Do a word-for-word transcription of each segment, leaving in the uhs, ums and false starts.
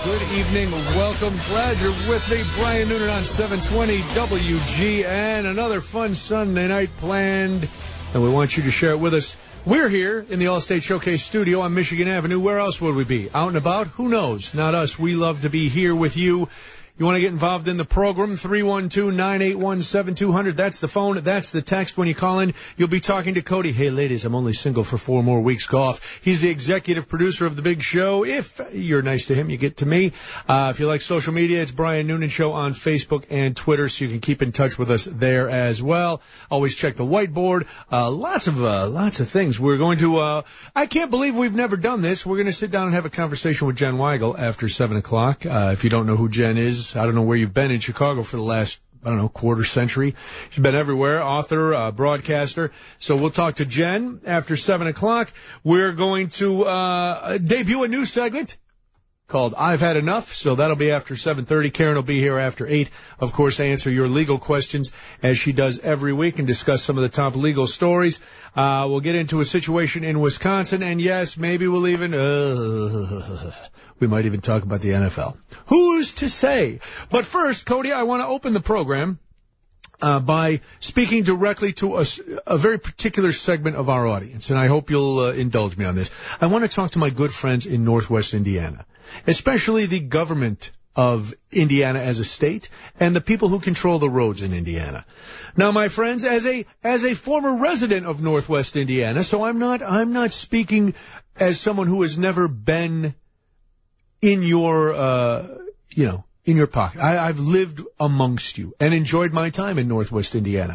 Good evening. Welcome. Glad you're with me. Brian Noonan on seven twenty W G N. Another fun Sunday night planned, and we want you to share it with us. We're here in the Allstate Showcase studio on Michigan Avenue. Where else would we be? Out and about? Who knows? Not us. We love to be here with you. You want to get involved in the program, three one two, nine eight one, seven two zero zero. That's the phone. That's the text. When you call in, you'll be talking to Cody. Hey, ladies, I'm only single for four more weeks. Golf. He's the executive producer of the big show. If you're nice to him, you get to me. Uh, if you like social media, it's Brian Noonan Show on Facebook and Twitter, so you can keep in touch with us there as well. Always check the whiteboard. Uh, lots of uh, lots of things. We're going to, uh, I can't believe we've never done this. We're going to sit down and have a conversation with Jen Weigel after seven o'clock. Uh, if you don't know who Jen is, I don't know where you've been in Chicago for the last, I don't know, quarter century. She's been everywhere, author, uh, broadcaster. So we'll talk to Jen after seven o'clock. We're going to uh debut a new segment called I've Had Enough, so that'll be after seven thirty. Karen will be here after eight, of course, to answer your legal questions, as she does every week, and discuss some of the top legal stories. Uh We'll get into a situation in Wisconsin, and yes, maybe we'll even... Uh, We might even talk about the N F L. Who's to say? But first, Cody, I want to open the program uh, by speaking directly to a, a very particular segment of our audience, and I hope you'll uh, indulge me on this. I want to talk to my good friends in Northwest Indiana, especially the government of Indiana as a state and the people who control the roads in Indiana. Now, my friends, as a as a former resident of Northwest Indiana, so I'm not I'm not speaking as someone who has never been in your, uh, you know, in your pocket. I, I've lived amongst you and enjoyed my time in Northwest Indiana.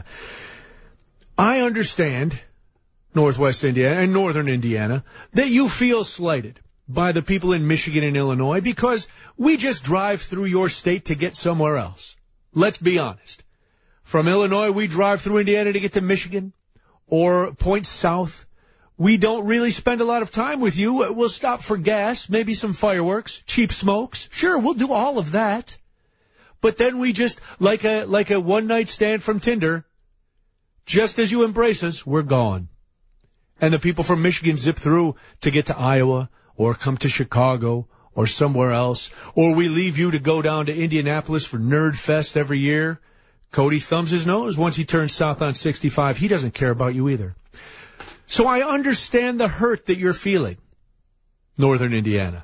I understand, Northwest Indiana and Northern Indiana, that you feel slighted by the people in Michigan and Illinois because we just drive through your state to get somewhere else. Let's be honest. From Illinois, we drive through Indiana to get to Michigan or point south. We don't really spend a lot of time with you. We'll stop for gas, maybe some fireworks, cheap smokes. Sure, we'll do all of that. But then we just, like a like a one-night stand from Tinder, just as you embrace us, we're gone. And the people from Michigan zip through to get to Iowa or come to Chicago or somewhere else. Or we leave you to go down to Indianapolis for Nerd Fest every year. Cody thumbs his nose once he turns south on sixty-five. He doesn't care about you either. So I understand the hurt that you're feeling, Northern Indiana.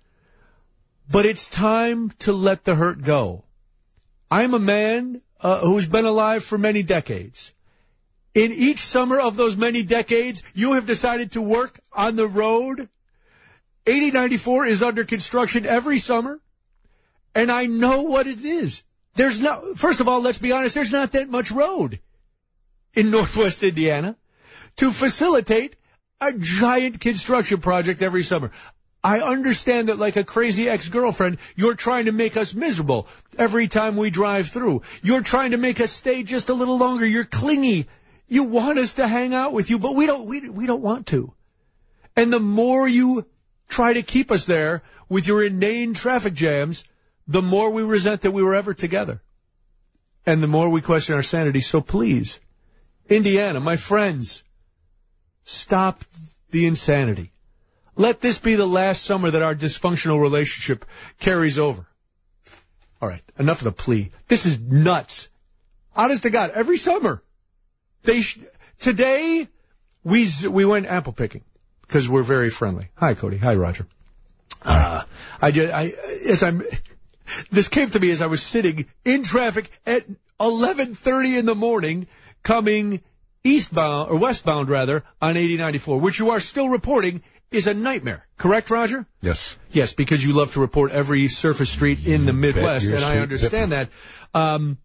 But it's time to let the hurt go. I'm a man uh, who's been alive for many decades. In each summer of those many decades, you have decided to work on the road. eighty ninety-four is under construction every summer, and I know what it is. There's no, first of all, let's be honest, there's not that much road in Northwest Indiana to facilitate a giant construction project every summer. I understand that like a crazy ex-girlfriend, you're trying to make us miserable every time we drive through. You're trying to make us stay just a little longer. You're clingy. You want us to hang out with you, but we don't, we, we don't want to. And the more you try to keep us there with your inane traffic jams, the more we resent that we were ever together. And the more we question our sanity. So please, Indiana, my friends, stop the insanity. Let this be the last summer that our dysfunctional relationship carries over. All right, enough of the plea. This is nuts. Honest to God, every summer. They sh- today, we z- we went apple picking because we're very friendly. Hi, Cody. Hi, Roger. Uh, I, just, I as I'm. This came to me as I was sitting in traffic at eleven thirty in the morning, coming eastbound, or westbound rather, on eighty ninety-four, which you are still reporting is a nightmare. Correct, Roger? Yes. Yes, because you love to report every surface street in the Midwest, and I understand that. Um,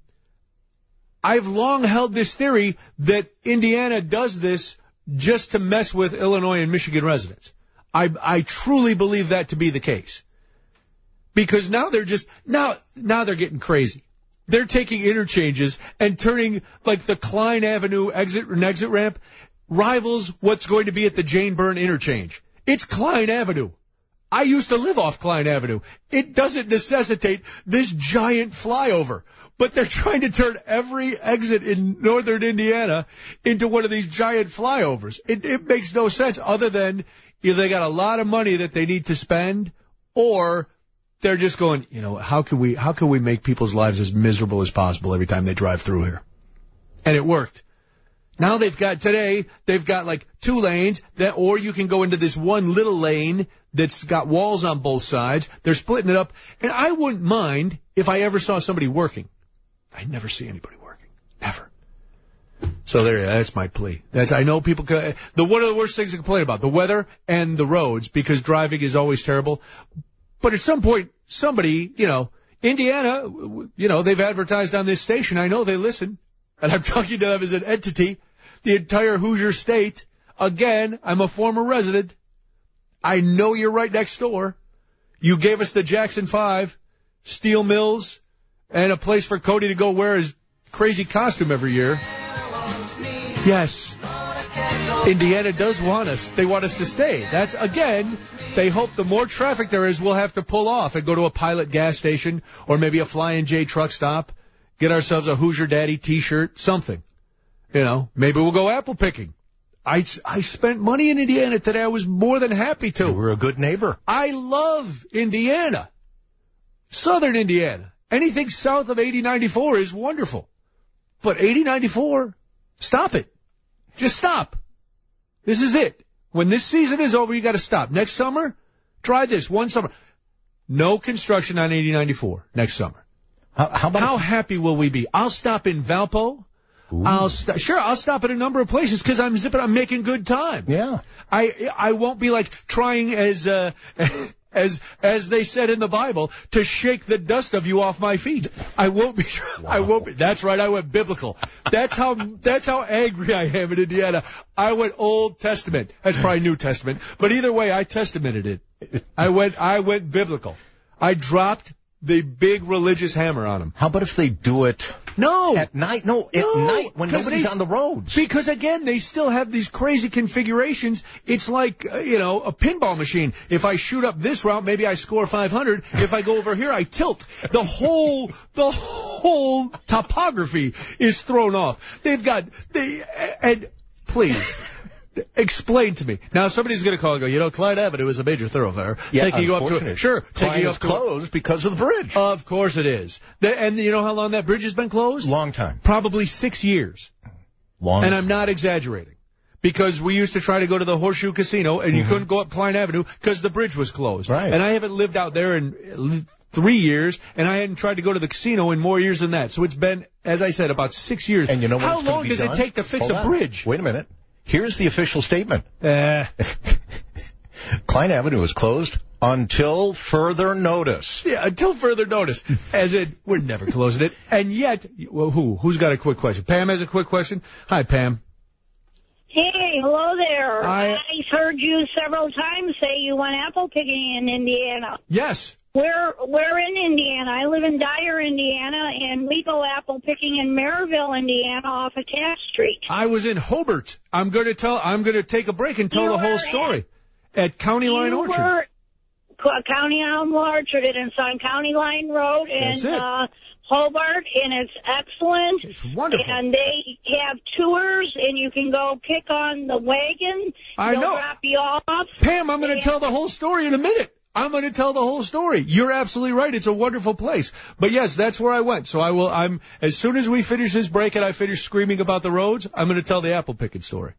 I've long held this theory that Indiana does this just to mess with Illinois and Michigan residents. I, I truly believe that to be the case. Because now they're just, now, now they're getting crazy. They're taking interchanges and turning, like, the Klein Avenue exit and exit ramp rivals what's going to be at the Jane Byrne interchange. It's Klein Avenue. I used to live off Klein Avenue. It doesn't necessitate this giant flyover. But they're trying to turn every exit in northern Indiana into one of these giant flyovers. It, it makes no sense other than either they got a lot of money that they need to spend or they're just going, you know, how can we, how can we make people's lives as miserable as possible every time they drive through here? And it worked. Now they've got, today, they've got like two lanes, that, or you can go into this one little lane that's got walls on both sides. They're splitting it up. And I wouldn't mind if I ever saw somebody working. I never see anybody working. Never. So there, that's my plea. That's, I know people, the, one of the worst things to complain about, the weather and the roads, because driving is always terrible. But at some point, somebody, you know, Indiana, you know, they've advertised on this station. I know they listen. And I'm talking to them as an entity. The entire Hoosier state. Again, I'm a former resident. I know you're right next door. You gave us the Jackson five, steel mills, and a place for Cody to go wear his crazy costume every year. Yes. Indiana does want us. They want us to stay. That's, again, they hope the more traffic there is, we'll have to pull off and go to a Pilot gas station or maybe a Flying J truck stop, get ourselves a Hoosier Daddy T-shirt, something. You know, maybe we'll go apple picking. I, I spent money in Indiana today. I was more than happy to. You were a good neighbor. I love Indiana. Southern Indiana. Anything south of eighty ninety-four is wonderful. But eighty ninety-four, stop it. Just stop. This is it. When this season is over, you got to stop. Next summer, try this. One summer. No construction on eighty ninety-four next summer. How, how about How if... happy will we be? I'll stop in Valpo. Ooh. I'll st- sure I'll stop at a number of places because I'm zipping. I'm making good time. Yeah. I I won't be like trying as uh, as as they said in the Bible to shake the dust of you off my feet. I won't be. Wow. I won't be. That's right. I went biblical. That's how that's how angry I am in Indiana. I went Old Testament. That's probably New Testament. But either way, I testamented it. I went I went biblical. I dropped the big religious hammer on them. How about if they do it no at night? No, no, at night when nobody's they, on the roads. Because, again, they still have these crazy configurations. It's like, uh, you know, a pinball machine. If I shoot up this route, maybe I score five hundred. If I go over here, I tilt. The whole, the whole topography is thrown off. They've got, they, and please. Explain to me. Now, somebody's going to call and go, you know, Clyde Avenue is a major thoroughfare. Yeah, taking you up to Sure. Clyde taking you is up to closed because of the bridge. Of course it is. The, and you know how long that bridge has been closed? Long time. Probably six years. Long And I'm not exaggerating. Because we used to try to go to the Horseshoe Casino, and you mm-hmm. couldn't go up Klein Avenue because the bridge was closed. Right. And I haven't lived out there in three years, and I hadn't tried to go to the casino in more years than that. So it's been, as I said, about six years. And you know what How long does done? it take to fix Hold a on. bridge? Wait a minute. Here's the official statement. Uh, Klein Avenue is closed until further notice. Yeah, until further notice. As in, we're never closing it. And yet, well, who? Who's got a quick question? Pam has a quick question. Hi, Pam. Hey, hello there. I, I heard you several times say you went apple picking in Indiana. Yes. We're, we're in Indiana. I live in Dyer, Indiana, and we go apple picking in Maryville, Indiana, off of Taft Street. I was in Hobart. I'm going to tell. I'm going to take a break and tell You the whole were story at, at County Line you Orchard. Were, County Line Orchard, and it's on County Line Road That's in it. uh, Hobart, and it's excellent. It's wonderful. And they have tours, and you can go pick on the wagon. I They'll know. drop you off. Pam, I'm going to And- tell the whole story in a minute. I'm going to tell the whole story. You're absolutely right. It's a wonderful place. But yes, that's where I went. So I will, I'm, as soon as we finish this break and I finish screaming about the roads, I'm going to tell the apple picking story.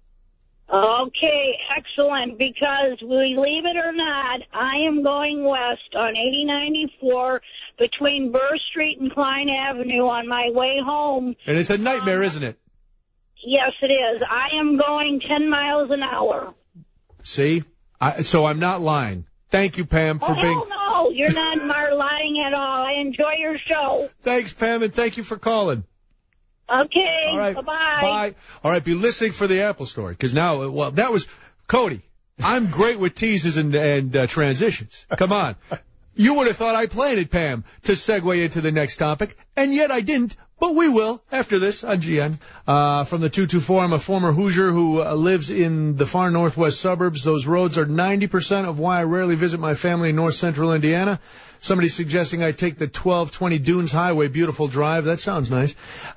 Okay, excellent, because we leave it or not, I am going west on eighty ninety-four between Burr Street and Klein Avenue on my way home. And it's a nightmare, um, isn't it? Yes, it is. I am going ten miles an hour. See? I, so I'm not lying. Thank you, Pam, for oh, being... no, no, you're not lying at all. I enjoy your show. Thanks, Pam, and thank you for calling. Okay, All right. bye-bye. Bye. All right, be listening for the Apple story, because now, well, that was... Cody, I'm great with teases and, and uh, transitions. Come on. You would have thought I planned it, Pam, to segue into the next topic, and yet I didn't. But we will after this on G N. Uh, from the two two four, I'm a former Hoosier who uh, lives in the far northwest suburbs. Those roads are ninety percent of why I rarely visit my family in north central Indiana. Somebody suggesting I take the twelve twenty Dunes Highway, beautiful drive. That sounds nice.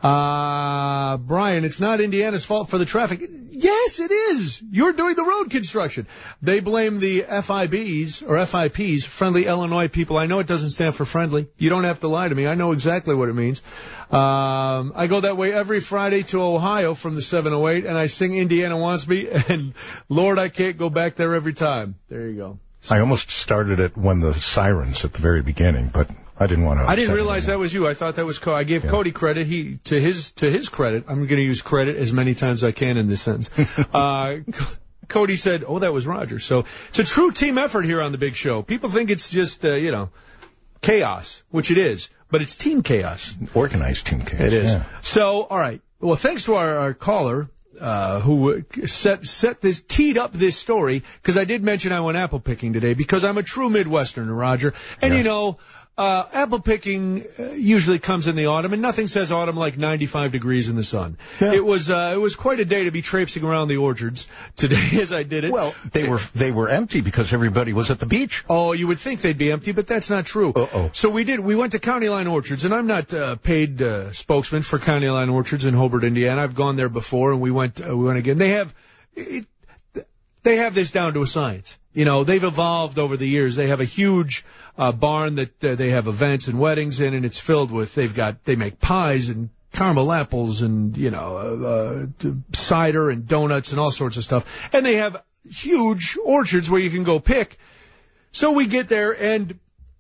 Uh, Brian, it's not Indiana's fault for the traffic. Yes, it is. You're doing the road construction. They blame the F I Bs, or F I Ps, Friendly Illinois People. I know it doesn't stand for friendly. You don't have to lie to me. I know exactly what it means. Um, I go that way every Friday to Ohio from the seven oh eight, and I sing Indiana Wants Me, and Lord, I can't go back there every time. There you go. I almost started it when the sirens at the very beginning, but I didn't want to. I didn't realize that was you. I thought that was Cody. I gave yeah. Cody credit. He to his to his credit. I'm going to use credit as many times as I can in this sentence. uh, Cody said, "Oh, that was Roger." So it's a true team effort here on the Big Show. People think it's just uh, you know chaos, which it is, but it's team chaos. Organized team chaos. It is. Yeah. So, all right. Well, thanks to our, our caller. Uh, who set set this teed up this story, because I did mention I went apple picking today because I'm a true Midwesterner, Roger. And yes. you know, uh, apple picking uh, usually comes in the autumn, and nothing says autumn like ninety-five degrees in the sun. Yeah. It was uh, it was quite a day to be traipsing around the orchards today as I did it. Well, they were they were empty because everybody was at the beach. Oh, you would think they'd be empty, but that's not true. Uh-oh. So we did. We went to County Line Orchards, and I'm not uh, paid uh, spokesman for County Line Orchards in Hobart, Indiana. I've gone there before, and we went uh, we went again. They have it, they have this down to a science. You know, they've evolved over the years. They have a huge uh, barn that uh, they have events and weddings in, and it's filled with. They've got they make pies and caramel apples and you know uh, uh, cider and donuts and all sorts of stuff. And they have huge orchards where you can go pick. So we get there, and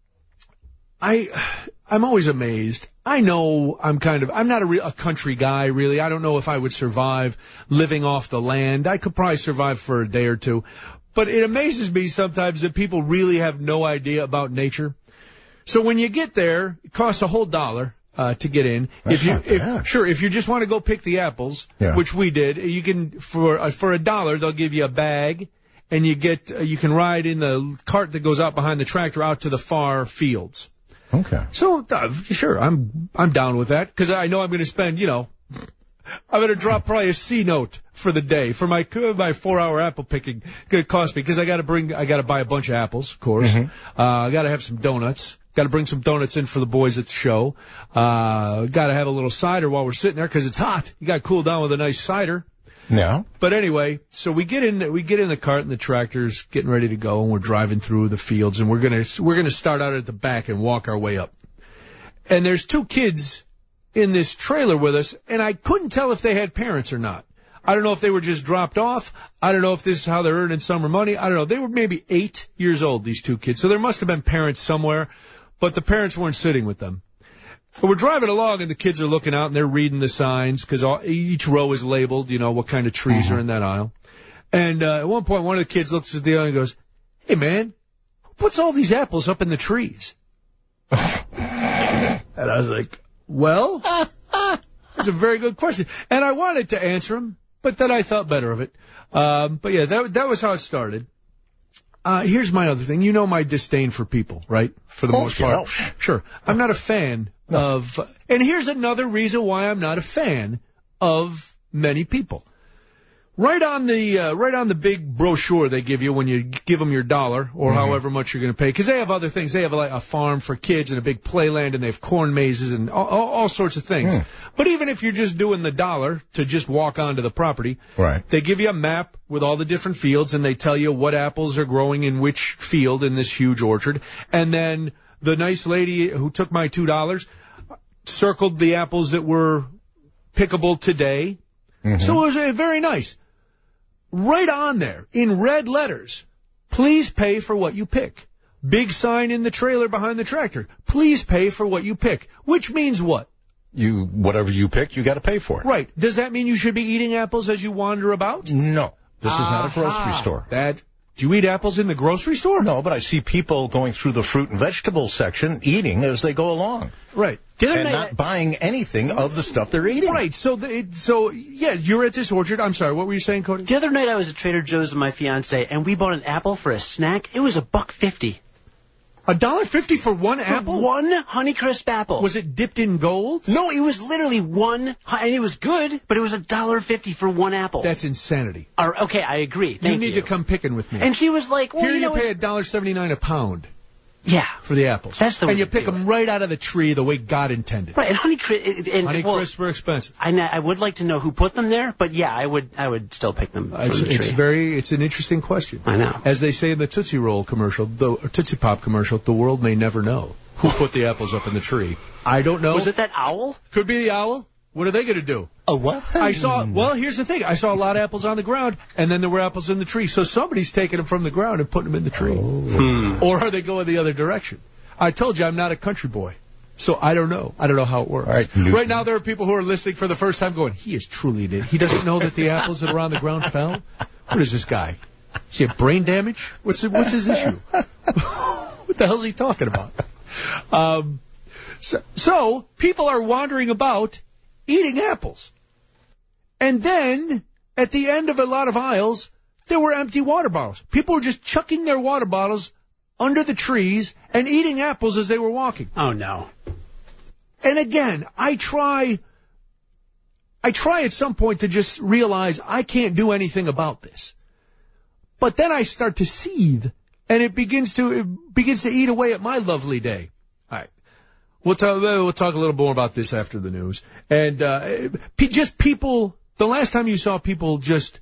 I I'm always amazed. I know I'm kind of I'm not a, re- a country guy really. I don't know if I would survive living off the land. I could probably survive for a day or two. But it amazes me sometimes that people really have no idea about nature. So when you get there, it costs a whole dollar uh, to get in. That's if you, not bad. If, sure, if you just want to go pick the apples, yeah. which we did, you can for uh, for a dollar they'll give you a bag, and you get uh, you can ride in the cart that goes out behind the tractor out to the far fields. Okay. So uh, sure, I'm I'm down with that because I know I'm going to spend you know. I'm going to drop probably a C note for the day for my my four hour apple picking. It's going to cost me because I got to bring I got to buy a bunch of apples, of course. Mm-hmm. Uh, I got to have some donuts. Got to bring some donuts in for the boys at the show. Uh, got to have a little cider while we're sitting there because it's hot. You got to cool down with a nice cider. Yeah. But anyway, so we get in we get in the cart and the tractor's getting ready to go, and we're driving through the fields, and we're gonna we're gonna start out at the back and walk our way up. And there's two kids in this trailer with us, and I couldn't tell if they had parents or not. I don't know if they were just dropped off. I don't know if this is how they're earning summer money. I don't know. They were maybe eight years old, these two kids. So there must have been parents somewhere, but the parents weren't sitting with them. But we're driving along, and the kids are looking out, and they're reading the signs, because each row is labeled, you know, what kind of trees mm-hmm. are in that aisle. And uh, at one point, one of the kids looks at the other and goes, "Hey, man, who puts all these apples up in the trees?" And I was like, well, that's a very good question. And I wanted to answer him, but then I thought better of it. Um, but, yeah, that that was how it started. Uh, here's my other thing. You know my disdain for people, right? For the oh, most part. Yeah. Sure. I'm not a fan no. of... And here's another reason why I'm not a fan of many people. Right on the uh, right on the big brochure they give you when you give them your dollar or mm-hmm. however much you're going to pay, because they have other things. They have like a farm for kids and a big playland, and they have corn mazes and all, all, all sorts of things. Mm. But even if you're just doing the dollar to just walk onto the property, right. they give you a map with all the different fields, and they tell you what apples are growing in which field in this huge orchard. And then the nice lady who took my two dollars circled the apples that were pickable today. Mm-hmm. So it was uh, very nice. Right on there, in red letters, please pay for what you pick. Big sign in the trailer behind the tractor, please pay for what you pick. Which means what? You whatever you pick, you got to pay for it. Right. Does that mean you should be eating apples as you wander about? No. This is Aha. not a grocery store. That... Do you eat apples in the grocery store? No, but I see people going through the fruit and vegetable section eating as they go along. Right. And not buying anything of the stuff they're eating. Right. So, the, it, so yeah, you're at this orchard. I'm sorry, what were you saying, Cody? The other night I was at Trader Joe's with my fiance, and we bought an apple for a snack. It was a buck fifty. A dollar fifty for one apple? One Honeycrisp apple. Was it dipped in gold? No, it was literally one, and it was good, but it was a dollar fifty for one apple. That's insanity. Or, okay, I agree. Thank you need you. to come picking with me. And she was like, well, Here you you know, pay a dollar seventy-nine a pound. Yeah. For the apples. That's the way And you to pick do them it. right out of the tree the way God intended. Right, and Honeycrisp... And, Honeycrisp well, are expensive. I, I would like to know who put them there, but yeah, I would I would still pick them from It's, the tree. it's very, it's an interesting question. I know. As they say in the Tootsie Roll commercial, the or Tootsie Pop commercial, the world may never know who put the apples up in the tree. I don't know. Was it that owl? Could be the owl. What are they going to do? Oh, what? I saw, well, here's the thing. I saw a lot of apples on the ground, and then there were apples in the tree. So somebody's taking them from the ground and putting them in the tree. Oh. Hmm. Or are they going the other direction? I told you I'm not a country boy. So I don't know. I don't know how it works. All right, right now there are people who are listening for the first time going, he is truly an idiot. He doesn't know that the apples that are on the ground fell? What is this guy? Is he have brain damage? What's what's his issue? What the hell is he talking about? Um, so, so people are wandering about eating apples. And then at the end of a lot of aisles, there were empty water bottles. People were just chucking their water bottles under the trees and eating apples as they were walking. Oh, no. And again, I try, I try at some point to just realize I can't do anything about this. But then I start to seethe, and it begins to it begins to eat away at my lovely day. All right, we'll talk. We'll talk a little more about this after the news. And uh, just people. The last time you saw people just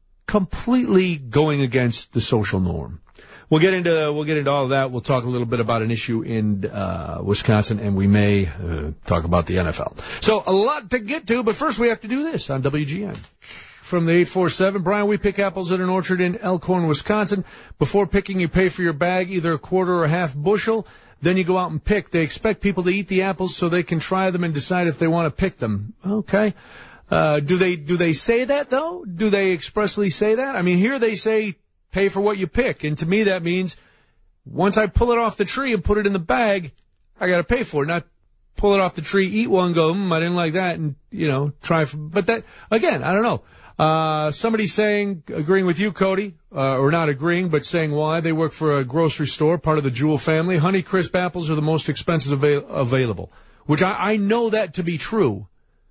completely going against the social norm. We'll get into we'll get into all of that. We'll talk a little bit about an issue in uh, Wisconsin, and we may uh, talk about the N F L. So a lot to get to, but first we have to do this on W G N. From the eight four seven, Brian, we pick apples at an orchard in Elkhorn, Wisconsin. Before picking, you pay for your bag, either a quarter or a half bushel. Then you go out and pick. They expect people to eat the apples so they can try them and decide if they want to pick them. Okay. Uh, do they do they say that, though? Do they expressly say that? I mean, here they say pay for what you pick. And to me, that means once I pull it off the tree and put it in the bag, I got to pay for it, not pull it off the tree, eat one, go, mm, I didn't like that, and, you know, try. For, but that, again, I don't know. Uh, somebody saying, agreeing with you, Cody, uh, or not agreeing, but saying why. They work for a grocery store, part of the Jewel family. Honeycrisp apples are the most expensive avail- available, which I, I know that to be true,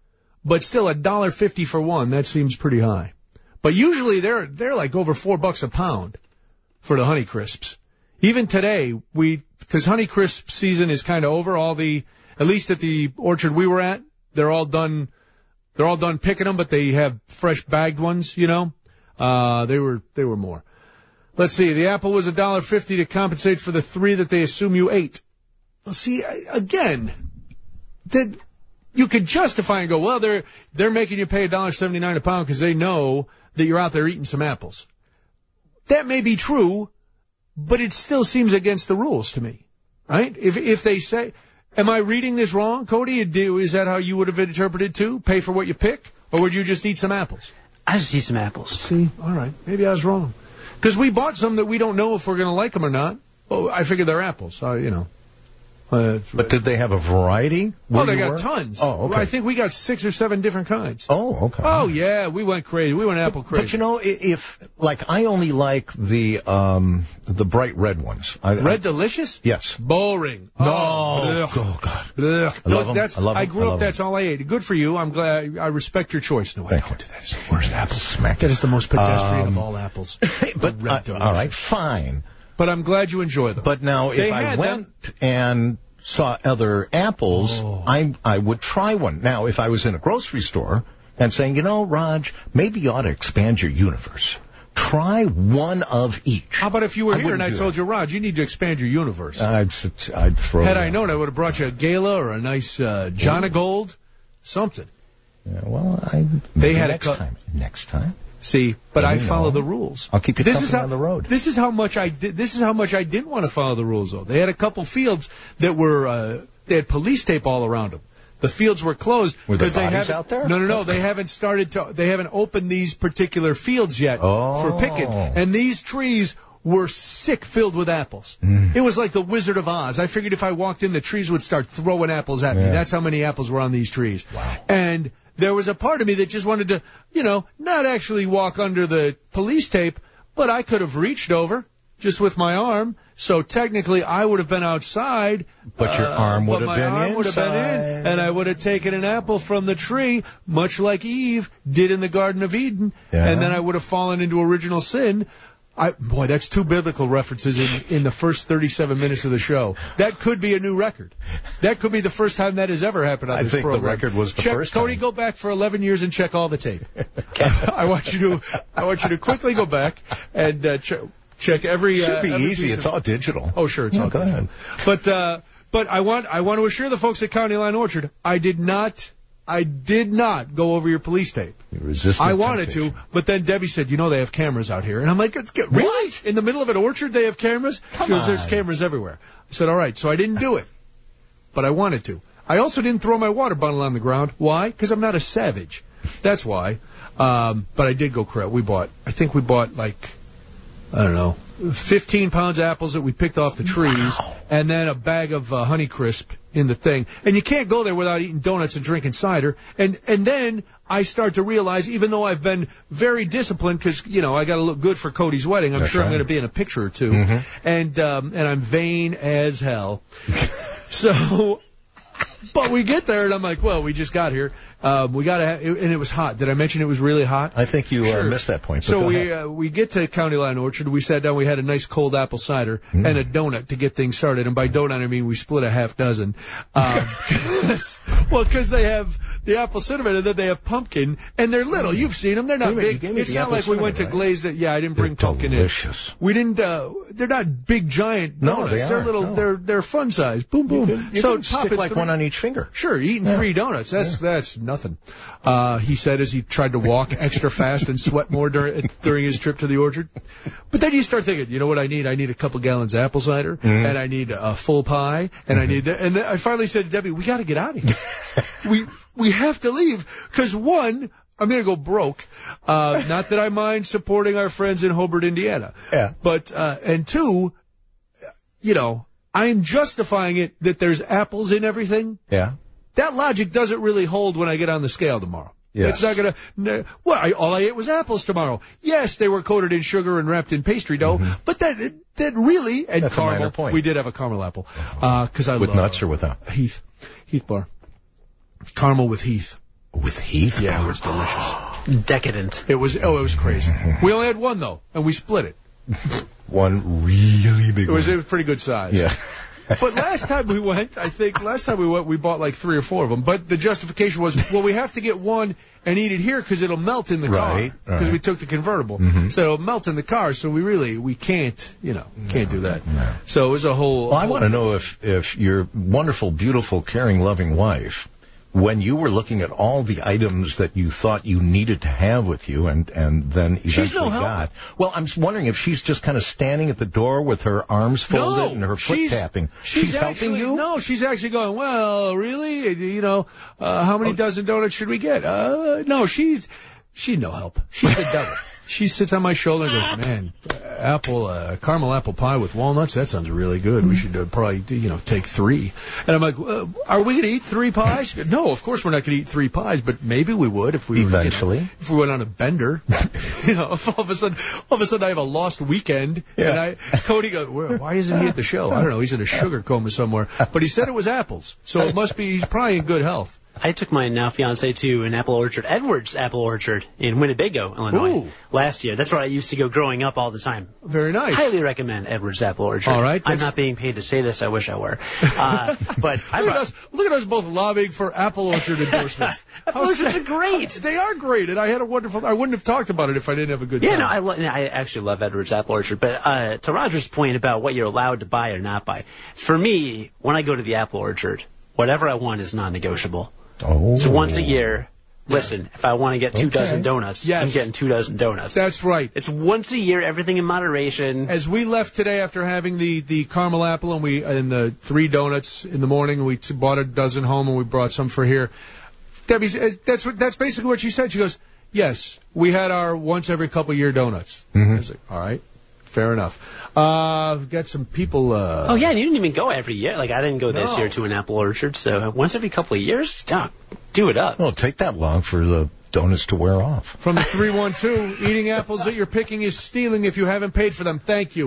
but still a dollar fifty for one, that seems pretty high. But usually they're, they're like over four bucks a pound for the Honeycrisps. Even today, we, cause Honeycrisp season is kind of over, all the, at least at the orchard we were at, they're all done. They're all done picking them, but they have fresh bagged ones, you know. Uh, they were they were more. Let's see. The apple was a dollar fifty to compensate for the three that they assume you ate. Well, see, again, that you could justify and go, well, they're they're making you pay a dollar seventy nine a pound because they know that you're out there eating some apples. That may be true, but it still seems against the rules to me, right? If if they say. Am I reading this wrong, Cody? Is that how you would have interpreted too? Pay for what you pick? Or would you just eat some apples? I just eat some apples. See? All right. Maybe I was wrong. Because we bought some that we don't know if we're going to like them or not. Oh, I figured they're apples. So, you know. Uh, but did they have a variety? Oh, they got were? tons. Oh, okay. I think we got six or seven different kinds. Oh, okay. Oh, yeah. We went crazy. We went apple crazy. But, you know, if, like, I only like the um the bright red ones. I, Red I, Delicious? Yes. Boring. No. Oh, oh God. Ugh. I love them. That's, I love I them. grew I up, love that's them. all I ate. Good for you. I'm glad. I respect your choice. No, I Thank don't you. do that. It's the worst apple. Smack That is the most pedestrian um, of all apples. But, Red uh, Delicious. all right, fine. But I'm glad you enjoy them. But now, if They I had went them. and saw other apples, Oh. I I would try one. Now, if I was in a grocery store and saying, you know, Raj, maybe you ought to expand your universe. Try one of each. How about if you were I here and wouldn't I do told that. you, Raj, you need to expand your universe. I'd I'd throw. Had it I out. known, I would have brought you a gala or a nice uh, Jonna Gold, something. Yeah, well, I They maybe had a next co- time. Next time. See, but Let I me follow know. the rules. I'll keep you this company is how, on the road. This is how much I did. This is how much I didn't want to follow the rules, though. They had a couple fields that were uh, they had police tape all around them. The fields were closed Were there because they bodies haven't. out there? No, no, no. They haven't started to. They haven't opened these particular fields yet Oh. for picking. And these trees were sick filled with apples. Mm. It was like the Wizard of Oz. I figured if I walked in, the trees would start throwing apples at me. Yeah. That's how many apples were on these trees. Wow. And there was a part of me that just wanted to, you know, not actually walk under the police tape, but I could have reached over just with my arm. So technically, I would have been outside. But your arm would uh, have been my arm would have been in, and I would have taken an apple from the tree, much like Eve did in the Garden of Eden, yeah. and then I would have fallen into original sin. I, boy, that's two biblical references in, in the first thirty-seven minutes of the show. That could be a new record. That could be the first time that has ever happened on I this think program. the record was the check, first Cody, time. go back for eleven years and check all the tape. I want you to, I want you to quickly go back and uh, ch- check every. Should uh, be every easy. It's of, all digital. Oh, sure, it's yeah, all go digital. ahead. But uh, but I want I want to assure the folks at County Line Orchard, I did not. I did not go over your police tape. You resisted I wanted temptation. to, but then Debbie said, you know, they have cameras out here. And I'm like, really? In the middle of an orchard, they have cameras? Come She goes, on. there's cameras everywhere. I said, all right, so I didn't do it. But I wanted to. I also didn't throw my water bottle on the ground. Why? Because I'm not a savage. That's why. Um, but I did go corral. We bought, I think we bought like, I don't know, fifteen pounds of apples that we picked off the trees, wow. and then a bag of uh, Honeycrisp in the thing. And you can't go there without eating donuts and drinking cider. And and then I start to realize, even though I've been very disciplined, because, you know, I got to look good for Cody's wedding, I'm That's sure right. I'm going to be in a picture or two. Mm-hmm. And, um, and I'm vain as hell. So... But we get there, and I'm like, well, we just got here. Um, we got to have, and it was hot. Did I mention it was really hot? I think you Sure. uh, missed that point. So, So go we ahead. uh, we get to County Line Orchard. We sat down. We had a nice cold apple cider Mm. and a donut to get things started. And by donut, I mean we split a half dozen. Um, 'cause- well, because they have the apple cinnamon, and then they have pumpkin, and they're little. You've seen them. They're not Wait a minute, you big. gave me It's the not apple like we went to cinnamon, right? glaze it. Yeah, I didn't bring They're pumpkin delicious. in. We didn't. Uh, they're not big giant No, donuts. they They're aren't, little. no. They're they're fun size. Boom boom. You can, you so can pop stick it like through. one on each finger. Sure, eating Yeah. three donuts. That's that's nothing. Uh, he said as he tried to walk extra fast and sweat more during during his trip to the orchard. But then you start thinking, you know what I need? I need a couple gallons of apple cider, Mm-hmm. and I need a full pie, and I need that. And then I finally said to Debbie, we got to get out of here. we we have to leave because one, I'm going to go broke. Uh, not that I mind supporting our friends in Hobart, Indiana. Yeah. But uh, and two, you know, I'm justifying it that there's apples in everything. Yeah. That logic doesn't really hold when I get on the scale tomorrow. Yes. It's not going to... Well, I, all I ate was apples tomorrow. Yes, they were coated in sugar and wrapped in pastry dough, Mm-hmm. but that that really... And That's a caramel. minor point. We did have a caramel apple. Because I With love... nuts or without? Heath. Heath bar. Caramel with Heath. With Heath? Yeah, it was delicious. Decadent. It was... Oh, it was crazy. We only had one, though, and we split it. One really big It was, one. it was pretty good size. Yeah. But last time we went, I think last time we went, we bought like three or four of them. But the justification was, well, we have to get one and eat it here because it'll melt in the car. Right, Because right. we took the convertible. Mhm. So it'll melt in the car. So we really, we can't, you know, can't do that. no. So it was a whole... Well, I whole- want to know if, if your wonderful, beautiful, caring, loving wife, when you were looking at all the items that you thought you needed to have with you and, and then She's eventually no help. got, well, I'm just wondering if she's just kind of standing at the door with her arms folded No, and her foot she's, tapping. She's, helping actually, you? No, she's actually going, well, really? You know, uh, how Oh. many dozen donuts should we get? Uh, no, she's, she's no help. She's the devil. She sits on my shoulder and goes, man, apple, uh, caramel apple pie with walnuts, that sounds really good. We should uh, probably, you know, take three. And I'm like, uh, are we going to eat three pies? She goes, no, of course we're not going to eat three pies, but maybe we would if we were, Eventually. you know, if we went on a bender. You know, if all of a sudden, all of a sudden I have a lost weekend, Yeah. and I, Cody goes, Where, why isn't he at the show? I don't know, he's in a sugar coma somewhere. But he said it was apples, so it must be, he's probably in good health. I took my now fiance to an apple orchard, Edwards Apple Orchard in Winnebago, Illinois, Ooh. last year. That's where I used to go growing up all the time. Very nice. Highly recommend Edwards Apple Orchard. All right, I'm that's- not being paid to say this. I wish I were. Uh, but I Look at brought, us! Look at us both lobbying for Apple Orchard endorsements. Apple How Orchards sad- are great. They are great, and I had a wonderful. I wouldn't have talked about it if I didn't have a good Yeah, time. no, I, lo- I actually love Edwards Apple Orchard. But uh, to Roger's point about what you're allowed to buy or not buy, for me, when I go to the Apple Orchard, whatever I want is non-negotiable. Oh. So once a year, listen, if I want to get two Okay. dozen donuts, Yes. I'm getting two dozen donuts. That's right. It's once a year, everything in moderation. As we left today after having the, the caramel apple and we and the three donuts in the morning, we t- bought a dozen home and we brought some for here. Debbie, uh, that's what that's basically what she said. She goes, "Yes, we had our once every couple year donuts." Mhm. I was like, "All right, fair enough." Uh, we've got some people. Uh, Oh, yeah, and you didn't even go every year. Like, I didn't go this No. year to an apple orchard, so once every couple of years, yeah, do it up. Well, take that long for the donuts to wear off. From the three one two, eating apples that you're picking is stealing if you haven't paid for them. Thank you.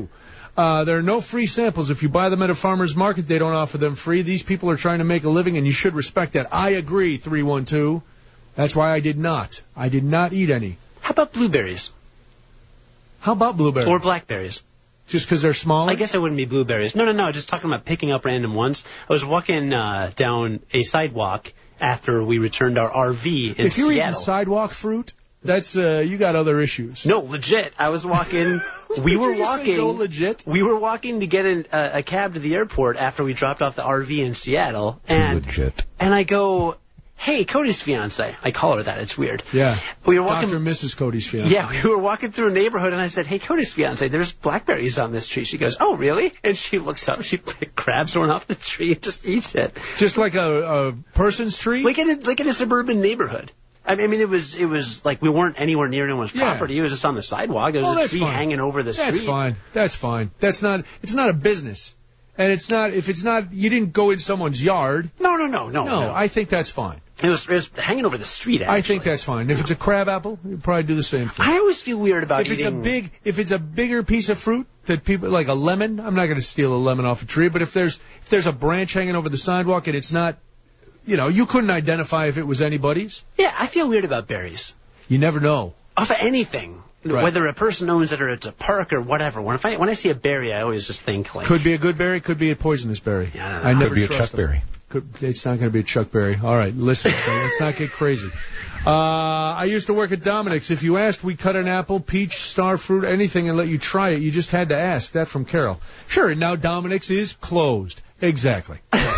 Uh, there are no free samples. If you buy them at a farmer's market, they don't offer them free. These people are trying to make a living, and you should respect that. I agree, three one two. That's why I did not. I did not eat any. How about blueberries? How about blueberries? Or blackberries? Just because they're smaller? I guess it wouldn't be blueberries. No, no, no. Just talking about picking up random ones. I was walking uh, down a sidewalk after we returned our R V in If you're Seattle. eating sidewalk fruit, that's uh, you got other issues. No, legit. I was walking. We were Did you walking. say no legit? We were walking to get in, uh, a cab to the airport after we dropped off the R V in Seattle, and legit. and I go, "Hey, Cody's fiance." I call her that. It's weird. Yeah. We were walking. Doctor and Missus Cody's fiance. Yeah, we were walking through a neighborhood, and I said, "Hey, Cody's fiance, there's blackberries on this tree." She goes, "Oh, really?" And she looks up, she grabs one off the tree and just eats it. Just like a, a person's tree? Like in a, like in a suburban neighborhood. I mean, it was it was like we weren't anywhere near anyone's Yeah. property. It was just on the sidewalk. There was Oh, a that's tree fine. hanging over the That's street. fine. That's fine. That's not. It's not a business, and it's not. If it's not, you didn't go in someone's yard. No, no, no, no, No, no. I think that's fine. It was, it was hanging over the street, actually. I think that's fine. If it's a crab apple, you probably do the same thing. I always feel weird about If it's a eating... big, if it's a bigger piece of fruit that people like a lemon, I'm not going to steal a lemon off a tree. But if there's if there's a branch hanging over the sidewalk and it's not, you know, you couldn't identify if it was anybody's. Yeah, I feel weird about berries. You never know. Off of anything. Right. Whether a person owns it or it's a park or whatever. When, if I, when I see a berry, I always just think, like... Could be a good berry, could be a poisonous berry. Yeah, I don't know. I never Could be a trust them. chuckberry. Could, it's not going to be a chuckberry. All right, listen, let's not get crazy. Uh, I used to work at Dominic's. If you asked, we cut an apple, peach, star fruit, anything, and let you try it. You just had to ask. That from Carol. Sure, and now Dominic's is closed. Exactly.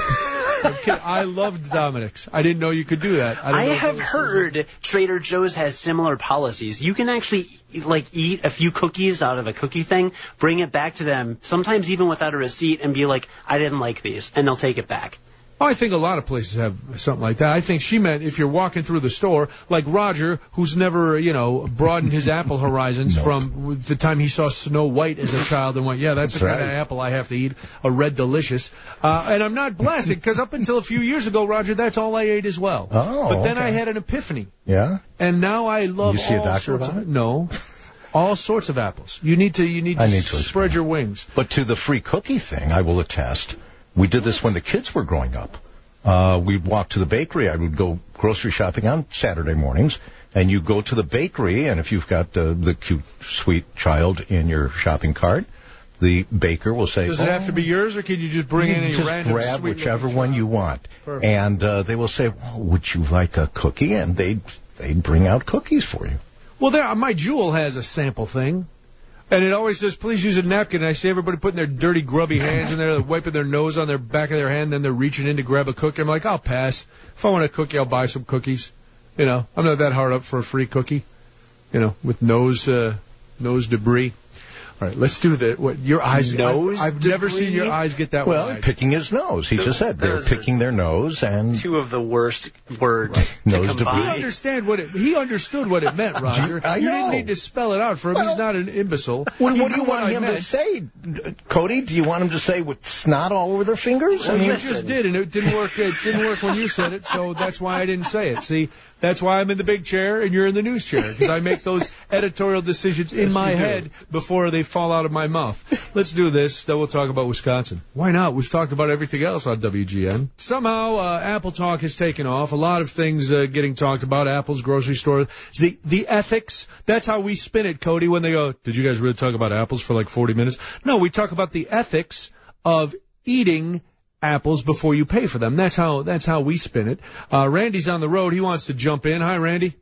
Okay, I loved Dominic's. I didn't know you could do that. I, didn't I know have that was- heard Trader Joe's has similar policies. You can actually, like, eat a few cookies out of a cookie thing, bring it back to them, sometimes even without a receipt, and be like, I didn't like these, and they'll take it back. Oh, I think a lot of places have something like that. I think she meant if you're walking through the store, like Roger, who's never, you know, broadened his apple horizons Nope. from the time he saw Snow White as a child and went, yeah, that's, That's the kind right. of apple I have to eat, a red delicious. Uh, and I'm not blasted, because up until a few years ago, Roger, that's all I ate as well. Oh, But then okay. I had an epiphany, Yeah? and now I love You see a all doctor sorts about of it? No. All sorts of apples. You need to, you need to, I need to spread experiment. your wings. But to the free cookie thing, I will attest. We did this when the kids were growing up. Uh, we'd walk to the bakery. I would go grocery shopping on Saturday mornings, and you go to the bakery, and if you've got uh, the cute, sweet child in your shopping cart, the baker will say, Does it have to be yours, or can you just bring you in any just random grab sweet whichever little one child? you want. Perfect. And uh, they will say, well, would you like a cookie? And they'd, they'd bring out cookies for you. Well, there, my Jewel has a sample thing, and it always says, please use a napkin. And I see everybody putting their dirty, grubby hands in there, wiping their nose on their back of their hand, then they're reaching in to grab a cookie. I'm like, I'll pass. If I want a cookie, I'll buy some cookies. You know, I'm not that hard up for a free cookie, you know, with nose uh, nose debris. All right, let's do that. What, your eyes, Nose I, I've never debris? seen your eyes get that Well, wide. picking his nose. He just said they're those are picking their nose and... Two of the worst words to Nose debris. He combine. understand what it. He understood what it meant, Roger. I you know. didn't need to spell it out for him. He's Well, not an imbecile. What, He what do knew you want I him meant. to say, Cody? Do you want him to say with snot all over their fingers? Well, I mean, you just did, and it didn't work. It didn't work when you said it, so that's why I didn't say it. See, that's why I'm in the big chair and you're in the news chair, because I make those editorial decisions in my head before they fall out of my mouth. Let's do this, then we'll talk about Wisconsin. Why not? We've talked about everything else on W G N. Somehow, uh, Apple talk has taken off. A lot of things uh, getting talked about. Apple's grocery store. The the ethics. That's how we spin it, Cody, when they go, did you guys really talk about apples for like forty minutes? No, we talk about the ethics of eating apples before you pay for them. That's how that's how we spin it. Uh, Randy's on the road. He wants to jump in. Hi, Randy.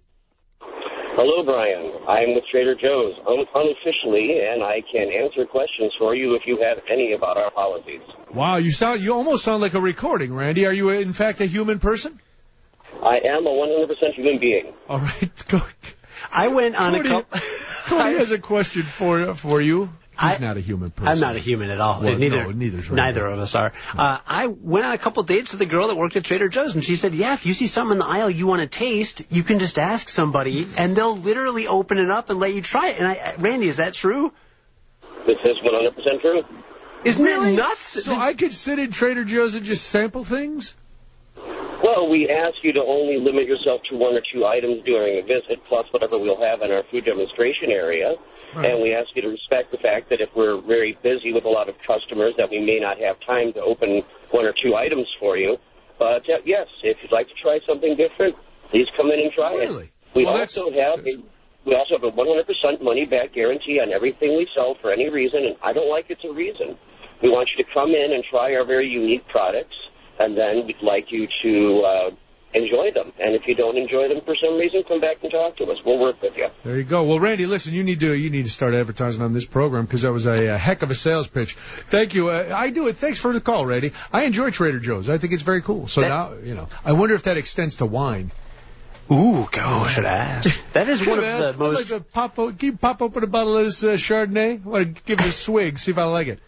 Hello, Brian. I'm with Trader Joe's un- unofficially, and I can answer questions for you if you have any about our policies. Wow, you sound you almost sound like a recording, Randy. Are you in fact a human person? I am a one hundred percent human being. All right, go. I went on a Cody, couple... Cody has a question for for you. He's I- not a human person. I'm not a human at all. Well, neither, no, neither's right. neither of us are. Uh, I went on a couple dates with a girl that worked at Trader Joe's, and she said, yeah, if you see something in the aisle you want to taste, you can just ask somebody, and they'll literally open it up and let you try it. And I, Randy, is that true? This is one hundred percent true. Isn't Really? that nuts? So I could sit in Trader Joe's and just sample things? Well, we ask you to only limit yourself to one or two items during a visit, plus whatever we'll have in our food demonstration area. Right. And we ask you to respect the fact that if we're very busy with a lot of customers, that we may not have time to open one or two items for you. But, uh, yes, if you'd like to try something different, please come in and try really? it. We well, also have a, we also have a one hundred percent money-back guarantee on everything we sell for any reason, and I don't like it's a reason. We want you to come in and try our very unique products, and then we'd like you to uh, enjoy them. And if you don't enjoy them for some reason, come back and talk to us. We'll work with you. There you go. Well, Randy, listen, you need to you need to start advertising on this program because that was a, a heck of a sales pitch. Thank you. Uh, I do it. Thanks for the call, Randy. I enjoy Trader Joe's. I think it's very cool. So that, now, you know, I wonder if that extends to wine. Ooh, go, should I ask? That is one hey, of man, the most... I'd like to pop, can you pop open a bottle of this uh, Chardonnay? I want to give it a swig, see if I like it.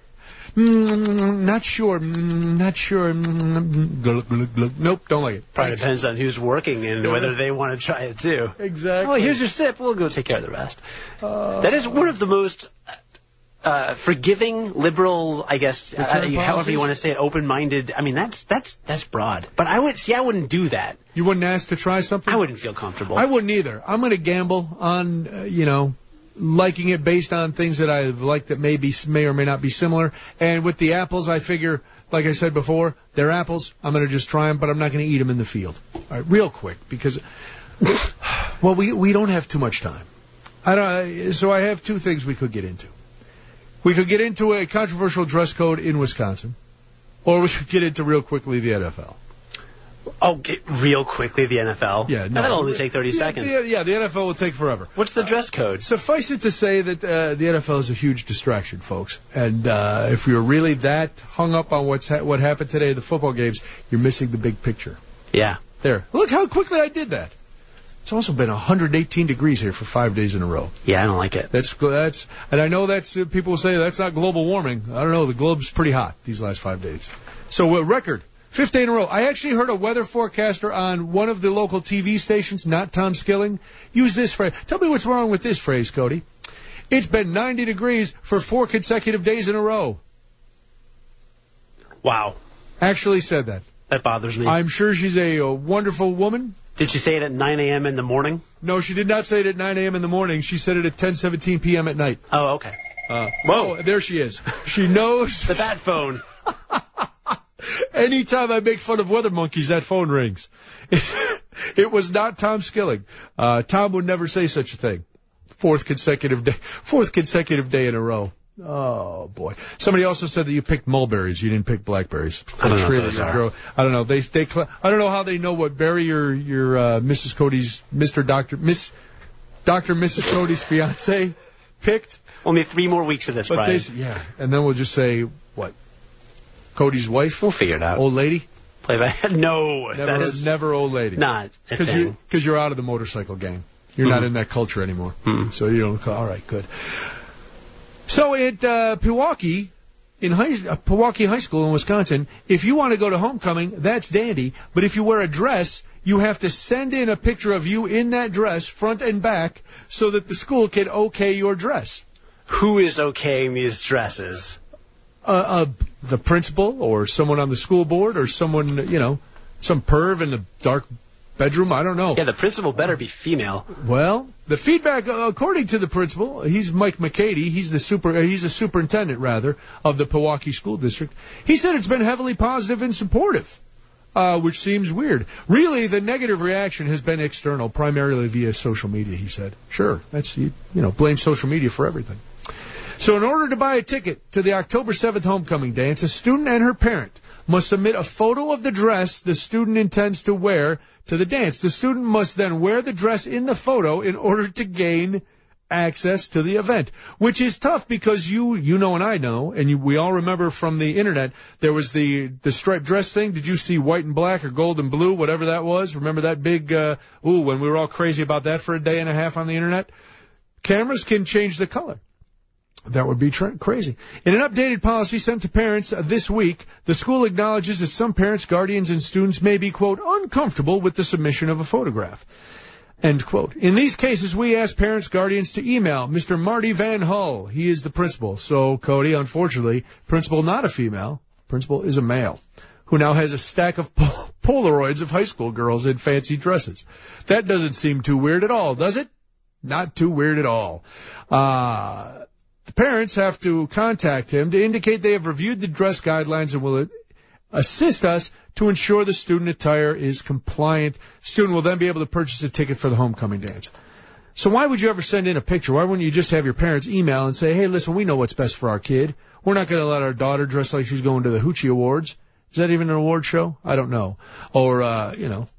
Mm, not sure. Mm, not sure. Mm, glug, glug, glug. Nope, don't like it. Probably Thanks. depends on who's working and whether they want to try it, too. Exactly. Oh, here's your sip. We'll go take care of the rest. Uh, that is one of the most... Uh, forgiving, liberal, I guess, uh, however you want to say it, open-minded. I mean, that's that's that's broad. But I would see, I wouldn't do that. You wouldn't ask to try something? I wouldn't feel comfortable. I wouldn't either. I'm going to gamble on, uh, you know, liking it based on things that I like that may be may or may not be similar. And with the apples, I figure, like I said before, they're apples. I'm going to just try them, but I'm not going to eat them in the field. All right, real quick, because, well, we we don't have too much time. I don't. So I have two things we could get into. We could get into a controversial dress code in Wisconsin, or we could get into real quickly the N F L. Oh, get real quickly the N F L? Yeah, no. That'll only take thirty yeah, seconds. Yeah, yeah, the N F L will take forever. What's the dress code? Uh, suffice it to say that uh, the N F L is a huge distraction, folks. And uh, if you're really that hung up on what's ha- what happened today at the football games, you're missing the big picture. Yeah. There. Look how quickly I did that. It's also been one hundred eighteen degrees here for five days in a row. Yeah, I don't like it. That's that's, and I know that's uh, people will say that's not global warming. I don't know. The globe's pretty hot these last five days. So a record, fifth day in a row. I actually heard a weather forecaster on one of the local T V stations, not Tom Skilling, use this phrase. Tell me what's wrong with this phrase, Cody. It's been ninety degrees for four consecutive days in a row. Wow. Actually said that. That bothers me. I'm sure she's a, a wonderful woman. Did she say it at nine a.m. in the morning? No, she did not say it at nine a.m. in the morning. She said it at ten seventeen p.m. at night. Oh, okay. Uh, Whoa. Oh, there she is. She knows. The bat phone. Anytime I make fun of weather monkeys, that phone rings. It was not Tom Skilling. Uh, Tom would never say such a thing. Fourth consecutive day. Fourth consecutive day in a row. Oh, boy. Somebody also said that you picked mulberries. You didn't pick blackberries. I don't know what those are. Grow. I don't know. They, they, I don't know how they know what berry your, your, uh, Missus Cody's, Mister Doctor, Miss, Doctor Missus Cody's fiance picked. Only three more weeks of this, but Brian. They, yeah. And then we'll just say, what? Cody's wife? We'll figure it out. Old lady? Play that. No. Never, that is never old lady. Not a Cause thing. you, Because you're out of the motorcycle gang. You're mm-hmm. not in that culture anymore. Mm-hmm. So you don't call, all right, good. So at uh, Pewaukee, in high, uh, Pewaukee High School in Wisconsin, if you want to go to homecoming, that's dandy. But if you wear a dress, you have to send in a picture of you in that dress, front and back, so that the school can okay your dress. Who is okaying these dresses? Uh, uh, the principal or someone on the school board or someone, you know, some perv in the dark bedroom. I don't know. Yeah, the principal better be female. Well, the feedback, uh, according to the principal, he's Mike McCady. He's the super. Uh, he's the superintendent, rather, of the Pewaukee School District. He said it's been heavily positive and supportive, uh, which seems weird. Really, the negative reaction has been external, primarily via social media. He said, "Sure, that's you, you know, blame social media for everything." So, in order to buy a ticket to the October seventh homecoming dance, a student and her parent must submit a photo of the dress the student intends to wear to the dance. The student must then wear the dress in the photo in order to gain access to the event, which is tough because you you know and I know, and you, we all remember from the internet, there was the, the striped dress thing. Did you see white and black or gold and blue, whatever that was? Remember that big, uh, ooh, when we were all crazy about that for a day and a half on the internet? Cameras can change the color. That would be tra- crazy. In an updated policy sent to parents uh, this week, the school acknowledges that some parents, guardians, and students may be, quote, uncomfortable with the submission of a photograph, end quote. In these cases, we ask parents, guardians to email Mister Marty Van Hull. He is the principal. So, Cody, unfortunately, principal not a female, principal is a male, who now has a stack of pol- Polaroids of high school girls in fancy dresses. That doesn't seem too weird at all, does it? Not too weird at all. Uh, the parents have to contact him to indicate they have reviewed the dress guidelines and will assist us to ensure the student attire is compliant. Student will then be able to purchase a ticket for the homecoming dance. So why would you ever send in a picture? Why wouldn't you just have your parents email and say, hey, listen, we know what's best for our kid. We're not going to let our daughter dress like she's going to the Hoochie Awards. Is that even an award show? I don't know. Or, uh, you know,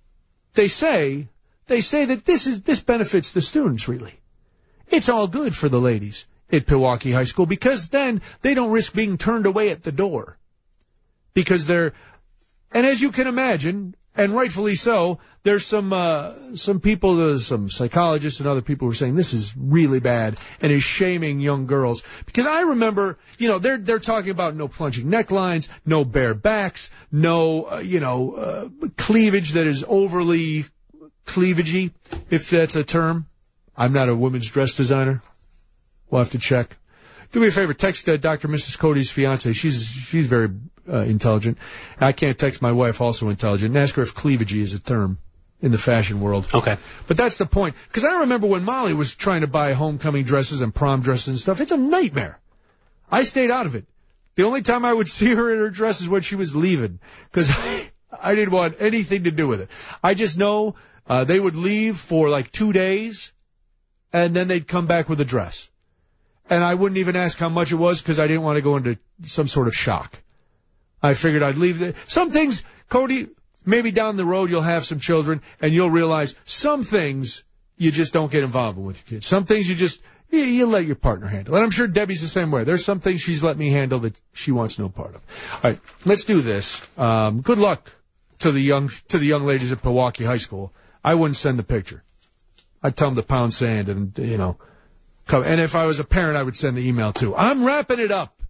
they say, they say that this is, this benefits the students, really. It's all good for the ladies at Pewaukee High School because then they don't risk being turned away at the door. Because they're, and as you can imagine, and rightfully so, there's some, uh, some people, uh, some psychologists and other people who are saying this is really bad and is shaming young girls. Because I remember, you know, they're, they're talking about no plunging necklines, no bare backs, no, uh, you know, uh, cleavage that is overly cleavagey, if that's a term. I'm not a women's dress designer. We'll have to check. Do me a favor, text uh, Doctor Missus Cody's fiance. She's she's very uh, intelligent. I can't text my wife, also intelligent, and ask her if cleavagey is a term in the fashion world. Okay. But that's the point. Because I remember when Molly was trying to buy homecoming dresses and prom dresses and stuff. It's a nightmare. I stayed out of it. The only time I would see her in her dress is when she was leaving. Because I, I didn't want anything to do with it. I just know uh, they would leave for like two days, and then they'd come back with a dress. And I wouldn't even ask how much it was because I didn't want to go into some sort of shock. I figured I'd leave it. Some things, Cody, maybe down the road you'll have some children and you'll realize some things you just don't get involved with your kids. Some things you just, you, you let your partner handle. And I'm sure Debbie's the same way. There's some things she's let me handle that she wants no part of. All right, let's do this. Um, good luck to the young to the young ladies at Pewaukee High School. I wouldn't send the picture. I'd tell them to pound sand and, you know, and if I was a parent, I would send the email, too. I'm wrapping it up.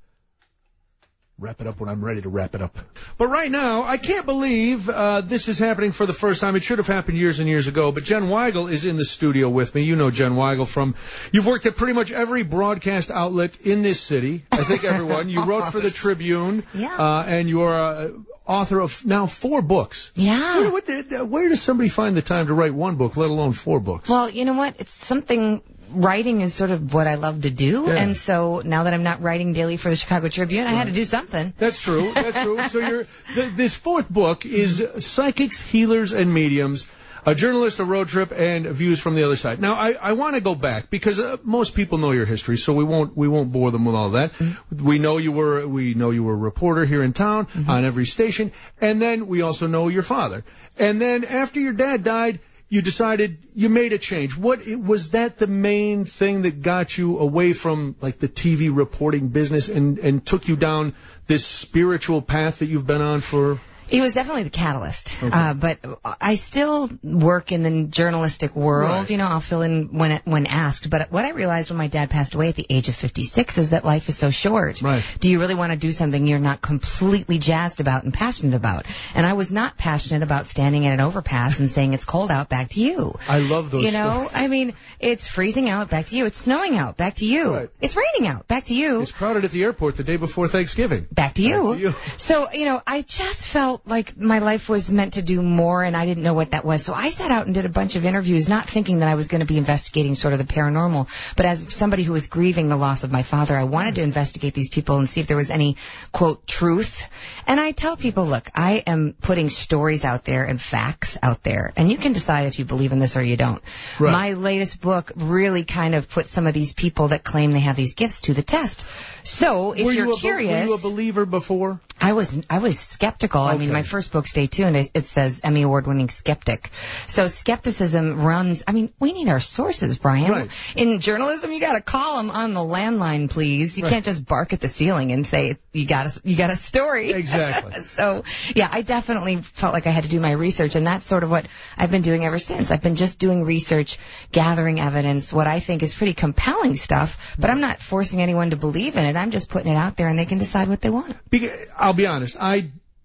Wrap it up when I'm ready to wrap it up. But right now, I can't believe uh, this is happening for the first time. It should have happened years and years ago. But Jen Weigel is in the studio with me. You know Jen Weigel from, you've worked at pretty much every broadcast outlet in this city. I think everyone. You wrote for the Tribune. Yeah. Uh, and you're uh, author of now four books. Yeah. Where, where, where does somebody find the time to write one book, let alone four books? Well, you know what? It's something... Writing is sort of what I love to do, yeah. And so now that I'm not writing daily for the Chicago Tribune, I had to do something. That's true. That's true. So you're th- this fourth book is Psychics, Healers, and Mediums, a journalist, a road trip, and views from the other side. Now, I, I want to go back because uh, most people know your history, so we won't we won't bore them with all that. Mm-hmm. We know you were we know you were a reporter here in town mm-hmm. on every station, and then we also know your father. And then after your dad died, you decided you made a change. What was that the main thing that got you away from like the T V reporting business and, and took you down this spiritual path that you've been on for? It was definitely the catalyst. Okay. Uh, but I still work in the journalistic world. Right. You know, I'll fill in when when asked. But what I realized when my dad passed away at the age of fifty-six is that life is so short. Right. Do you really want to do something you're not completely jazzed about and passionate about? And I was not passionate about standing at an overpass and saying it's cold out, back to you. I love those You know, stories. I mean, it's freezing out, back to you. It's snowing out, back to you. Right. It's raining out, back to you. It's crowded at the airport the day before Thanksgiving. Back to you. Back to you. So, you know, I just felt like my life was meant to do more, and I didn't know what that was. So I sat out and did a bunch of interviews, not thinking that I was going to be investigating sort of the paranormal, but as somebody who was grieving the loss of my father, I wanted to investigate these people and see if there was any, quote, truth. And I tell people, look, I am putting stories out there and facts out there, and you can decide if you believe in this or you don't. Right. My latest book really kind of put some of these people that claim they have these gifts to the test. So if were you're you a, curious... Were you a believer before? I was I was skeptical. Okay. I mean, my first book, Stay Tuned, it, it says Emmy Award-winning skeptic. So skepticism runs. I mean, we need our sources, Brian. Right. In journalism, you got to call them on the landline, please. You Right. can't just bark at the ceiling and say you got a, you got a story. Exactly. So yeah, I definitely felt like I had to do my research, and that's sort of what I've been doing ever since. I've been just doing research, gathering evidence, what I think is pretty compelling stuff. But I'm not forcing anyone to believe in it. I'm just putting it out there, and they can decide what they want. Because, I'll be honest, I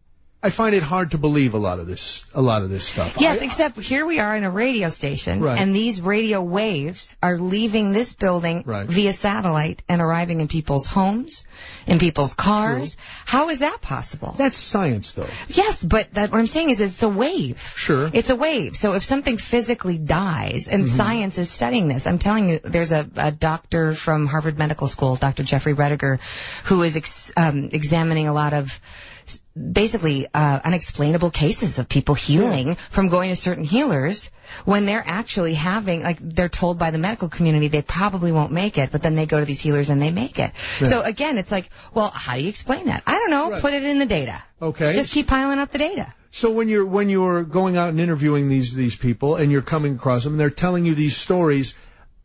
I find it hard to believe a lot of this, a lot of this stuff. Yes, I, except here we are in a radio station, right. and these radio waves are leaving this building right. via satellite and arriving in people's homes, in people's cars. True. How is that possible? That's science, though. Yes, but that, what I'm saying is it's a wave. Sure. It's a wave. So if something physically dies, and mm-hmm. science is studying this, I'm telling you, there's a, a doctor from Harvard Medical School, Doctor Jeffrey Rediger, who is ex, um, examining a lot of basically uh, unexplainable cases of people healing yeah. from going to certain healers when they're actually having, like, they're told by the medical community they probably won't make it, but then they go to these healers and they make it. Yeah. So again, it's like, well, how do you explain that? I don't know. Right. Put it in the data. Okay. Just keep piling up the data. So when you're when you're going out and interviewing these these people and you're coming across them and they're telling you these stories,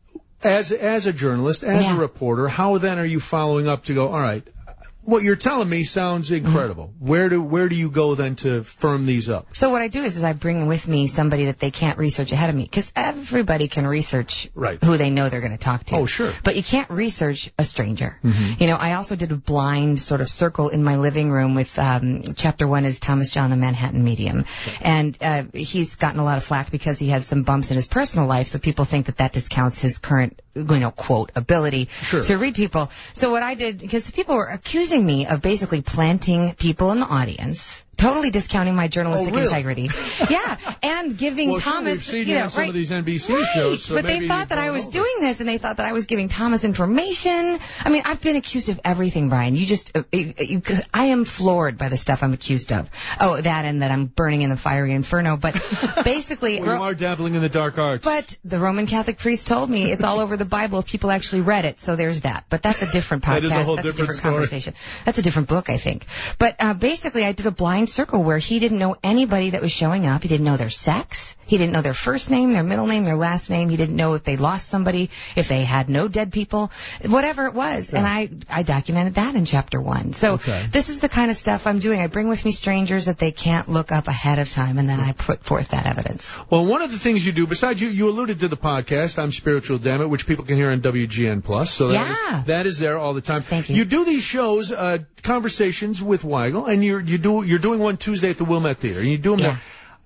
as as a journalist, as yeah. a reporter, how then are you following up to go, all right, what you're telling me sounds incredible. Mm-hmm. Where do where do you go then to firm these up? So what I do is, is I bring with me somebody that they can't research ahead of me, because everybody can research right. who they know they're going to talk to. Oh, sure. But you can't research a stranger. Mm-hmm. You know, I also did a blind sort of circle in my living room with um, chapter one is Thomas John, the Manhattan Medium, okay. and uh, he's gotten a lot of flack because he had some bumps in his personal life, so people think that that discounts his current, you know, quote, ability sure. to read people. So what I did, because people were accusing me of basically planting people in the audience, totally discounting my journalistic oh, really? integrity. Yeah, and giving well, Thomas, sure, we've seen you know, you on some right, of these N B C right, shows. So but they thought that I was over. doing this, and they thought that I was giving Thomas information. I mean, I've been accused of everything, Brian. You just, uh, you, you, I am floored by the stuff I'm accused of. Oh, that and that I'm burning in the fiery inferno. But basically, well, you are dabbling in the dark arts. But the Roman Catholic priest told me it's all over the Bible if people actually read it. So there's that. But that's a different podcast. That is a whole that's different, a different story. conversation. That's a different book, I think. But uh, basically, I did a blind circle where he didn't know anybody that was showing up. He didn't know their sex. He didn't know their first name, their middle name, their last name. He didn't know if they lost somebody, if they had no dead people, whatever it was. Yeah. And I, I documented that in chapter one. So okay. this is the kind of stuff I'm doing. I bring with me strangers that they can't look up ahead of time, and then I put forth that evidence. Well, one of the things you do, besides you, you alluded to the podcast, I'm Spiritual Damn It, which people can hear on W G N Plus. So that, yeah. is, that is there all the time. Thank you. You do these shows, uh, conversations with Weigel, and you're, you do, you're doing one Tuesday at the Wilmette Theater, and you do them yeah. there.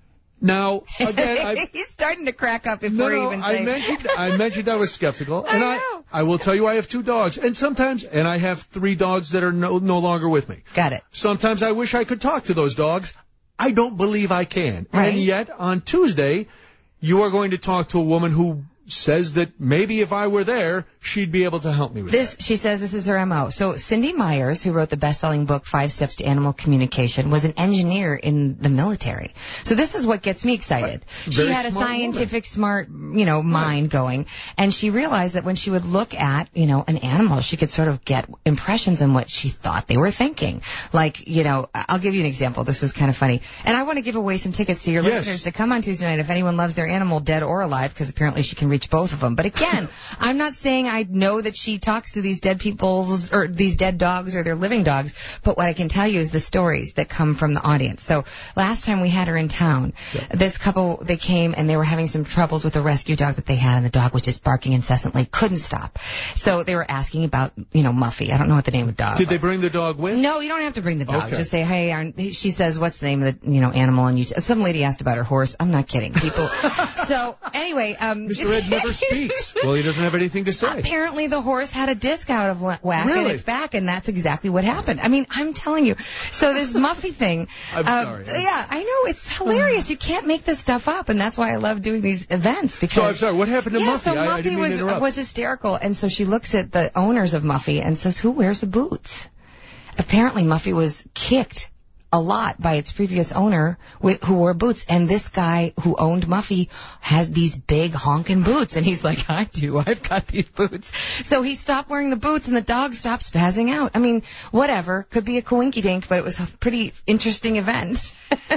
Now, again, I, he's starting to crack up before no, no, he even I saying. mentioned I mentioned I was skeptical, and I, I know. I will tell you I have two dogs, and sometimes, and I have three dogs that are no no longer with me. Got it. Sometimes I wish I could talk to those dogs. I don't believe I can. Right. And yet, on Tuesday, you are going to talk to a woman who says that maybe if I were there, she'd be able to help me with this. That. She says this is her M O. So Cindy Myers, who wrote the best-selling book Five Steps to Animal Communication, was an engineer in the military. So this is what gets me excited. Right. She had a scientific, smart, you know, mind right. going, and she realized that when she would look at, you know, an animal, she could sort of get impressions on what she thought they were thinking. Like, you know, I'll give you an example. This was kind of funny. And I want to give away some tickets to your yes. listeners to come on Tuesday night if anyone loves their animal, dead or alive, because apparently she can reach both of them. But again, I'm not saying I know that she talks to these dead people's or these dead dogs or their living dogs, but what I can tell you is the stories that come from the audience. So last time we had her in town, yeah. this couple, they came and they were having some troubles with a rescue dog that they had, and the dog was just barking incessantly, couldn't stop. So they were asking about, you know, Muffy. I don't know what the name of the dog Did was. they bring the dog with? No, you don't have to bring the dog. Okay. Just say, hey, aren't, she says, what's the name of the, you know, animal? And you, t- some lady asked about her horse. I'm not kidding. People. So anyway, um. Mister Ed never speaks. Well, he doesn't have anything to say. Apparently the horse had a disc out of whack really? in its back, and that's exactly what happened. I mean, I'm telling you. So this Muffy thing. I'm uh, sorry. Yeah, I know. It's hilarious. You can't make this stuff up, and that's why I love doing these events. Because, so I'm sorry. What happened to yeah, Muffy? So I, Muffy I didn't mean was, to interrupt. was hysterical, and so she looks at the owners of Muffy and says, who wears the boots? Apparently Muffy was kicked a lot by its previous owner with, who wore boots, and this guy who owned Muffy has these big honking boots, and he's like, I do, I've got these boots. So he stopped wearing the boots, and the dog stopped spazzing out. I mean, whatever, could be a coinky-dink, but it was a pretty interesting event.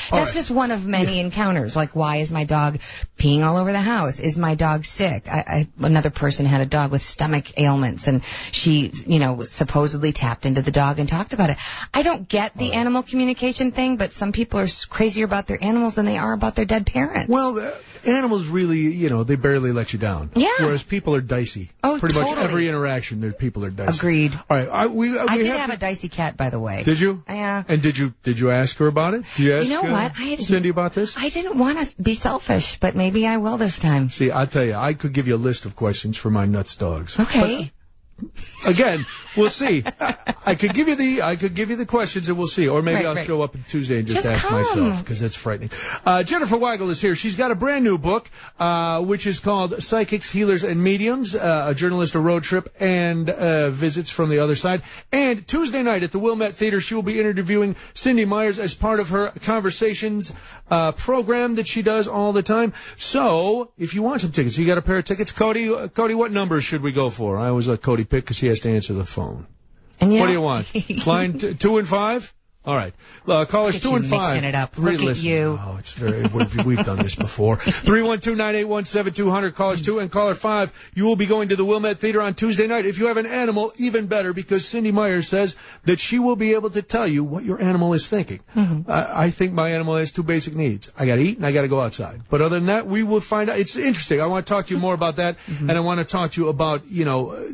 All That's right. just one of many Yeah. encounters. Like, why is my dog peeing all over the house? Is my dog sick? I, I, another person had a dog with stomach ailments, and she, you know, supposedly tapped into the dog and talked about it. I don't get the animal communication thing, but some people are s- crazier about their animals than they are about their dead parents. Well, uh, animals really, you know, they barely let you down. Yeah. Whereas people are dicey. Oh, Pretty much totally. every interaction, there people are dicey. Agreed. All right. I, we, uh, I we did have, have to- a dicey cat, by the way. Did you? Yeah. And did you did you ask her about it? Did you ask You know uh, what? I had- Cindy about this? I didn't want to be selfish, but maybe I will this time. See, I'll tell you, I could give you a list of questions for my nuts dogs. Okay. Again, we'll see. I could give you the I could give you the questions and we'll see, or maybe Right, I'll right. show up on Tuesday and just, Just ask come. myself because that's frightening. Uh, Jennifer Weigel is here. She's got a brand new book, uh, which is called Psychics, Healers, and Mediums: uh, A Journalist, a Road Trip, and uh, Visits from the Other Side. And Tuesday night at the Wilmette Theater, she will be interviewing Cindy Myers as part of her Conversations uh, program that she does all the time. So, if you want some tickets, you got a pair of tickets. Cody, uh, Cody, what numbers should we go for? I always let Cody pick because he has to answer the phone. And you What know, do you want? Line t- two and five? All right. Uh, callers Look at two you and five. mixing it up. Re- Look at listen. you. Oh, it's very, we've, we've done this before. three one two, nine eight one, seven two zero zero. Callers two and caller five. You will be going to the Wilmette Theater on Tuesday night. If you have an animal, even better, because Cindy Myers says that she will be able to tell you what your animal is thinking. Mm-hmm. I, I think my animal has two basic needs. I got to eat and I got to go outside. But other than that, we will find out. It's interesting. I want to talk to you more about that, Mm-hmm. and I want to talk to you about, you know, uh,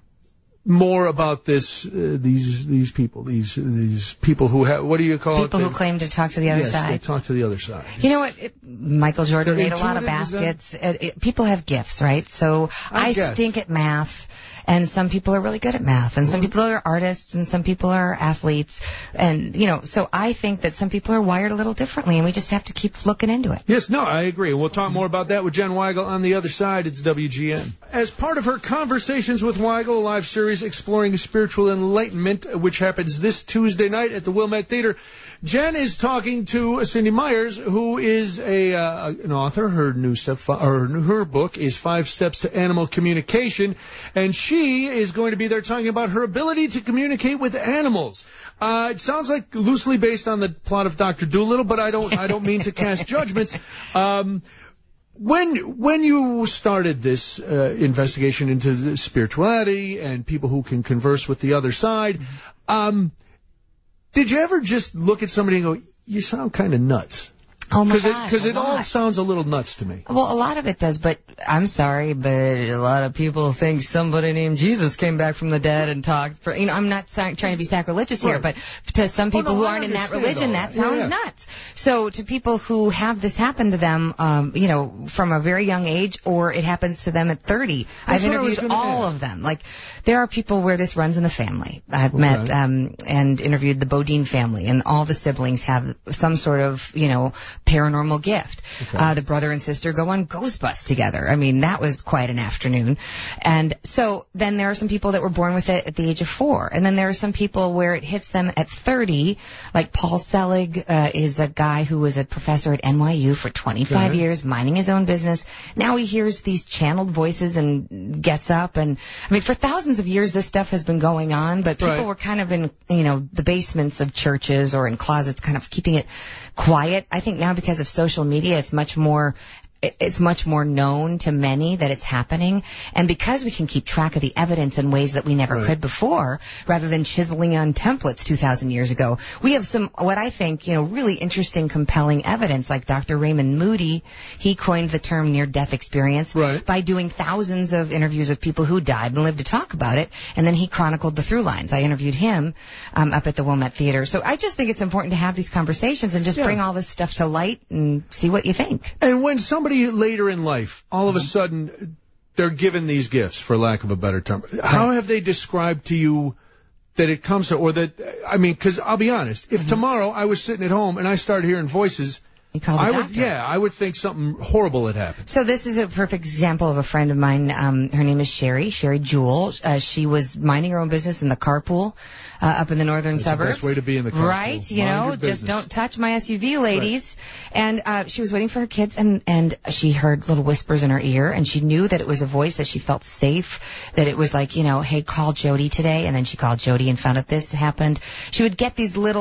more about this, uh, these these people, these these people who have, what do you call people it? who claim to talk to the other yes, side. they talk to the other side. You know what? It, Michael Jordan They're made a lot of intuitive, is that- baskets. It, it, people have gifts, right? So I I, guess. stink at math. And some people are really good at math, and some people are artists, and some people are athletes, and you know. So I think that some people are wired a little differently, and we just have to keep looking into it. Yes, no, I agree. We'll talk more about that with Jen Weigel on the other side. It's W G N. As part of her Conversations with Weigel, a live series exploring spiritual enlightenment, which happens this Tuesday night at the Wilmette Theater, Jen is talking to Cindy Myers, who is a uh, an author. Her new step, or her book is Five Steps to Animal Communication, and she is going to be there talking about her ability to communicate with animals. Uh, it sounds like loosely based on the plot of Doctor Dolittle, but I don't I don't mean to cast judgments. Um, When when you started this uh, investigation into the spirituality and people who can converse with the other side, um, did you ever just look at somebody and go, "You sound kind of nuts"? Oh my Because it, gosh, 'cause a it all lot. sounds a little nuts to me. Well, a lot of it does, but I'm sorry, but a lot of people think somebody named Jesus came back from the dead and talked. For, you know, I'm not sa- trying to be sacrilegious here, Right. but to some Oh, people no, who I aren't in that understand religion, all that that. Yeah, sounds yeah. nuts. So to people who have this happen to them, um, you know, from a very young age, or it happens to them at thirty, That's I've what I was interviewed gonna all ask. of them. Like, there are people where this runs in the family. I've met um, and interviewed the Bodine family, and all the siblings have some sort of, you know, paranormal gift. Uh, the brother and sister go on Ghost Bus together. I mean, that was quite an afternoon. And so then there are some people that were born with it at the age of four. And then there are some people where it hits them at thirty, like Paul Selig uh, is a guy who was a professor at N Y U for twenty-five Okay. years, minding his own business. Now he hears these channeled voices and gets up. And I mean, for thousands of years, this stuff has been going on, but people Right. were kind of in, you know, the basements of churches or in closets, kind of keeping it quiet. I think now because of social media, it's much more it's much more known to many that it's happening. And because we can keep track of the evidence in ways that we never Right. could before, rather than chiseling on templates two thousand years ago, we have some, what I think, you know, really interesting, compelling evidence, like Doctor Raymond Moody. He coined the term near-death experience Right. by doing thousands of interviews with people who died and lived to talk about it. And then he chronicled the through lines. I interviewed him um, up at the Wilmette Theater. So I just think it's important to have these conversations and just Yeah. bring all this stuff to light and see what you think. And when somebody later in life, all of a sudden, they're given these gifts, for lack of a better term, how have they described to you that it comes to, or that, I mean, because I'll be honest, if tomorrow I was sitting at home and I started hearing voices, You call the I doctor. would, yeah, I would think something horrible had happened. So this is a perfect example of a friend of mine. Um, her name is Sherry, Sherry Jewell. Uh, she was minding her own business in the carpool uh, up in the northern That's the suburbs. best way to be in the carpool. Right, you Mind know, your just business. don't touch my S U V, ladies. And uh, she was waiting for her kids, and, and she heard little whispers in her ear, and she knew that it was a voice that she felt safe, that it was like, you know, hey, call Jody today. And then she called Jody and found out this happened. She would get these little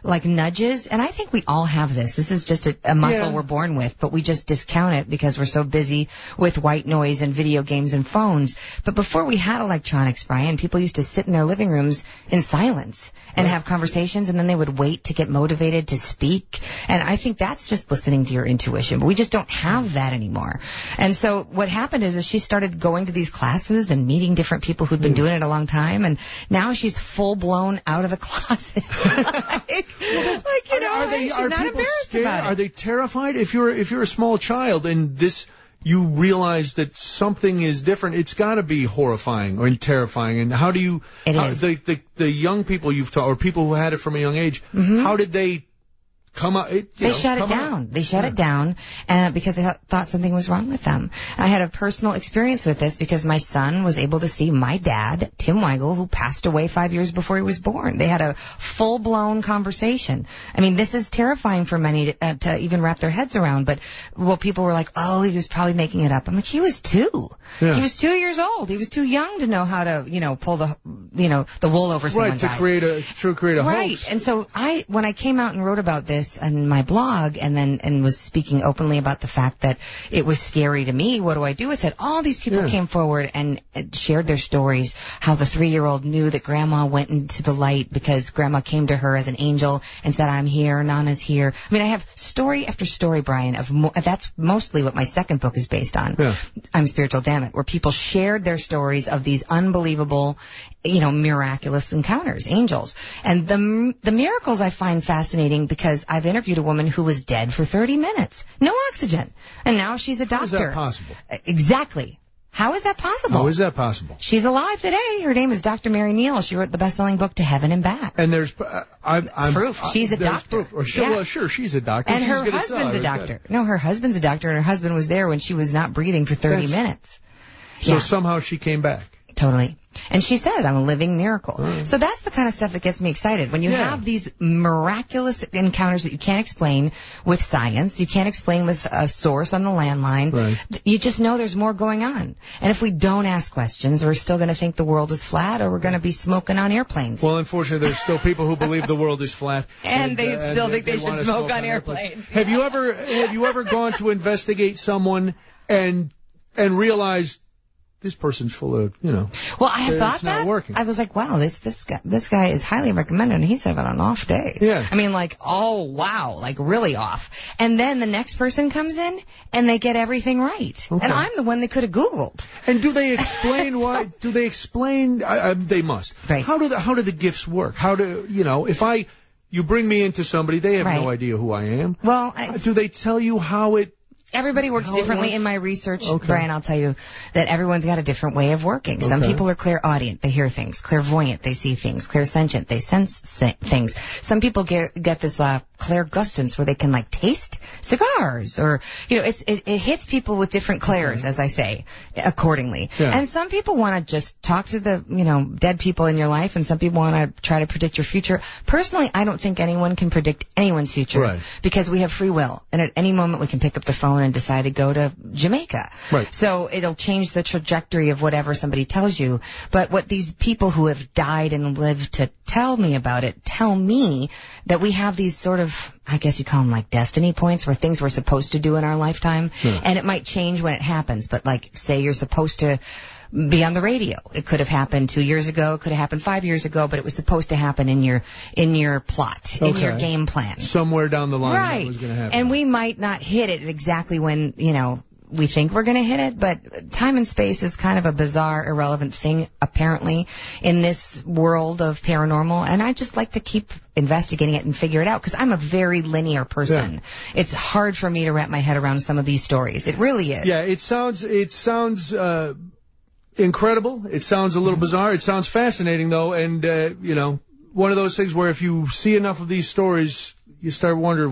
like nudges. And I think we all have this. This is just a, a muscle Yeah. we're born with, but we just discount it because we're so busy with white noise and video games and phones. But before we had electronics, Brian, people used to sit in their living rooms in silence and have conversations, and then they would wait to get motivated to speak. And I think that's just listening to your intuition. But we just don't have that anymore. And so what happened is, is she started going to these classes and meeting different people who'd been doing it a long time, and now she's full blown out of the closet. like, like, you know, are they, she's are not people embarrassed scared? about it. Are they terrified? If you're if you're a small child and this you realize that something is different, it's got to be horrifying or terrifying. And how do you? It how, is. The, the the young people you've taught, or people who had it from a young age, Mm-hmm. how did they come out? It, you They know, shut it come down. out? They shut Yeah. it down uh, because they th- thought something was wrong with them. I had a personal experience with this because my son was able to see my dad, Tim Weigel, who passed away five years before he was born. They had a full-blown conversation. I mean, this is terrifying for many to, uh, to even wrap their heads around. But well, people were like, "Oh, he was probably making it up." I'm like, he was two. Yeah. He was two years old. He was too young to know how to, you know, pull the, you know, the wool over Right, someone's to eyes. create a to create a Right. hoax. And so I, when I came out and wrote about this on my blog and then, and was speaking openly about the fact that it was scary to me, what do I do with it? All these people Yeah. came forward and uh, shared their stories, how the three-year-old knew that grandma went into the light because grandma came to her as an angel and said, I'm here, Nana's here. I mean, I have story after story, Brian, of mo- that's mostly what my second book is based on. Yeah. I'm Spiritual Damn It, where people shared their stories of these unbelievable, you know, miraculous encounters, angels. And the the miracles I find fascinating because I've interviewed a woman who was dead for thirty minutes, no oxygen, and now she's a doctor. How is that possible? Exactly. How is that possible? How is that possible? She's alive today. Her name is Doctor Mary Neal. She wrote the best-selling book To Heaven and Back. And there's uh, I'm, I'm, Proof. She's a there's doctor. Proof. Or sure, Yeah. Well, sure, she's a doctor. And She's her gonna husband's sell a it. doctor. No, her husband's a doctor, and her husband was there when she was not breathing for thirty That's- minutes. So Yeah. somehow she came back. Totally. And she said, I'm a living miracle. Right. So that's the kind of stuff that gets me excited. When you Yeah. have these miraculous encounters that you can't explain with science, you can't explain with a source on the landline, Right. you just know there's more going on. And if we don't ask questions, we're still going to think the world is flat, or we're going to be smoking on airplanes. Well, unfortunately, there's still people who believe the world is flat, And they uh, still think they should wanna smoke on airplanes. Have you ever have you ever gone to investigate someone and and realized this person's full of, you know? Well, I have it's thought not that. working. I was like, wow, this this guy this guy is highly recommended, and he's having an off day. Yeah. I mean, like, oh wow, like really off. And then the next person comes in, and they get everything right. Okay. And I'm the one they could have Googled. And do they explain why? Do they explain? I, I, they must. Right. How do the how do the gifts work? How do you know if I you bring me into somebody, they have no Right. idea who I am. Well, I, Do they tell you how it? everybody works How it differently. works? In my research, Okay. Brian, I'll tell you that everyone's got a different way of working. Some Okay. people are clairaudient, they hear things. Clairvoyant, they see things. Clairsentient, they sense se- things. Some people get get this uh, clairgustance where they can like taste cigars, or you know, it's it, it hits people with different clairs, as I say, accordingly. Yeah. And some people want to just talk to the you know dead people in your life, and some people want to try to predict your future. Personally, I don't think anyone can predict anyone's future, Right. because we have free will, and at any moment we can pick up the phone and decide to go to Jamaica. Right. So it'll change the trajectory of whatever somebody tells you. But what these people who have died and lived to tell me about it tell me that we have these sort of, I guess you call them like destiny points, where things we're supposed to do in our lifetime. Yeah. And it might change when it happens. But like, say you're supposed to be on the radio. It could have happened two years ago. It could have happened five years ago, but it was supposed to happen in your, in your plot, in Okay. your game plan. Somewhere down the line, Right. that was going to happen. And we might not hit it exactly when, you know, we think we're going to hit it, but time and space is kind of a bizarre, irrelevant thing, apparently, in this world of paranormal. And I just like to keep investigating it and figure it out, because I'm a very linear person. Yeah. It's hard for me to wrap my head around some of these stories. It really is. Yeah, it sounds it sounds uh, incredible. It sounds a little bizarre. It sounds fascinating, though, and uh, you know, one of those things where if you see enough of these stories, you start wondering, well,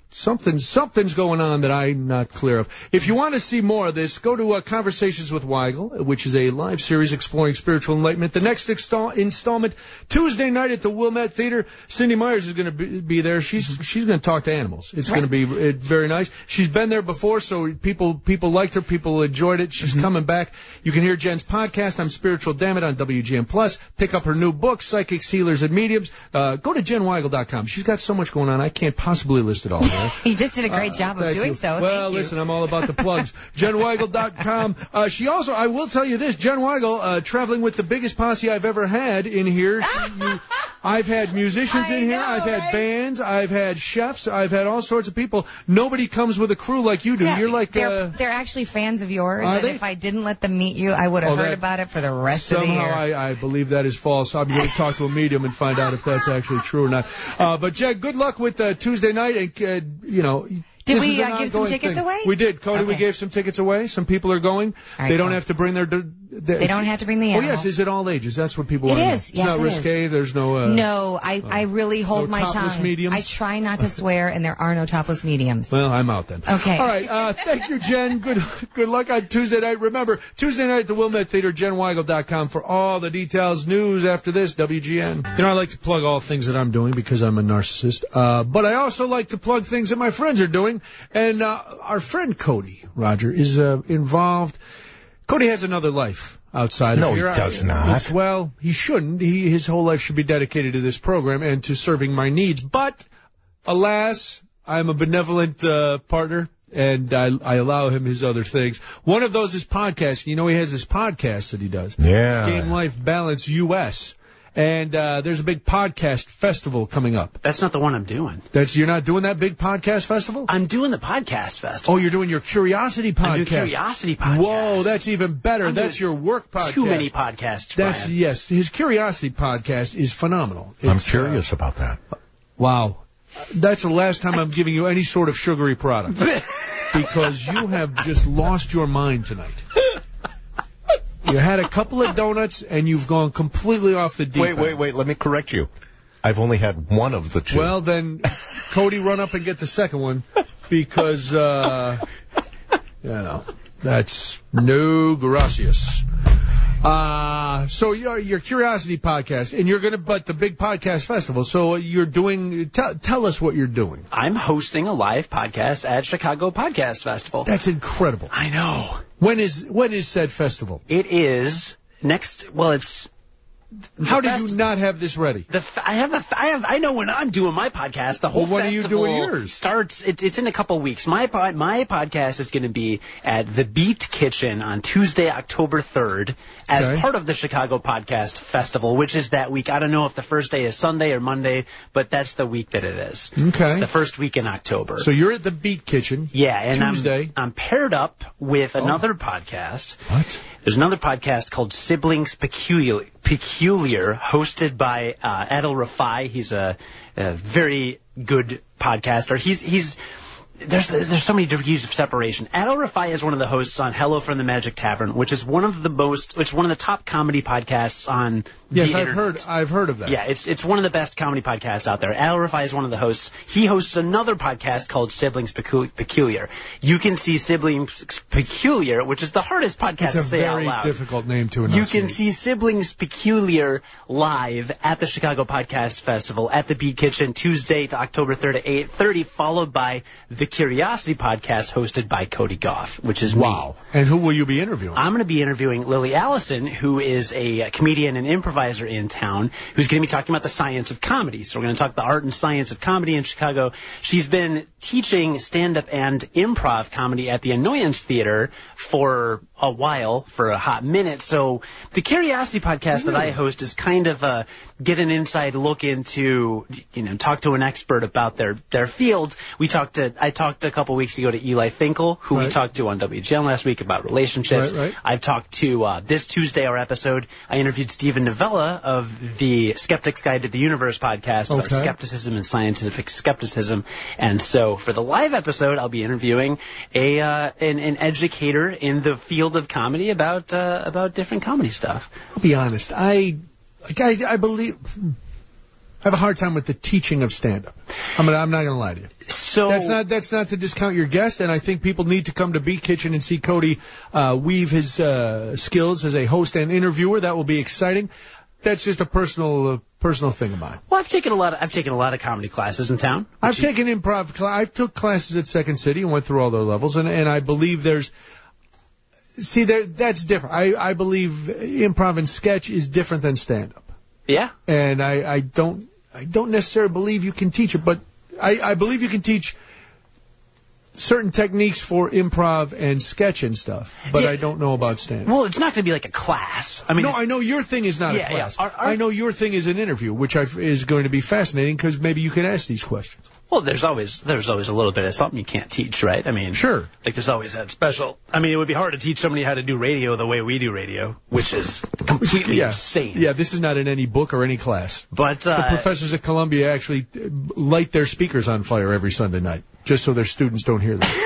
something, something's going on that I'm not clear of. If you want to see more of this, go to uh, Conversations with Weigel, which is a live series exploring spiritual enlightenment. The next install- installment, Tuesday night at the Wilmette Theater. Cindy Myers is going to be, be there. She's she's going to talk to animals. It's going to be uh, very nice. She's been there before, so people people liked her. People enjoyed it. She's mm-hmm. coming back. You can hear Jen's podcast, I'm Spiritual Damn It, on W G N Plus. Pick up her new book, Psychics, Healers, and Mediums. Uh, go to jen weigel dot com. She's got so much going on, I can't possibly list it all. Right? You just did a great uh, job of doing you. so. Well, Thank you. listen, I'm all about the plugs. jen weigel dot com. Uh, she also, I will tell you this, Jen Weigel, uh, traveling with the biggest posse I've ever had in here. You, I've had musicians I in here. know, I've had right? bands. I've had chefs. I've had all sorts of people. Nobody comes with a crew like you do. Yeah, You're like... They're, uh, they're actually fans of yours, are and they? if I didn't let them meet you, I would have Oh, heard that- about it for the rest of the year. Somehow I, I believe that is false. I'm going to talk to a medium and find out if that's actually true or not. Uh, but, Jen, good luck with uh, Tuesday night. And, uh, you know... Did This we is an uh, give some ongoing tickets thing. away? We did. Cody, we Okay. gave some tickets away. Some people are going. right, they don't cool. have to bring their... their They don't have to bring the Oh, animal. yes. Is it all ages? That's what people It want to know. is. It's Yes, not it risque. is. There's no... Uh, No, I, I really hold no my topless tongue. mediums? I try not to swear, and there are no topless mediums. Well, I'm out then. Okay. All right. Uh, thank you, Jen. Good good luck on Tuesday night. Remember, Tuesday night at the Wilmette Theater, jen weigel dot com for all the details. News after this, W G N. You know, I like to plug all things that I'm doing because I'm a narcissist. Uh, but I also like to plug things that my friends are doing. And uh, our friend Cody, Roger, is uh, involved. Cody has another life outside No, of he here. does I- not. it's- Well, he shouldn't. He, his whole life should be dedicated to this program and to serving my needs. But, alas, I'm a benevolent uh, partner, and I, I allow him his other things. One of those is podcasting. You know, he has this podcast that he does. Yeah. Game Life Balance U S. And uh, there's a big podcast festival coming up. That's not the one I'm doing. That's You're not doing that big podcast festival? I'm doing the podcast festival. Oh, you're doing your Curiosity podcast. I'm doing Curiosity podcast. Whoa, that's even better. I'm That's doing your work podcast. Too many podcasts, That's Brian. yes. His Curiosity podcast is phenomenal. I'm It's, curious about that. Uh, wow, that's the last time I'm giving you any sort of sugary product because you have just lost your mind tonight. You had a couple of donuts and you've gone completely off the deep Wait, end. wait, wait. Let me correct you. I've only had one of the two. Well, then, Cody, run up and get the second one because, uh, you know, that's no gracias. Uh, so your your Curiosity podcast, and you're gonna, but the big podcast festival. So you're doing. Tell tell us what you're doing. I'm hosting a live podcast at Chicago Podcast Festival. That's incredible. I know. When is when is said festival? It is next. Well, it's. How did fest- you not have this ready? The f- I have a I have I know when I'm doing my podcast. The whole Well, when are you festival doing yours? starts. It, it's in a couple weeks. My pod, my podcast is going to be at the Beat Kitchen on Tuesday, October third, as Okay. part of the Chicago Podcast Festival, which is that week. I don't know if the first day is Sunday or Monday, but that's the week that it is. Okay. It's the first week in October. So you're at the Beat Kitchen. Yeah, and Tuesday. I'm, I'm paired up with another podcast. What? There's another podcast called Siblings Peculiar, Peculiar hosted by uh, Adil Rafai. He's a, a very good podcaster. He's he's there's there's so many degrees of separation. Adil Rafai is one of the hosts on Hello from the Magic Tavern, which is one of the most, which is one of the top comedy podcasts on. Yes, the I've internet. heard. I've heard of that. Yeah, it's it's one of the best comedy podcasts out there. Al Rafai is one of the hosts. He hosts another podcast called Siblings Pecu- Peculiar. You can see Siblings Peculiar, which is the hardest podcast It's to a say out very loud. difficult name to You enunciate. can see Siblings Peculiar live at the Chicago Podcast Festival at the Beat Kitchen Tuesday to October third at eight thirty, followed by the Curiosity Podcast hosted by Cody Goff, which is me. Wow. And who will you be interviewing? I'm going to be interviewing Lily Allison, who is a comedian and improviser in town, who's going to be talking about the science of comedy. So we're going to talk the art and science of comedy in Chicago. She's been teaching stand-up and improv comedy at the Annoyance Theater for a while, for a hot minute. So the Curiosity Podcast that I host is kind of a get an inside look into, you know, talk to an expert about their, their field. We talked to, I talked a couple weeks ago to Eli Finkel, who we Right. talked to on W G N last week about relationships. Right, right. I've talked to, uh, this Tuesday, our episode, I interviewed Stephen Novella of the Skeptic's Guide to the Universe podcast about Okay. skepticism and scientific skepticism. And so for the live episode, I'll be interviewing a, uh, an, an educator in the field of comedy about, uh, about different comedy stuff. I'll be honest. I, like, I, I believe, have a hard time with the teaching of stand-up. I'm gonna, I'm not going to lie to you. So That's not that's not to discount your guest, and I think people need to come to Beat Kitchen and see Cody uh, weave his uh, skills as a host and interviewer. That will be exciting. That's just a personal uh, personal thing of mine. Well, I've taken a lot of I've taken a lot of comedy classes in town. I've you... taken improv. Cl- I've took classes at Second City and went through all their levels, and, and I believe there's. See, there that's different. I, I believe improv and sketch is different than stand-up. Yeah. And I, I don't I don't necessarily believe you can teach it, but I, I believe you can teach certain techniques for improv and sketch and stuff, but yeah. I don't know about stand-up. Well, it's not going to be like a class. I mean, no, it's... I know your thing is not yeah, a class. Yeah. Our, our... I know your thing is an interview, which I, is going to be fascinating because maybe you can ask these questions. Well, there's always there's always a little bit of something you can't teach, right? I mean, sure. Like there's always that special. I mean, it would be hard to teach somebody how to do radio the way we do radio, which is completely yeah. insane. Yeah, this is not in any book or any class. But uh, the professors at Columbia actually light their speakers on fire every Sunday night, just so their students don't hear them.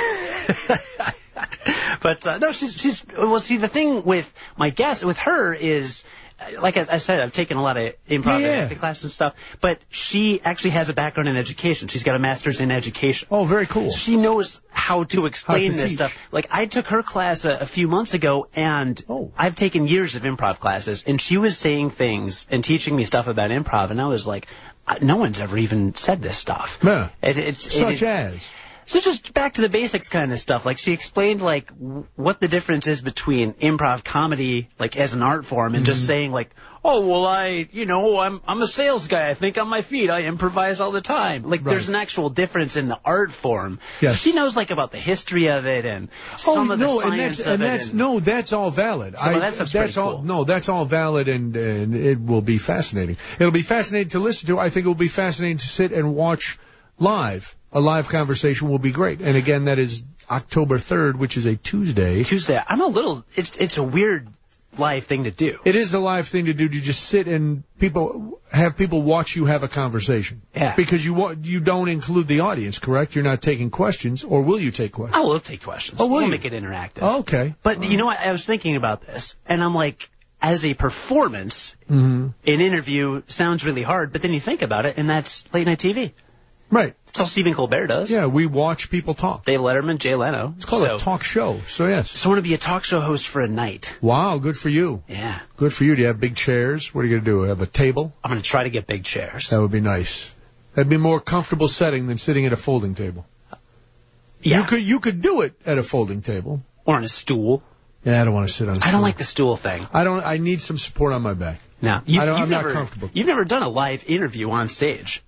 But uh, no, she's she's well. See, the thing with my guest with her is. Like I said, I've taken a lot of improv yeah, yeah. and acting classes and stuff, but she actually has a background in education. She's got a master's in education. Oh, very cool. She knows how to explain how to this teach. stuff. Like, I took her class a, a few months ago, and oh. I've taken years of improv classes, and she was saying things and teaching me stuff about improv, and I was like, no one's ever even said this stuff. Yeah. It, it's, Such it, as? So just back to the basics kind of stuff. Like, she explained, like, w- what the difference is between improv comedy, like, as an art form, and mm-hmm. just saying, like, oh, well, I, you know, I'm I'm a sales guy. I think on my feet. I improvise all the time. Like, right. there's an actual difference in the art form. Yes. So she knows, like, about the history of it and oh, some of the no, science and that's, of and it. that's, and no, that's all valid. Some I, of that stuff's that's pretty all, cool. No, that's all valid, and, and it will be fascinating. It'll be fascinating to listen to. I think it will be fascinating to sit and watch live. A live conversation will be great. And again, that is October third, which is a Tuesday. Tuesday. I'm a little, it's it's a weird live thing to do. It is a live thing to do, to just sit and people have people watch you have a conversation. Yeah. Because you want, you don't include the audience, correct? You're not taking questions, or will you take questions? I will take questions. Oh, will we'll you? make it interactive. Oh, okay. But uh, you know what? I was thinking about this, and I'm like, as a performance, mm-hmm. an interview sounds really hard, but then you think about it, and that's late night T V. Right. That's all Stephen Colbert does. Yeah, we watch people talk. Dave Letterman, Jay Leno. It's called so, a talk show, so yes. So I want to be a talk show host for a night. Wow, good for you. Yeah. Good for you. Do you have big chairs? What are you going to do? Have a table? I'm going to try to get big chairs. That would be nice. That'd be a more comfortable setting than sitting at a folding table. Yeah. You could you could do it at a folding table. Or on a stool. Yeah, I don't want to sit on a stool. I don't like the stool thing. I don't. I need some support on my back. No. You, I don't, you've I'm never, not comfortable. You've never done a live interview on stage.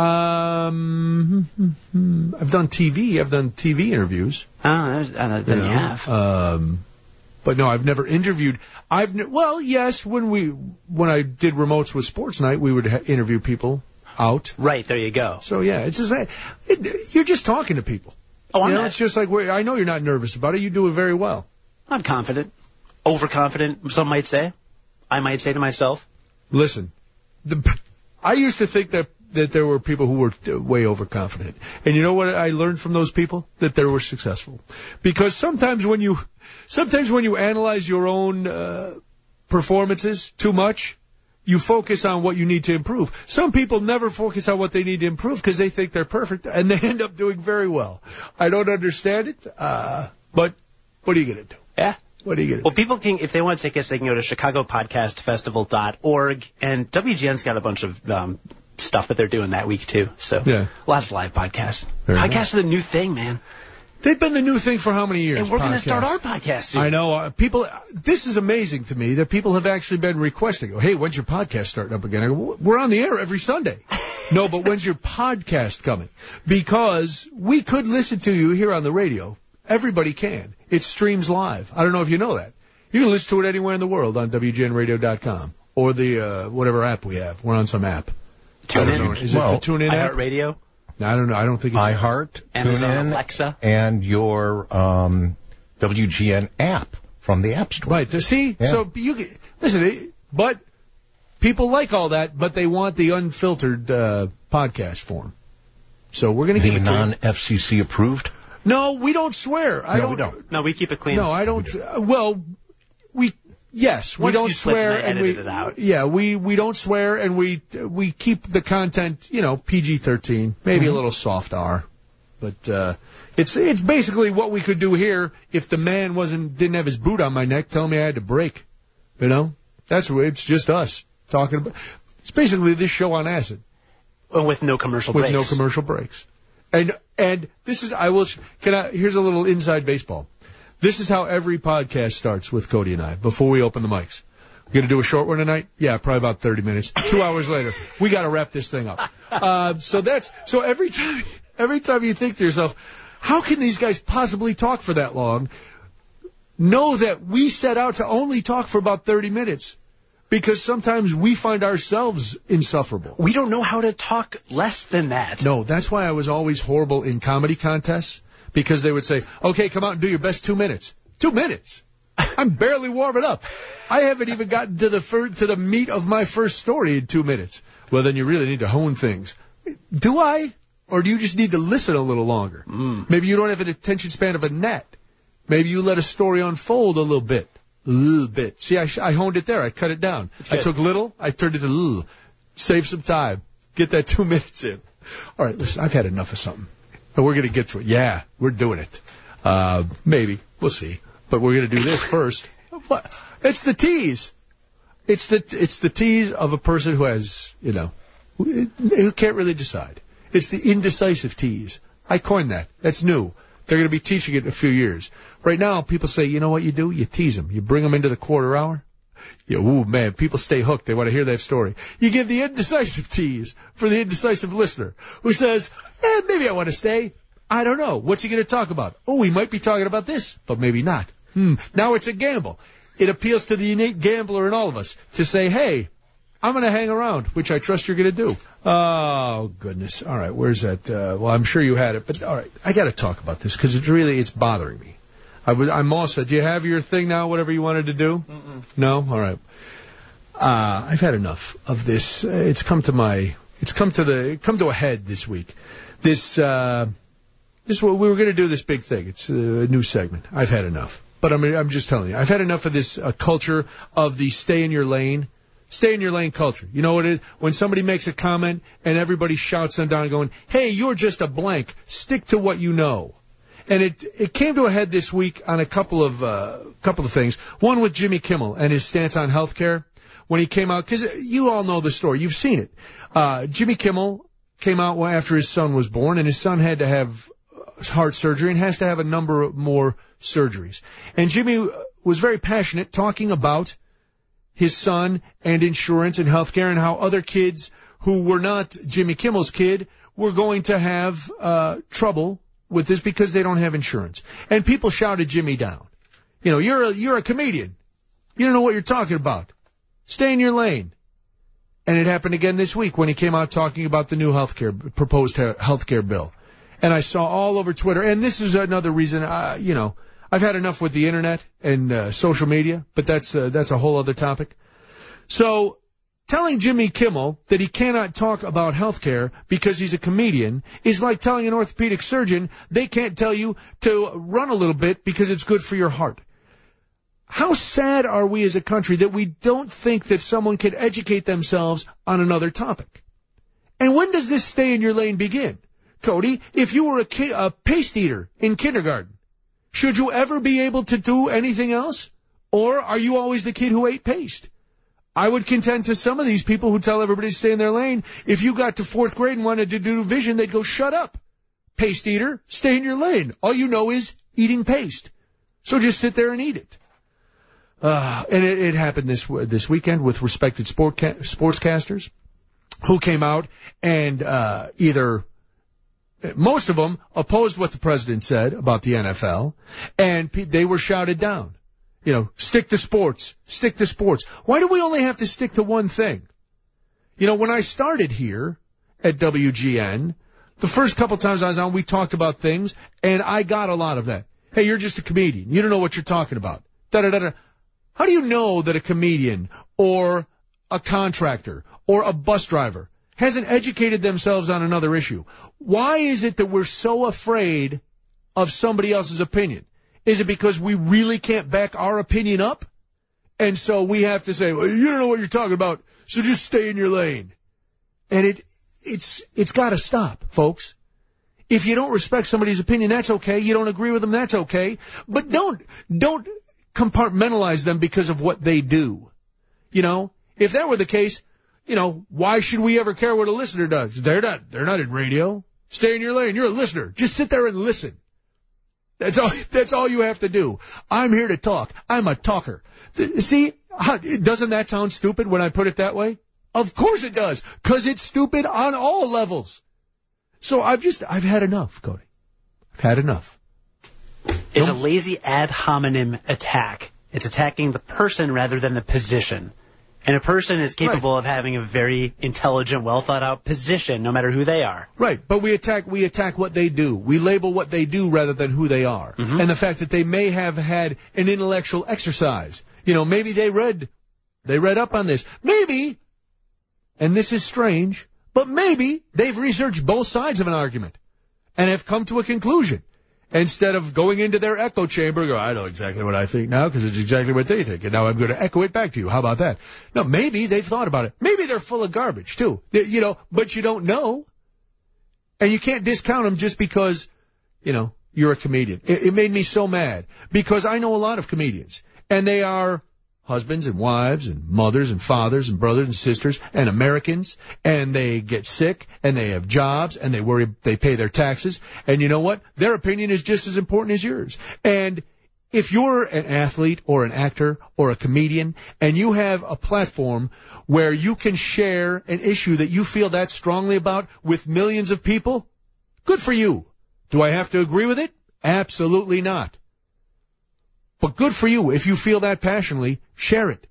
Um, I've done T V. I've done T V interviews. Oh, uh, then you you know, have. Um, but no, I've never interviewed. I've ne- well, yes, when we when I did remotes with Sports Night, we would ha- interview people out. Right, there you go. So yeah, it's just it, it, you're just talking to people. Oh, I'm you know, not. It's just like we're, I know you're not nervous about it. You do it very well. I'm confident. Overconfident, some might say. I might say to myself. Listen, the, I used to think that. that there were people who were way overconfident. And you know what I learned from those people? That they were successful. Because sometimes when you, sometimes when you analyze your own uh, performances too much, you focus on what you need to improve. Some people never focus on what they need to improve because they think they're perfect, and they end up doing very well. I don't understand it, uh, but what are you going to do? Yeah. What are you going to Well, do? people can, if they want tickets, they can go to chicago podcast festival dot org, and W G N's got a bunch of um, stuff that they're doing that week, too. So, yeah. Lots of live podcasts. Very podcasts nice. are the new thing, man. They've been the new thing for how many years? And we're going to podcasts? start our podcast soon. I know. Uh, people, this is amazing to me that people have actually been requesting, hey, when's your podcast starting up again? I go, we're on the air every Sunday. No, but when's your podcast coming? Because we could listen to you here on the radio. Everybody can. It streams live. I don't know if you know that. You can listen to it anywhere in the world on W G N radio dot com or the uh, whatever app we have. We're on some app. Tune I don't in. know. Is Well, it the TuneIn app? iHeartRadio. No, I don't know. I don't think it's iHeart, Amazon TuneIn, Alexa. and your um, W G N app from the App Store. Right. See? Yeah. So you can, listen, it- but people like all that, but they want the unfiltered uh, podcast form. So we're going to The keep it to you. non-F C C approved? No, we don't swear. I No, don't, we don't. No, we keep it clean. No, I don't. Uh, well, we Yes, we Once don't you slipped swear, and I and we edited it out. yeah we we don't swear, and we we keep the content, you know, P G thirteen, maybe Mm-hmm. a little soft R, but uh, it's it's basically what we could do here if the man wasn't didn't have his boot on my neck telling me I had to break, you know. That's what it's just us talking about. It's basically this show on acid With no commercial with breaks. no commercial breaks, and and this is I will can I here's a little inside baseball. This is how every podcast starts with Cody and I before we open the mics. We're going to do a short one tonight? Yeah, probably about thirty minutes. Two hours later, we got to wrap this thing up. Uh, so that's so every time every time you think to yourself, how can these guys possibly talk for that long? Know that we set out to only talk for about thirty minutes because sometimes we find ourselves insufferable. We don't know how to talk less than that. No, that's why I was always horrible in comedy contests. Because they would say, okay, come out and do your best two minutes. Two minutes? I'm barely warming up. I haven't even gotten to the fir- to the meat of my first story in two minutes. Well, then you really need to hone things. Do I? Or do you just need to listen a little longer? Mm. Maybe you don't have an attention span of a gnat. Maybe you let a story unfold a little bit. A little bit. See, I, sh- I honed it there. I cut it down. I took little. I turned it to little. Save some time. Get that two minutes in. All right, listen, I've had enough of something. And we're going to get to it. Yeah, we're doing it. Uh, maybe. We'll see. But we're going to do this first. What? It's the tease. It's the it's the tease of a person who has, you know, who, who can't really decide. It's the indecisive tease. I coined that. That's new. They're going to be teaching it in a few years. Right now, people say, you know what you do? You tease them. You bring them into the quarter hour. Yeah, ooh, man, people stay hooked. They want to hear that story. You give the indecisive tease for the indecisive listener who says, eh, maybe I want to stay. I don't know. What's he going to talk about? Oh, he might be talking about this, but maybe not. Hmm. Now it's a gamble. It appeals to the innate gambler in all of us to say, hey, I'm going to hang around, which I trust you're going to do. Oh, goodness. All right, where's that? Uh, well, I'm sure you had it, but all right, I got to talk about this because it's really, it's bothering me. I was, I'm also, do you have your thing now, whatever you wanted to do? Mm-mm. No? All right. Uh, I've had enough of this. Uh, it's come to my, it's come to the, come to a head this week. This, uh, this, we were going to do this big thing. It's a new segment. I've had enough. But I'm, I'm just telling you, I've had enough of this uh, culture of the stay in your lane. Stay in your lane culture. You know what it is? When somebody makes a comment and everybody shouts them down going, hey, you're just a blank. Stick to what you know. And it it came to a head this week on a couple of uh, couple of things. One with Jimmy Kimmel and his stance on health care when he came out, because you all know the story. You've seen it. Uh, Jimmy Kimmel came out after his son was born, and his son had to have heart surgery and has to have a number of more surgeries. And Jimmy was very passionate talking about his son and insurance and health care and how other kids who were not Jimmy Kimmel's kid were going to have uh, trouble with this because they don't have insurance. And people shouted Jimmy down. You know, you're a, you're a comedian. You don't know what you're talking about. Stay in your lane. And it happened again this week when he came out talking about the new healthcare, proposed healthcare bill. And I saw all over Twitter, and this is another reason, uh, you know, I've had enough with the internet and uh, social media, but that's uh, that's a whole other topic. So telling Jimmy Kimmel that he cannot talk about healthcare because he's a comedian is like telling an orthopedic surgeon they can't tell you to run a little bit because it's good for your heart. How sad are we as a country that we don't think that someone can educate themselves on another topic? And when does this stay in your lane begin? Cody, if you were a, ki- a paste eater in kindergarten, should you ever be able to do anything else? Or are you always the kid who ate paste? I would contend to some of these people who tell everybody to stay in their lane, if you got to fourth grade and wanted to do vision, they'd go, shut up. Paste eater, stay in your lane. All you know is eating paste. So just sit there and eat it. Uh, and it, it happened this this weekend with respected sport ca- sportscasters who came out and uh, either, most of them opposed what the president said about the N F L, and pe- they were shouted down. You know, stick to sports, stick to sports. Why do we only have to stick to one thing? You know, when I started here at W G N, the first couple times I was on, we talked about things, and I got a lot of that. Hey, you're just a comedian. You don't know what you're talking about. Da-da-da-da. How do you know that a comedian or a contractor or a bus driver hasn't educated themselves on another issue? Why is it that we're so afraid of somebody else's opinion? Is it because we really can't back our opinion up? And so we have to say, well, you don't know what you're talking about, so just stay in your lane. And it it's it's got to stop, folks. If you don't respect somebody's opinion, that's okay. You don't agree with them, that's okay. But don't don't compartmentalize them because of what they do. You know, if that were the case, you know, why should we ever care what a listener does? They're not they're not in radio. Stay in your lane. You're a listener. Just sit there and listen. That's all that's all you have to do. I'm here to talk. I'm a talker. See, how, doesn't that sound stupid when I put it that way? Of course it does, because it's stupid on all levels. So I've just, I've had enough, Cody. I've had enough. It's a lazy ad hominem attack. It's attacking the person rather than the position. And a person is capable right. of having a very intelligent, well-thought-out position, no matter who they are. Right, but we attack we attack what they do. We label what they do rather than who they are. Mm-hmm. And the fact that they may have had an intellectual exercise. You know, maybe they read, they read up on this. Maybe, and this is strange, but maybe they've researched both sides of an argument and have come to a conclusion. Instead of going into their echo chamber, go, I know exactly what I think now because it's exactly what they think, and now I'm going to echo it back to you. How about that? No, maybe they've thought about it. Maybe they're full of garbage, too. You know, but you don't know. And you can't discount them just because, you know, you're a comedian. It, it made me so mad because I know a lot of comedians, and they are husbands and wives and mothers and fathers and brothers and sisters and Americans, and they get sick and they have jobs and they worry they pay their taxes. And you know what? Their opinion is just as important as yours. And if you're an athlete or an actor or a comedian and you have a platform where you can share an issue that you feel that strongly about with millions of people, good for you. Do I have to agree with it? Absolutely not. But good for you. If you feel that passionately, share it.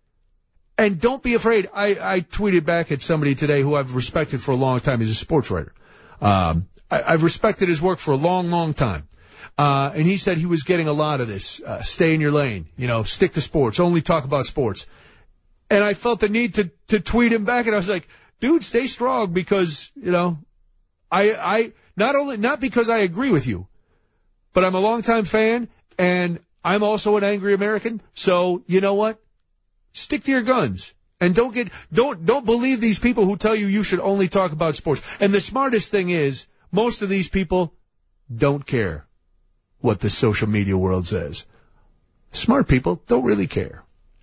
And don't be afraid. I, I tweeted back at somebody today who I've respected for a long time. He's a sports writer. Um, I, I've respected his work for a long, long time. Uh, and he said he was getting a lot of this. Uh, stay in your lane. You know, stick to sports. Only talk about sports. And I felt the need to, to tweet him back. And I was like, dude, stay strong because, you know, I, I, not only, not because I agree with you, but I'm a longtime fan and I'm also an angry American, so you know what? Stick to your guns and don't get don't don't believe these people who tell you you should only talk about sports. And the smartest thing is, most of these people don't care what the social media world says. Smart people don't really care.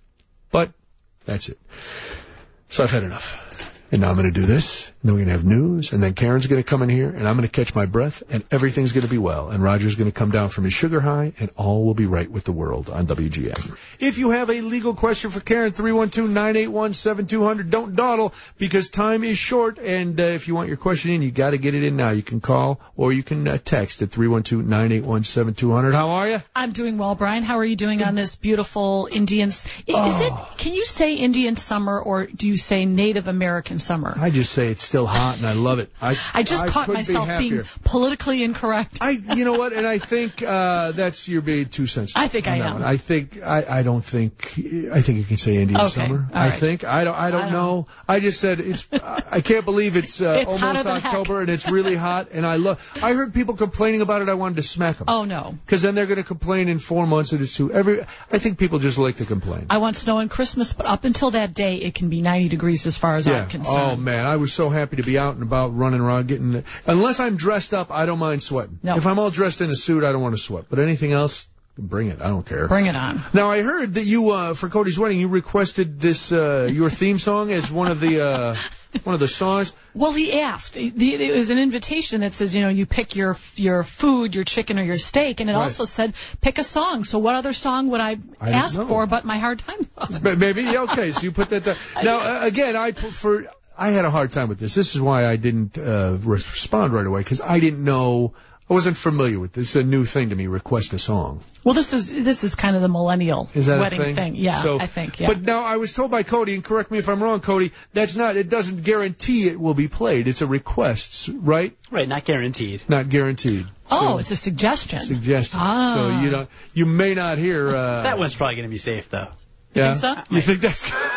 But that's it. So I've had enough. And now I'm going to do this, and then we're going to have news, and then Karen's going to come in here, and I'm going to catch my breath, and everything's going to be well. And Roger's going to come down from his sugar high, and all will be right with the world on W G N. If you have a legal question for Karen, three one two, nine eight one, seven two zero zero. Don't dawdle, because time is short, and uh, if you want your question in, you got to get it in now. You can call, or you can uh, text at three one two, nine eight one, seven two zero zero. How are you? I'm doing well, Brian. How are you doing on this beautiful Indian... Is oh. it... Can you say Indian summer, or do you say Native American summer? I just say it's still hot, and I love it. I, I just I caught myself be being politically incorrect. I, you know what, and I think uh, that's you're being too sensitive. I think I am. One. I think I, I don't think I think you can say Indian okay. summer. All I right. think I don't I don't, I don't know. know. I just said it's. I can't believe it's, uh, it's almost October and it's really hot, and I love. I heard people complaining about it. I wanted to smack them. Oh no! Because then they're going to complain in four months and it's too. Every I think people just like to complain. I want snow on Christmas, but up until that day, it can be ninety degrees as far as yeah. I'm concerned. Oh man, I was so happy to be out and about, running around, getting. Unless I'm dressed up, I don't mind sweating. No. If I'm all dressed in a suit, I don't want to sweat. But anything else, bring it. I don't care. Bring it on. Now I heard that you, uh, for Cody's wedding, you requested this uh, your theme song as one of the uh, one of the songs. Well, he asked. It was an invitation that says, you know, you pick your your food, your chicken or your steak, and it right. also said pick a song. So what other song would I, I ask for but My Hard Time? But maybe okay. So you put that. Down. Now uh, again, I put for. I had a hard time with this. This is why I didn't uh, respond right away, because I didn't know, I wasn't familiar with this. It's a new thing to me, request a song. Well, this is this is kind of the millennial is that wedding a thing? thing. Yeah, so, I think, yeah. But now I was told by Cody, and correct me if I'm wrong, Cody, that's not, it doesn't guarantee it will be played. It's a request, right? Right, not guaranteed. Not guaranteed. Oh, so, it's a suggestion. Suggestion. Ah. So you don't, you may not hear. Uh, that one's probably going to be safe, though. Yeah. Think so? You think that's...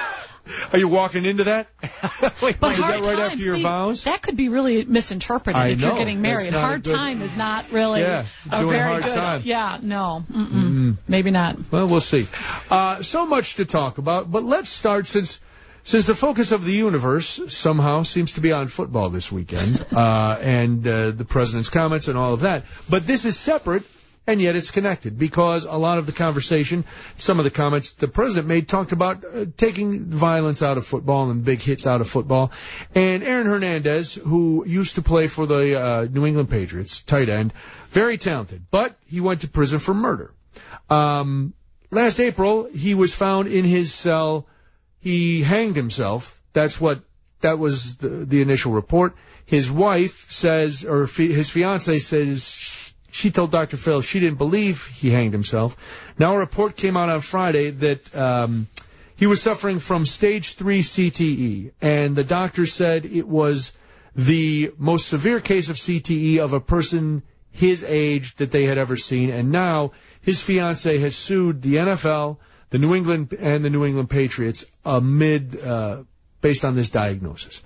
Are you walking into that? Wait, But is hard that right time, after your see, vows? That could be really misinterpreted I if know. you're getting married. That's not a Hard good- time is not really Yeah, a doing very hard good. time. Yeah, no, mm-mm, maybe not. Well, we'll see. Uh, so much to talk about, but let's start since since the focus of the universe somehow seems to be on football this weekend uh, and uh, the president's comments and all of that. But this is separate, and yet it's connected because a lot of the conversation, some of the comments the president made talked about uh, taking violence out of football and big hits out of football. And Aaron Hernandez, who used to play for the uh, New England Patriots, tight end, very talented, but he went to prison for murder. Um, last April, he was found in his cell. He hanged himself. That's what, that was the, the initial report. His wife says, or fi- his fiance says, she told Doctor Phil she didn't believe he hanged himself. Now a report came out on Friday that um, he was suffering from stage three C T E, and the doctor said it was the most severe case of C T E of a person his age that they had ever seen. And now his fiance has sued the N F L, the New England and the New England Patriots amid uh, based on this diagnosis.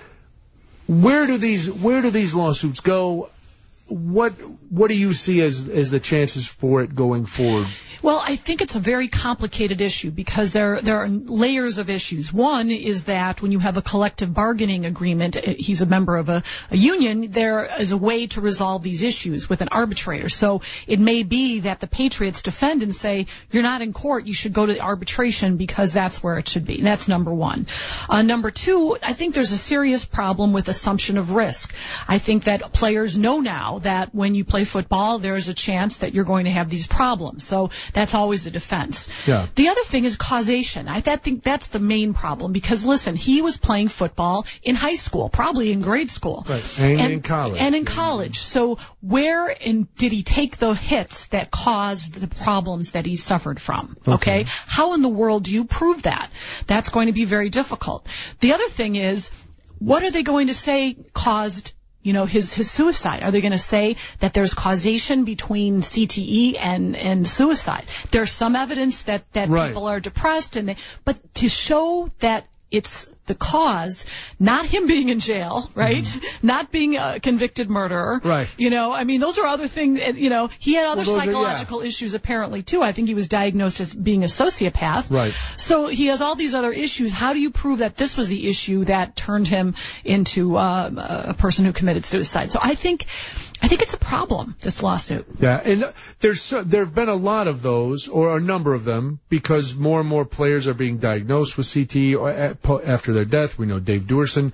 Where do these where do these lawsuits go? What what do you see as as the chances for it going forward? Well, I think it's a very complicated issue because there there are layers of issues. One is that when you have a collective bargaining agreement, he's a member of a, a union, there is a way to resolve these issues with an arbitrator. So it may be that the Patriots defend and say, you're not in court, you should go to arbitration because that's where it should be. And that's number one. Uh, number two, I think there's a serious problem with assumption of risk. I think that players know now that when you play football, there's a chance that you're going to have these problems. So that's always a defense. Yeah. The other thing is causation. I th- think that's the main problem because, listen, he was playing football in high school, probably in grade school. Right. And, and in college. And in college. So where in, did he take the hits that caused the problems that he suffered from? Okay. okay? How in the world do you prove that? That's going to be very difficult. The other thing is, what are they going to say caused You know, his, his suicide? Are they going to say that there's causation between C T E and, and suicide? There's some evidence that, that right. people are depressed, and they, but to show that it's the cause, not him being in jail, right? Mm-hmm. Not being a convicted murderer. Right. You know, I mean, those are other things, you know, he had other well, psychological are, yeah. issues apparently too. I think he was diagnosed as being a sociopath. Right. So he has all these other issues. How do you prove that this was the issue that turned him into uh, a person who committed suicide? So I think, I think it's a problem, this lawsuit. Yeah, and there's so, there have been a lot of those, or a number of them, because more and more players are being diagnosed with C T E after their death. We know Dave Duerson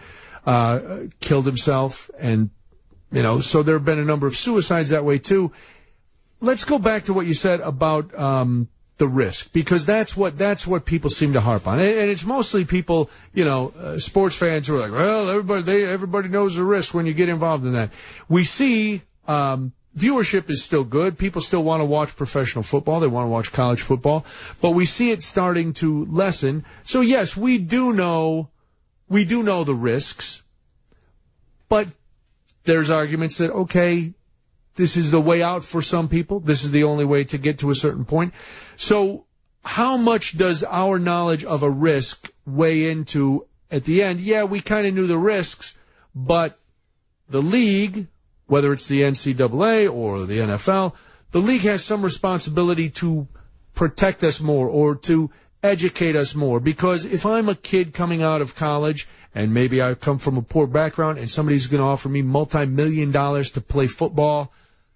uh, killed himself, and you know, so there have been a number of suicides that way too. Let's go back to what you said about um, the risk, because that's what that's what people seem to harp on, and, and it's mostly people, you know, uh, sports fans who are like, well, everybody they everybody knows the risk when you get involved in that. We see. Um, Viewership is still good. People still want to watch professional football. They want to watch college football. But we see it starting to lessen. So, yes, we do know we do know the risks. But there's arguments that, okay, this is the way out for some people. This is the only way to get to a certain point. So how much does our knowledge of a risk weigh into, at the end, yeah, we kind of knew the risks, but the league, whether it's the N C double A or the N F L, the league has some responsibility to protect us more or to educate us more. Because if I'm a kid coming out of college and maybe I come from a poor background and somebody's going to offer me multi-million dollars to play football,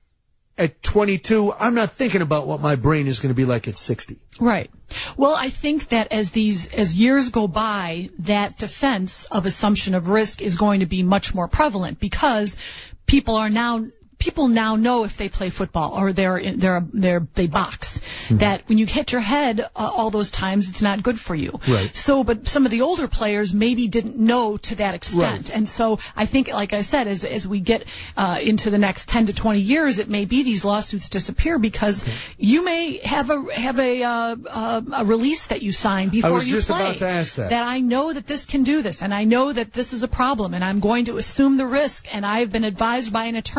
at twenty-two, I'm not thinking about what my brain is going to be like at sixty. Right. Well, I think that as these as years go by, that defense of assumption of risk is going to be much more prevalent because people are now people now know if they play football or they're in, they're they're they box mm-hmm. that when you hit your head uh, all those times it's not good for you. Right. So, but some of the older players maybe didn't know to that extent, right. and so I think, like I said, as as we get uh, into the next ten to twenty years, it may be these lawsuits disappear because okay. you may have a have a uh, uh, a release that you sign before I was you just play. about to ask that. That I know that this can do this, and I know that this is a problem, and I'm going to assume the risk, and I've been advised by an attorney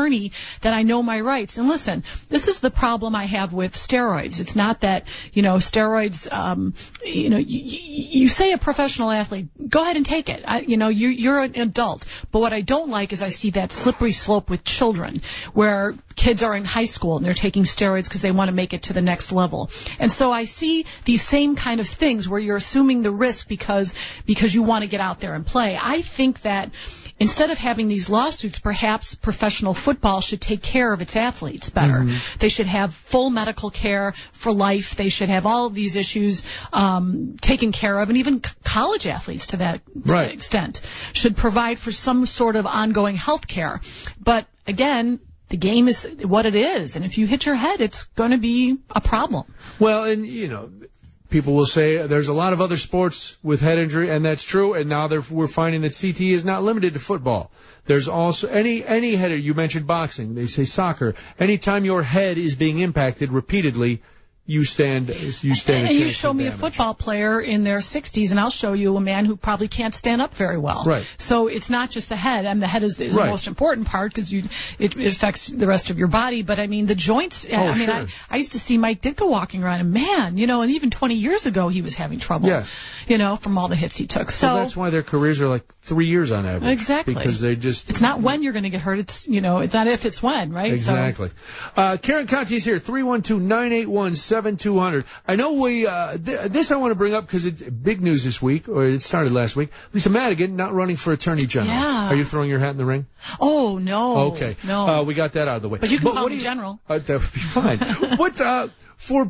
that I know my rights. And listen, this is the problem I have with steroids. It's not that, you know, steroids, um, you know, you, you say a professional athlete, go ahead and take it. I, you know, you, you're an adult. But what I don't like is I see that slippery slope with children where kids are in high school and they're taking steroids because they want to make it to the next level. And so I see these same kind of things where you're assuming the risk because because you want to get out there and play. I think that instead of having these lawsuits, perhaps professional football should take care of its athletes better. Mm-hmm. They should have full medical care for life. They should have all of these issues um, taken care of, and even c- college athletes to that right. extent should provide for some sort of ongoing health care. But again, the game is what it is, and if you hit your head, it's going to be a problem. Well, and, you know, people will say there's a lot of other sports with head injury, and that's true, and now they're, we're finding that C T E is not limited to football. There's also any any head, you mentioned boxing, they say soccer. Anytime your head is being impacted repeatedly, you stand you stand a and chance you show of me damage. A football player in their sixties, and I'll show you a man who probably can't stand up very well. Right. So it's not just the head. I mean, the head is, is right. the most important part because you it, it affects the rest of your body. But I mean, the joints. Oh, I mean, sure. I, I used to see Mike Ditka walking around, and man, you know, and even twenty years ago he was having trouble. Yeah. You know, from all the hits he took. So well, that's why their careers are like three years on average. Exactly. Because they just. It's not when you're going to get hurt. It's you know, it's not if, it's when, right? Exactly. So, uh, Karen Conti's here, three one two, nine eight one, seven two zero zero. I know we, uh, th- this I want to bring up because it's big news this week, or it started last week. Lisa Madigan not running for Attorney General. Yeah. Are you throwing your hat in the ring? Oh, no. Okay. No. Uh, we got that out of the way. But you can call what me do you, General. Uh, that would be fine. what, uh, for,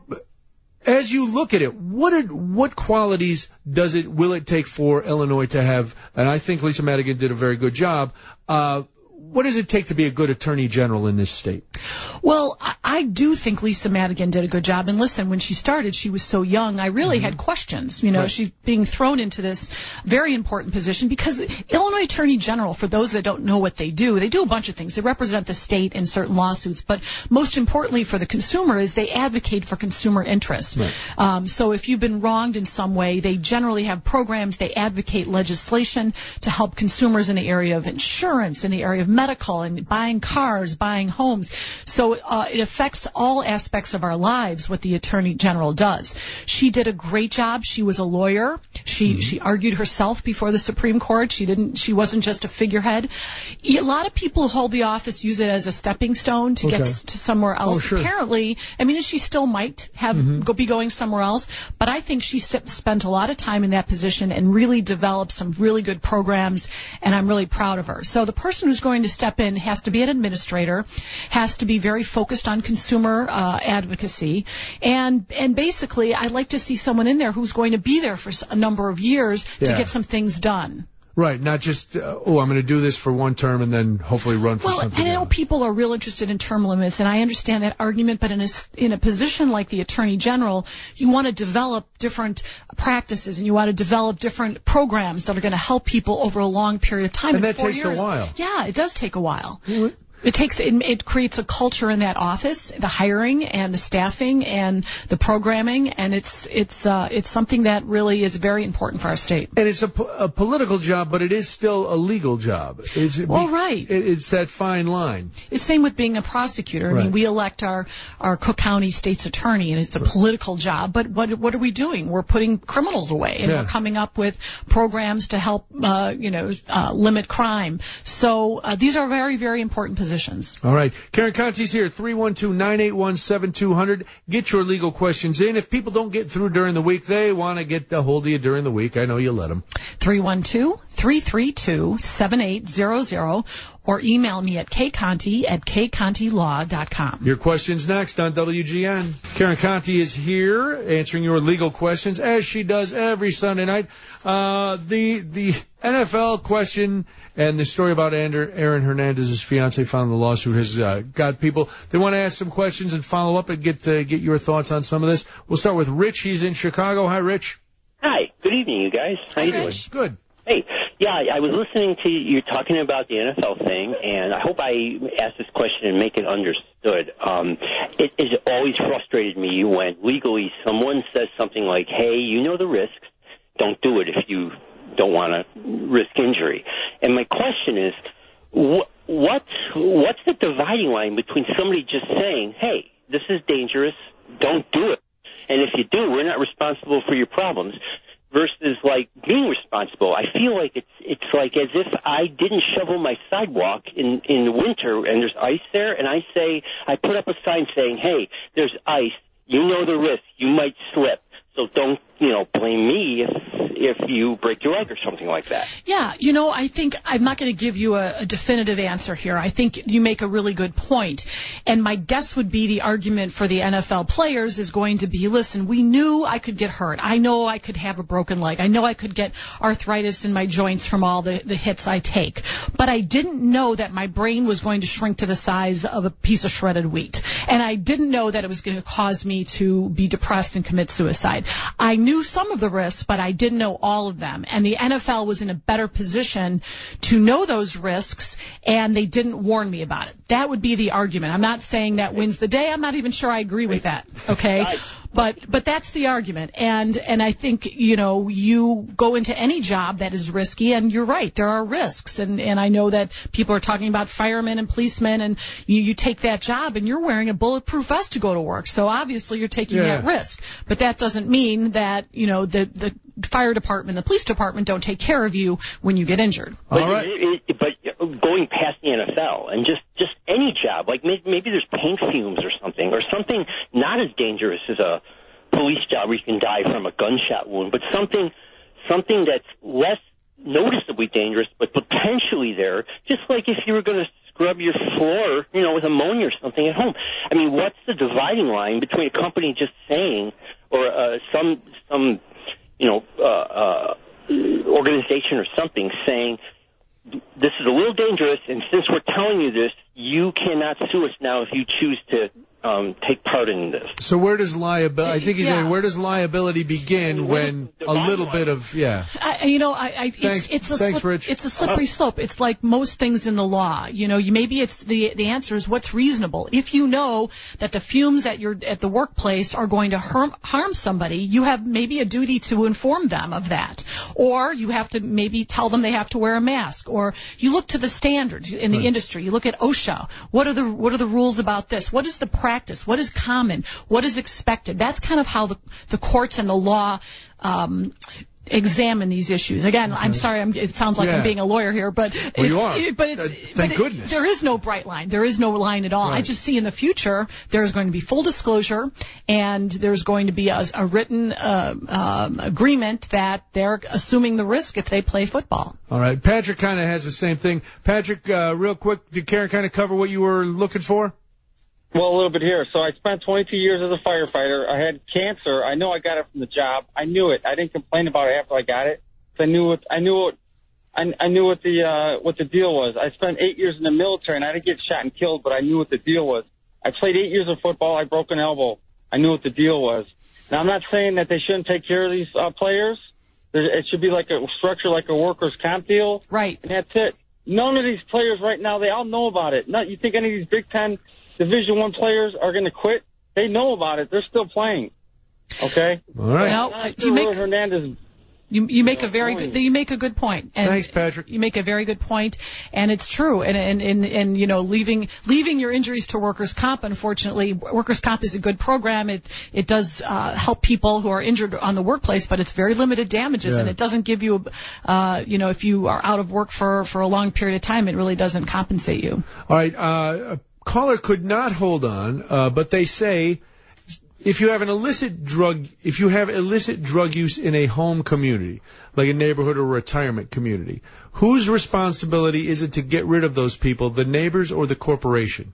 as you look at it, what are, what qualities does it, will it take for Illinois to have, and I think Lisa Madigan did a very good job, uh, what does it take to be a good attorney general in this state? Well, I, I do think Lisa Madigan did a good job. And listen, when she started, she was so young. I really mm-hmm. had questions. You know, right. she's being thrown into this very important position because Illinois Attorney General, for those that don't know what they do, they do a bunch of things. They represent the state in certain lawsuits. But most importantly for the consumer is they advocate for consumer interests. Right. Um, so if you've been wronged in some way, they generally have programs. They advocate legislation to help consumers in the area of insurance, in the area of medical, and buying cars, buying homes. So uh, it affects all aspects of our lives what the Attorney General does. She did a great job. She was a lawyer. She mm-hmm. she argued herself before the Supreme Court. She didn't. She wasn't just a figurehead. A lot of people who hold the office use it as a stepping stone to okay. get to somewhere else. Oh, sure. Apparently, I mean, she still might have mm-hmm. go, be going somewhere else, but I think she spent a lot of time in that position and really developed some really good programs, and I'm really proud of her. So the person who's going to step in has to be an administrator, has to be very focused on consumer uh, advocacy, and and basically I'd like to see someone in there who's going to be there for a number of years yeah. to get some things done. Right, not just, uh, oh, I'm going to do this for one term and then hopefully run for well, something and I know else. people are real interested in term limits, and I understand that argument, but in a, in a position like the Attorney General, you want to develop different practices, and you want to develop different programs that are going to help people over a long period of time. And in that four takes years, a while. Yeah, it does take a while. Mm-hmm. It takes it, it creates a culture in that office, the hiring and the staffing and the programming, and it's it's uh, it's something that really is very important for our state. And it's a, po- a political job, but it is still a legal job. It's, well, be, right. It, it's that fine line. It's same with being a prosecutor. I right. mean, we elect our our Cook County state's attorney, and it's a right. political job. But what what are we doing? We're putting criminals away, and yeah. we're coming up with programs to help uh, you know uh, limit crime. So uh, these are very very important positions. All right. Karen Conti's here, three one two, nine eight one, seven two zero zero. Get your legal questions in. If people don't get through during the week, they want to get a hold of you during the week. I know you let them. three one two, three three two, seven eight zero zero or email me at kconti at k conti law dot com. Your questions next on W G N. Karen Conti is here answering your legal questions, as she does every Sunday night. Uh, the the N F L question and the story about Aaron Hernandez's fiance found in the lawsuit has uh, got people. They want to ask some questions and follow up and get uh, get your thoughts on some of this. We'll start with Rich. He's in Chicago. Hi, Rich. Hi. Good evening, you guys. How Hi, you doing? Rich. Good. Hey. Yeah, I was listening to you talking about the N F L thing, and I hope I ask this question and make it understood. Um, it has always frustrated me when legally someone says something like, hey, you know the risks, don't do it if you don't want to risk injury. And my question is, what, what's what's the dividing line between somebody just saying, "Hey, this is dangerous, don't do it," and if you do, we're not responsible for your problems, versus like being responsible? I feel like it's it's like as if I didn't shovel my sidewalk in in the winter and there's ice there, and I say I put up a sign saying, "Hey, there's ice. You know the risk. You might slip. So don't, you know, blame me if if you break your leg or something like that." Yeah, you know, I think I'm not going to give you a, a definitive answer here. I think you make a really good point. And my guess would be the argument for the N F L players is going to be, listen, we knew I could get hurt. I know I could have a broken leg. I know I could get arthritis in my joints from all the, the hits I take. But I didn't know that my brain was going to shrink to the size of a piece of shredded wheat. And I didn't know that it was going to cause me to be depressed and commit suicide. I knew some of the risks, but I didn't know all of them. And the N F L was in a better position to know those risks, and they didn't warn me about it. That would be the argument. I'm not saying that wins the day. I'm not even sure I agree with that. Okay? But but that's the argument. And and I think, you know, you go into any job that is risky, and you're right, there are risks. And, and I know that people are talking about firemen and policemen, and you, you take that job, and you're wearing a bulletproof vest to go to work. So obviously you're taking Yeah. that risk. But that doesn't mean that, you know, the, the fire department, the police department don't take care of you when you get injured. But, All right. it, it, but going past the N F L and just, just any job, like maybe, maybe there's paint fumes or something, or something not as dangerous as a police job where you can die from a gunshot wound, but something something that's less noticeably dangerous but potentially there, just like if you were going to scrub your floor, you know, with ammonia or something at home. I mean, what's the dividing line between a company just saying, or uh, some, some you know, uh, uh, organization or something saying, this is a little dangerous, and since we're telling you this, you cannot sue us now if you choose to um, take part in this. So where does liability? I think he's Yeah. saying, where does liability begin when a little bit of yeah? I, you know, I, I Thanks- it's, it's a thanks, slip, Rich. it's a slippery slope. It's like most things in the law. You know, you maybe it's the the answer is what's reasonable. If you know that the fumes at your at the workplace are going to harm harm somebody, you have maybe a duty to inform them of that, or you have to maybe tell them they have to wear a mask, or you look to the standards in the Right. industry. You look at OSHA. What are the what are the rules about this? What is the practice? What is common? What is expected? That's kind of how the the courts and the law um, examine these issues. Again, I'm sorry, I'm, it sounds like Yeah. I'm being a lawyer here, but Well, it's, you are. it- but it's Uh, but thank it- goodness. there is no bright line. There is no line at all. I Right. just see in the future there's going to be full disclosure, and there's going to be a, a written uh, um, agreement that they're assuming the risk if they play football. All right. Patrick kind of has the same thing. Patrick, uh, real quick, did Karen kind of cover what you were looking for? Well, a little bit here. So I spent twenty-two years as a firefighter. I had cancer. I know I got it from the job. I knew it. I didn't complain about it after I got it. I knew what I knew what I, I knew what the uh, what the deal was. I spent eight years in the military, and I didn't get shot and killed, but I knew what the deal was. I played eight years of football. I broke an elbow. I knew what the deal was. Now, I'm not saying that they shouldn't take care of these uh, players. There, it should be like a structure, like a workers' comp deal, Right. and that's it. None of these players right now, they all know about it. Not, you think any of these Big Ten Division One players are going to quit? They know about it. They're still playing. Okay. All right. Well, Not uh, sure you make Will Hernandez. You, you make a Yeah, very point. good you make a good point. And Thanks, Patrick. You make a very good point, and it's true. And and and, and you know, leaving leaving your injuries to workers' comp. Unfortunately, workers' comp is a good program. It it does uh, help people who are injured on the workplace, but it's very limited damages, Yeah. and it doesn't give you, uh, you know, if you are out of work for for a long period of time, it really doesn't compensate you. All right. Uh, a caller could not hold on, uh, but they say if you have an illicit drug, if you have illicit drug use in a home community, like a neighborhood or retirement community, whose responsibility is it to get rid of those people, the neighbors or the corporation?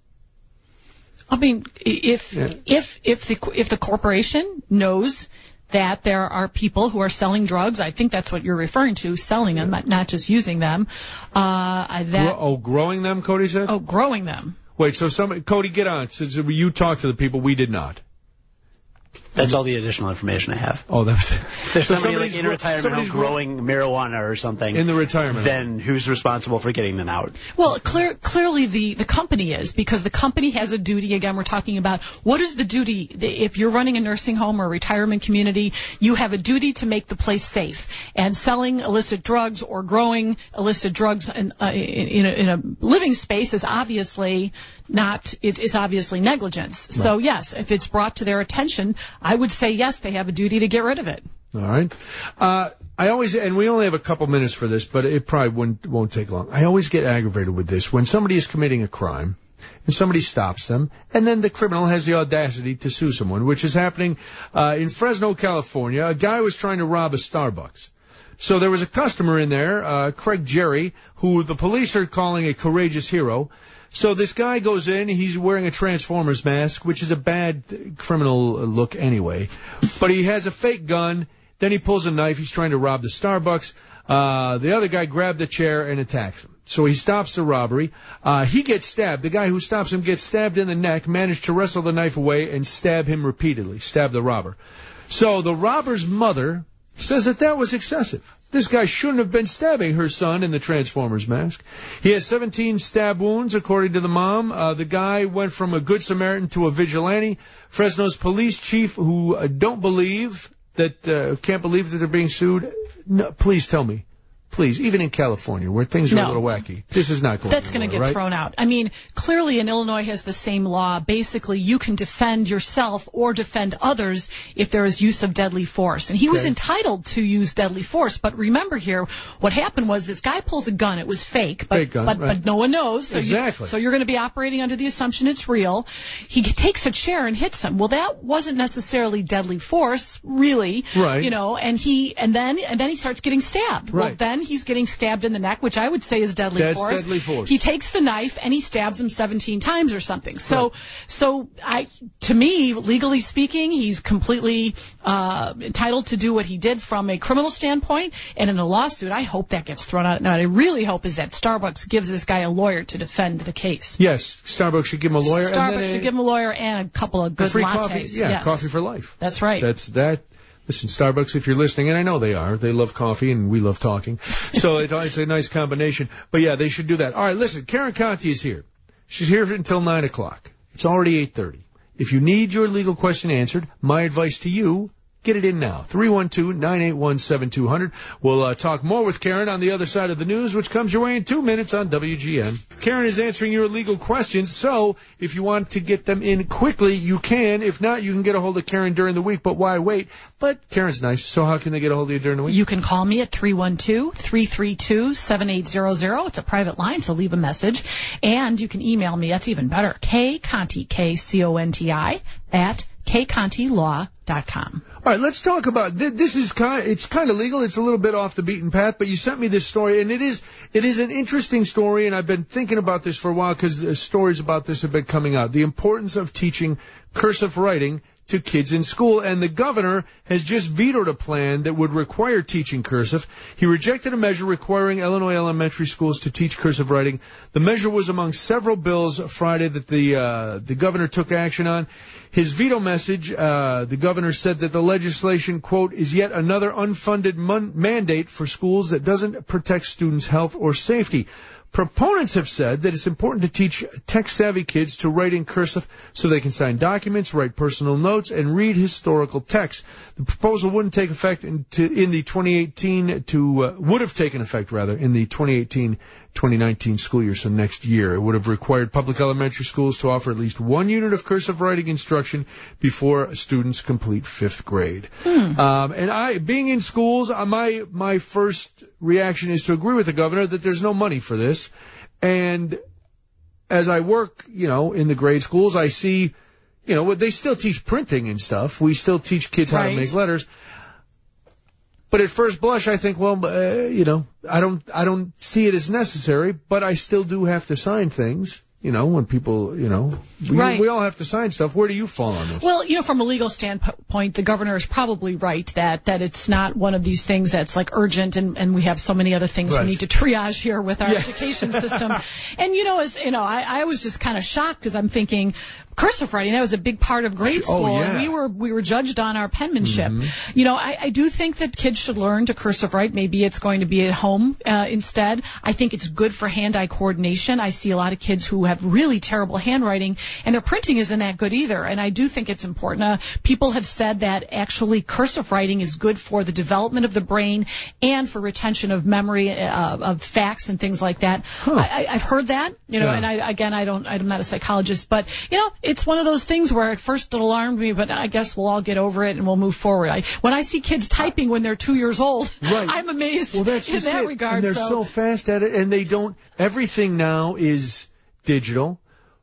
I mean, if Yeah. if if the if the corporation knows that there are people who are selling drugs, I think that's what you're referring to, selling them, not, not just using them. Uh, that Gro- oh, growing them, Cody said? oh, growing them. Wait, so some Cody, get on. Since you talked to the people, we did not. That's all the additional information I have. Oh, that's There's so somebody like in gro- retirement home growing marijuana or something. in the retirement. Then who's responsible for getting them out? Well, clear, clearly the, the company is, because the company has a duty. Again, we're talking about what is the duty. If you're running a nursing home or a retirement community, you have a duty to make the place safe. And selling illicit drugs or growing illicit drugs in, uh, in, in, a, in a living space is obviously not, it's, it's obviously negligence. Right. So, yes, if it's brought to their attention, I would say, yes, they have a duty to get rid of it. All right. Uh, I always, and we only have a couple minutes for this, but it probably won't, won't take long. I always get aggravated with this. When somebody is committing a crime and somebody stops them, and then the criminal has the audacity to sue someone, which is happening uh, in Fresno, California. A guy was trying to rob a Starbucks. So there was a customer in there, uh, Craig Jerry, who the police are calling a courageous hero. So this guy goes in, he's wearing a Transformers mask, which is a bad criminal look anyway. But he has a fake gun, then he pulls a knife, he's trying to rob the Starbucks. Uh, the other guy grabbed the chair and attacks him. So he stops the robbery. Uh, he gets stabbed. The guy who stops him gets stabbed in the neck, managed to wrestle the knife away and stab him repeatedly, stab the robber. So the robber's mother says that that was excessive. This guy shouldn't have been stabbing her son in the Transformers mask. He has seventeen stab wounds, according to the mom. Uh, the guy went from a good Samaritan to a vigilante. Fresno's police chief, who uh, don't believe that, uh, can't believe that they're being sued. No, please tell me. Please, even in California, where things are no. a little wacky, this is not going That's going to get right? thrown out. I mean, clearly in Illinois has the same law. Basically, you can defend yourself or defend others if there is use of deadly force. And he okay. was entitled to use deadly force. But remember here, what happened was this guy pulls a gun. It was fake, but, fake gun, but, right. but no one knows. So exactly. You, so you're going to be operating under the assumption it's real. He takes a chair and hits him. Well, that wasn't necessarily deadly force, really. Right. You know, and he, and then, and then he starts getting stabbed. Right. Well, then he's getting stabbed in the neck, which I would say is deadly That's force. deadly force. He takes the knife and he stabs him seventeen times or something. So, right. so I, to me, legally speaking, he's completely uh, entitled to do what he did from a criminal standpoint. And in a lawsuit, I hope that gets thrown out. Now, what I really hope is that Starbucks gives this guy a lawyer to defend the case. Yes, Starbucks should give him a lawyer. Starbucks and then should a, give him a lawyer and a couple of good free lattes. coffee. Yeah, yes. coffee for life. That's right. That's that. Listen, Starbucks, if you're listening, and I know they are, they love coffee and we love talking. So it, it's a nice combination. But yeah, they should do that. All right, listen, Karen Conti is here. She's here until nine o'clock. It's already eight thirty. If you need your legal question answered, my advice to you, get it in now. three one two, nine eight one, seven two zero zero. We'll uh, talk more with Karen on the other side of the news, which comes your way in two minutes on W G N. Karen is answering your legal questions, so if you want to get them in quickly, you can. If not, you can get a hold of Karen during the week, but why wait? But Karen's nice, so how can they get a hold of you during the week? You can call me at three one two, three three two, seven eight zero zero. It's a private line, so leave a message. And you can email me, that's even better, K Conti, K C O N T I, at k conti law dot com. All right, let's talk about th- this. Is kind of, it's kind of legal. It's a little bit off the beaten path, but you sent me this story, and it is it is an interesting story, and I've been thinking about this for a while because stories about this have been coming out. The importance of teaching cursive writing to kids in school, and the governor has just vetoed a plan that would require teaching cursive. He rejected a measure requiring Illinois elementary schools to teach cursive writing. The measure was among several bills Friday that the uh, the governor took action on. His veto message, uh, the governor said that the legislation, quote, is yet another unfunded mon- mandate for schools that doesn't protect students' health or safety. Proponents have said that it's important to teach tech-savvy kids to write in cursive so they can sign documents, write personal notes, and read historical texts. The proposal wouldn't take effect in, to, in the twenty eighteen to uh, would have taken effect rather in the twenty eighteen twenty nineteen school year, so next year. It would have required public elementary schools to offer at least one unit of cursive writing instruction before students complete fifth grade. Hmm. Um, and I, being in schools, uh, my my first reaction is to agree with the governor that there's no money for this. And as I work, you know, in the grade schools, I see, you know, they still teach printing and stuff. We still teach kids how right. to make letters. But at first blush, I think, well, uh, you know, I don't, I don't see it as necessary, but I still do have to sign things. You know, when people, you know, we, right. we all have to sign stuff. Where do you fall on this? Well, you know, from a legal standpoint, the governor is probably right that, that it's not one of these things that's like urgent, and, and we have so many other things right. we need to triage here with our yeah. education system. And, you know, as you know, I, I was just kind of shocked because I'm thinking, cursive writing. That was a big part of grade school. Oh, yeah. And we were we were judged on our penmanship. Mm-hmm. You know, I, I do think that kids should learn to cursive write. Maybe it's going to be at home uh, instead. I think it's good for hand-eye coordination. I see a lot of kids who have really terrible handwriting, and their printing isn't that good either. And I do think it's important. Uh, people have said that actually cursive writing is good for the development of the brain and for retention of memory uh, of facts and things like that. Huh. I, I've heard that, you know, Yeah. and I, again, I don't, I'm not a psychologist, but, you know, it's one of those things where at first it alarmed me, but I guess we'll all get over it and we'll move forward. I, when I see kids typing when they're two years old, Right. I'm amazed Well, that's in just that it. regard. And they're so fast at it, and they don't. Everything now is digital.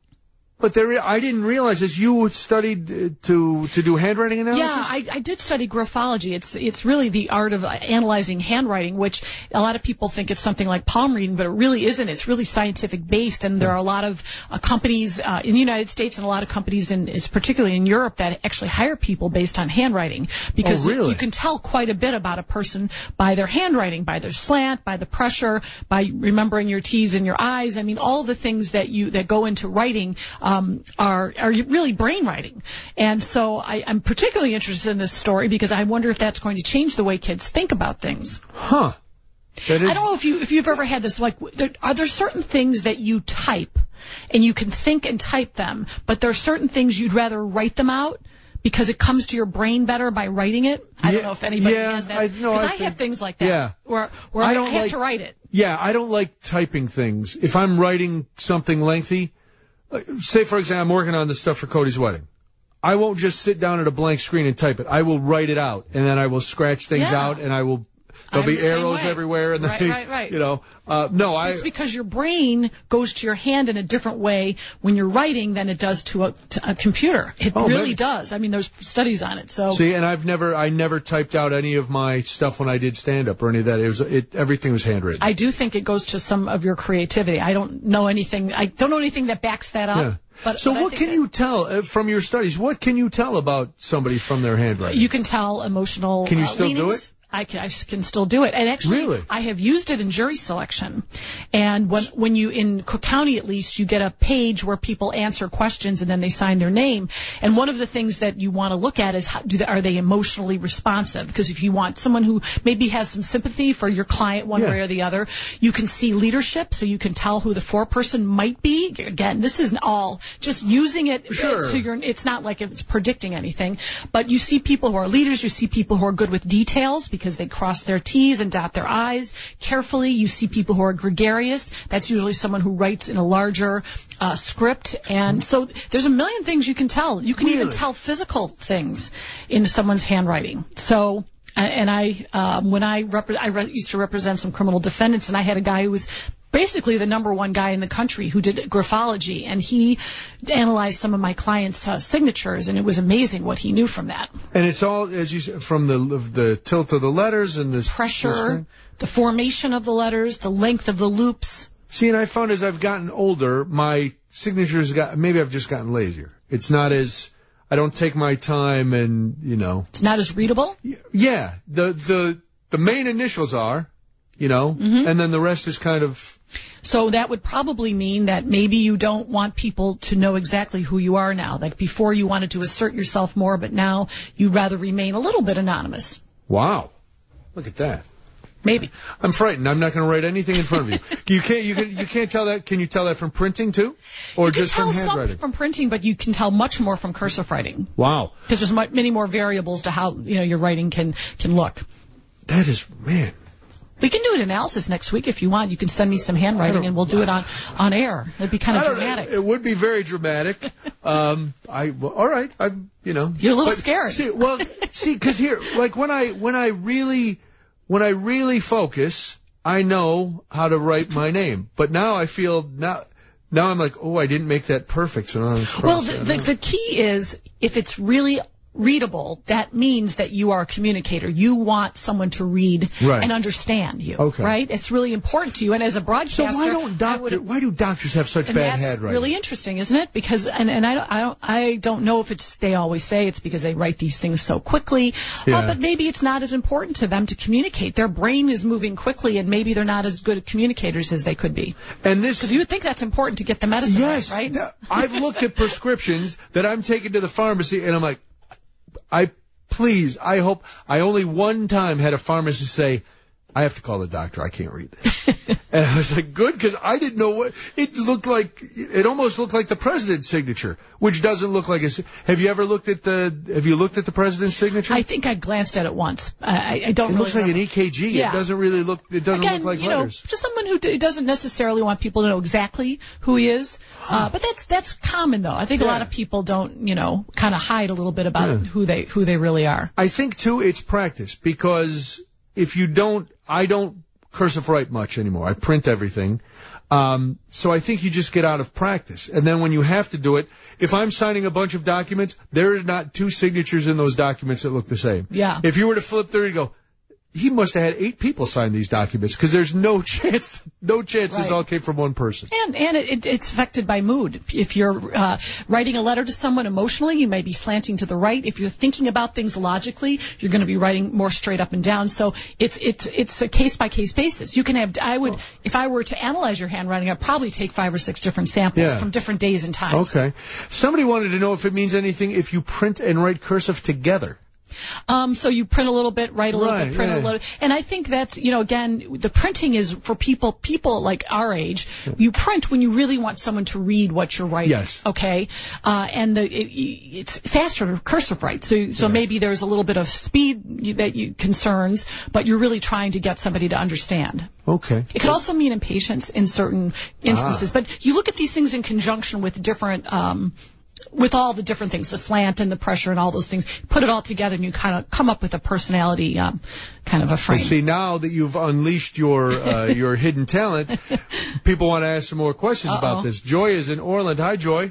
But there, I didn't realize this. You studied uh, to to do handwriting analysis? Yeah, I, I did study graphology. It's it's really the art of analyzing handwriting, which a lot of people think it's something like palm reading, but it really isn't. It's really scientific based, and there are a lot of uh, companies uh, in the United States and a lot of companies, in, is particularly in Europe, that actually hire people based on handwriting because Oh, really? you can tell quite a bit about a person by their handwriting, by their slant, by the pressure, by remembering your T's and your I's. I mean, all the things that you that go into writing. Um, are are really brain writing. And so I, I'm particularly interested in this story because I wonder if that's going to change the way kids think about things. Huh. That is, I don't know if you if you've ever had this, like, there, are there certain things that you type and you can think and type them, but there are certain things you'd rather write them out because it comes to your brain better by writing it? I Yeah, don't know if anybody yeah, has that. I- Because no, I, I have think- things like that yeah. where, where I I, don't I have like- to write it. Yeah, I don't like typing things. If I'm writing something lengthy, uh, say, for example, I'm working on this stuff for Cody's wedding. I won't just sit down at a blank screen and type it. I will write it out, and then I will scratch things Yeah. out, and I will... There'll I'm be the same arrows way. everywhere, and Right, they, right, right. you know, uh, no, I... It's because your brain goes to your hand in a different way when you're writing than it does to a, to a computer. It Oh, really maybe. does. I mean, there's studies on it. So See, and I've never, I never typed out any of my stuff when I did stand-up or any of that. It was, it, everything was handwritten. I do think it goes to some of your creativity. I don't know anything. I don't know anything that backs that up. Yeah. But, so but I what think can that you tell uh, from your studies? What can you tell about somebody from their handwriting? You can tell emotional. Can you uh, still do leanings. it? I can, I can still do it. And actually, Really? I have used it in jury selection. And when, when you, in Cook County at least, you get a page where people answer questions and then they sign their name. And one of the things that you want to look at is, how, do they, are they emotionally responsive? Because if you want someone who maybe has some sympathy for your client one Yeah. way or the other, you can see leadership, so you can tell who the foreperson might be. Again, this isn't all just using it Sure. to your, it's not like it's predicting anything, but you see people who are leaders, you see people who are good with details because they cross their T's and dot their I's carefully. You see people who are gregarious. That's usually someone who writes in a larger uh, script. And so there's a million things you can tell. You can even Really? tell physical things in someone's handwriting. So, and I, um, when I, repre- I re- used to represent some criminal defendants, and I had a guy who was basically the number one guy in the country who did graphology, and he analyzed some of my clients' uh, signatures, and it was amazing what he knew from that. And it's all, as you said, from the the tilt of the letters and the Pressure, the formation of the letters, the length of the loops. See, and I found as I've gotten older, my signatures got, maybe I've just gotten lazier. It's not as, I don't take my time and, you know. It's not as readable. Yeah, the the the main initials are, you know, Mm-hmm. and then the rest is kind of, So that would probably mean that maybe you don't want people to know exactly who you are now. Like before you wanted to assert yourself more, but now you'd rather remain a little bit anonymous. wow, look at that. Maybe. I'm frightened. I'm not going to write anything in front of you. You can't. You can. You can't tell that. Can you tell that from printing too, or You can just tell from some handwriting? from printing, but you can tell much more from cursive writing Wow, because there's mu- many more variables to how you know your writing can can look. that is, man. We can do an analysis next week if you want. You can send me some handwriting and we'll do it on on air. It'd be kind I of don't know. dramatic. It would be very dramatic. um, I well, all right. I you know. You're a little but scared. See, well, see, because here, like when I when I really when I really focus, I know how to write my name. But now I feel now now I'm like, oh, I didn't make that perfect. So now I'm Well, cross the, that the, out. the key is if it's really readable, that means that you are a communicator. You want someone to read right. and understand you, okay. right? It's really important to you. And as a broadcaster, so why don't doctor, why do doctors have such and bad that's handwriting? Really interesting, isn't it? Because and and I don't I don't I don't know if it's they always say it's because they write these things so quickly, yeah. uh, but maybe it's not as important to them to communicate. Their brain is moving quickly, and maybe they're not as good communicators as they could be. And this because you would think that's important to get the medicine yes, right, right? I've looked at prescriptions that I'm taking to the pharmacy, and I'm like, I. Please, I hope, I only one time had a pharmacist say, I have to call the doctor, I can't read this. And I was like, good, because I didn't know what, it looked like, it almost looked like the president's signature, which doesn't look like a, have you ever looked at the, have you looked at the president's signature? I think I glanced at it once. I, I don't It really looks like remember. an E K G. Yeah. It doesn't really look, it doesn't Again, look like you letters. know, just someone who d- doesn't necessarily want people to know exactly who he is. Uh, but that's, that's common though. I think yeah. a lot of people don't, you know, kind of hide a little bit about yeah. who they, who they really are. I think too, it's practice, because if you don't, I don't cursive write much anymore. I print everything. Um, so I think you just get out of practice. And then when you have to do it, if I'm signing a bunch of documents, there is not two signatures in those documents that look the same. Yeah. If you were to flip through, you go, he must have had eight people sign these documents, because there's no chance, no chance Right. this all came from one person. And and it, it, it's affected by mood. If you're uh, writing a letter to someone emotionally, you may be slanting to the right. If you're thinking about things logically, you're going to be writing more straight up and down. So it's it's it's a case by case basis. You can have. I would, if I were to analyze your handwriting, I'd probably take five or six different samples Yeah. from different days and times. Okay. Somebody wanted to know if it means anything if you print and write cursive together. Um, so you print a little bit, write a little Right, bit, print yeah. a little. And I think that's, you know, again, the printing is for people, people like our age. You print when you really want someone to read what you're writing. Yes. Okay. Uh, and the, it, it's faster to cursive write. So, so Yes. maybe there's a little bit of speed that you concerns, but you're really trying to get somebody to understand. Okay. It could also mean impatience in certain instances. Ah. But you look at these things in conjunction with different, um, with all the different things, the slant and the pressure and all those things, put it all together and you kind of come up with a personality, um, kind of a frame. Well, see, now that you've unleashed your uh, your hidden talent, people want to ask some more questions Uh-oh. about this. Joy is in Orland. Hi, Joy.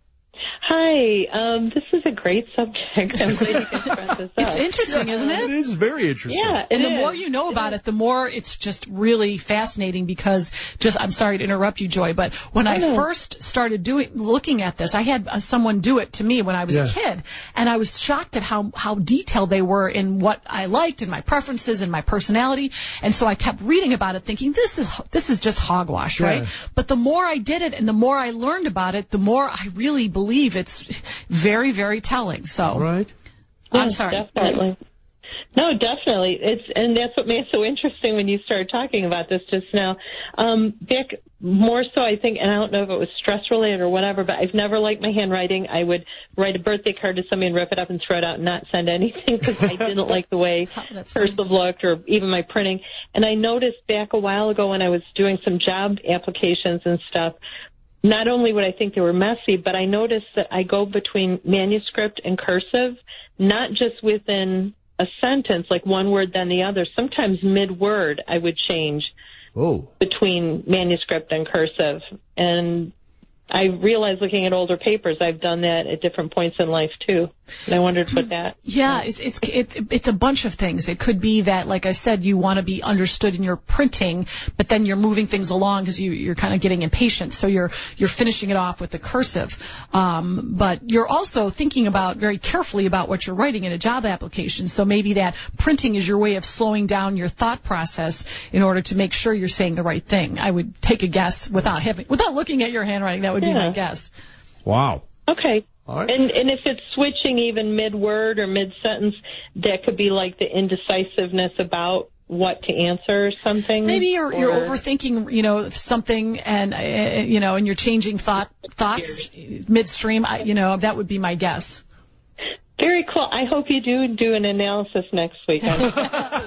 Hi, um, this is a great subject. I'm glad you guys brought this up. It's interesting, isn't it? It is very interesting. Yeah, And it the is. more you know about it, the more it's just really fascinating because just, I'm sorry to interrupt you, Joy, but when I no. first started doing, looking at this, I had uh, someone do it to me when I was Yeah. a kid, and I was shocked at how, how detailed they were in what I liked and my preferences and my personality, and so I kept reading about it thinking, this is, this is just hogwash, Yeah. right? But the more I did it and the more I learned about it, the more I really believe it's very, very telling, so. Right. I'm Yes, sorry. Definitely. No, definitely. It's and that's what made it so interesting when you started talking about this just now. Um, Vic, more so I think, and I don't know if it was stress related or whatever, but I've never liked my handwriting. I would write a birthday card to somebody and rip it up and throw it out and not send anything because I didn't like the way That's funny. cursive looked or even my printing. And I noticed back a while ago when I was doing some job applications and stuff, not only would I think they were messy, but I noticed that I go between manuscript and cursive, not just within a sentence, like one word then the other. Sometimes mid-word I would change Oh. between manuscript and cursive. And I realized looking at older papers, I've done that at different points in life too. And I wondered what that. Yeah, it's it's it's it's a bunch of things. It could be that, like I said, you want to be understood in your printing, but then you're moving things along because you you're kind of getting impatient, so you're you're finishing it off with the cursive. Um, but you're also thinking about very carefully about what you're writing in a job application. So maybe that printing is your way of slowing down your thought process in order to make sure you're saying the right thing. I would take a guess without having without looking at your handwriting. That would be Yeah. my guess. Wow. Okay. All right. And and if it's switching even mid-word or mid-sentence, that could be like the indecisiveness about what to answer or something. Maybe you're, you're or- overthinking, you know, something, and uh, you know, and you're changing thought thoughts midstream. I, you know, that would be my guess. Very cool. I hope you do do an analysis next week. I'm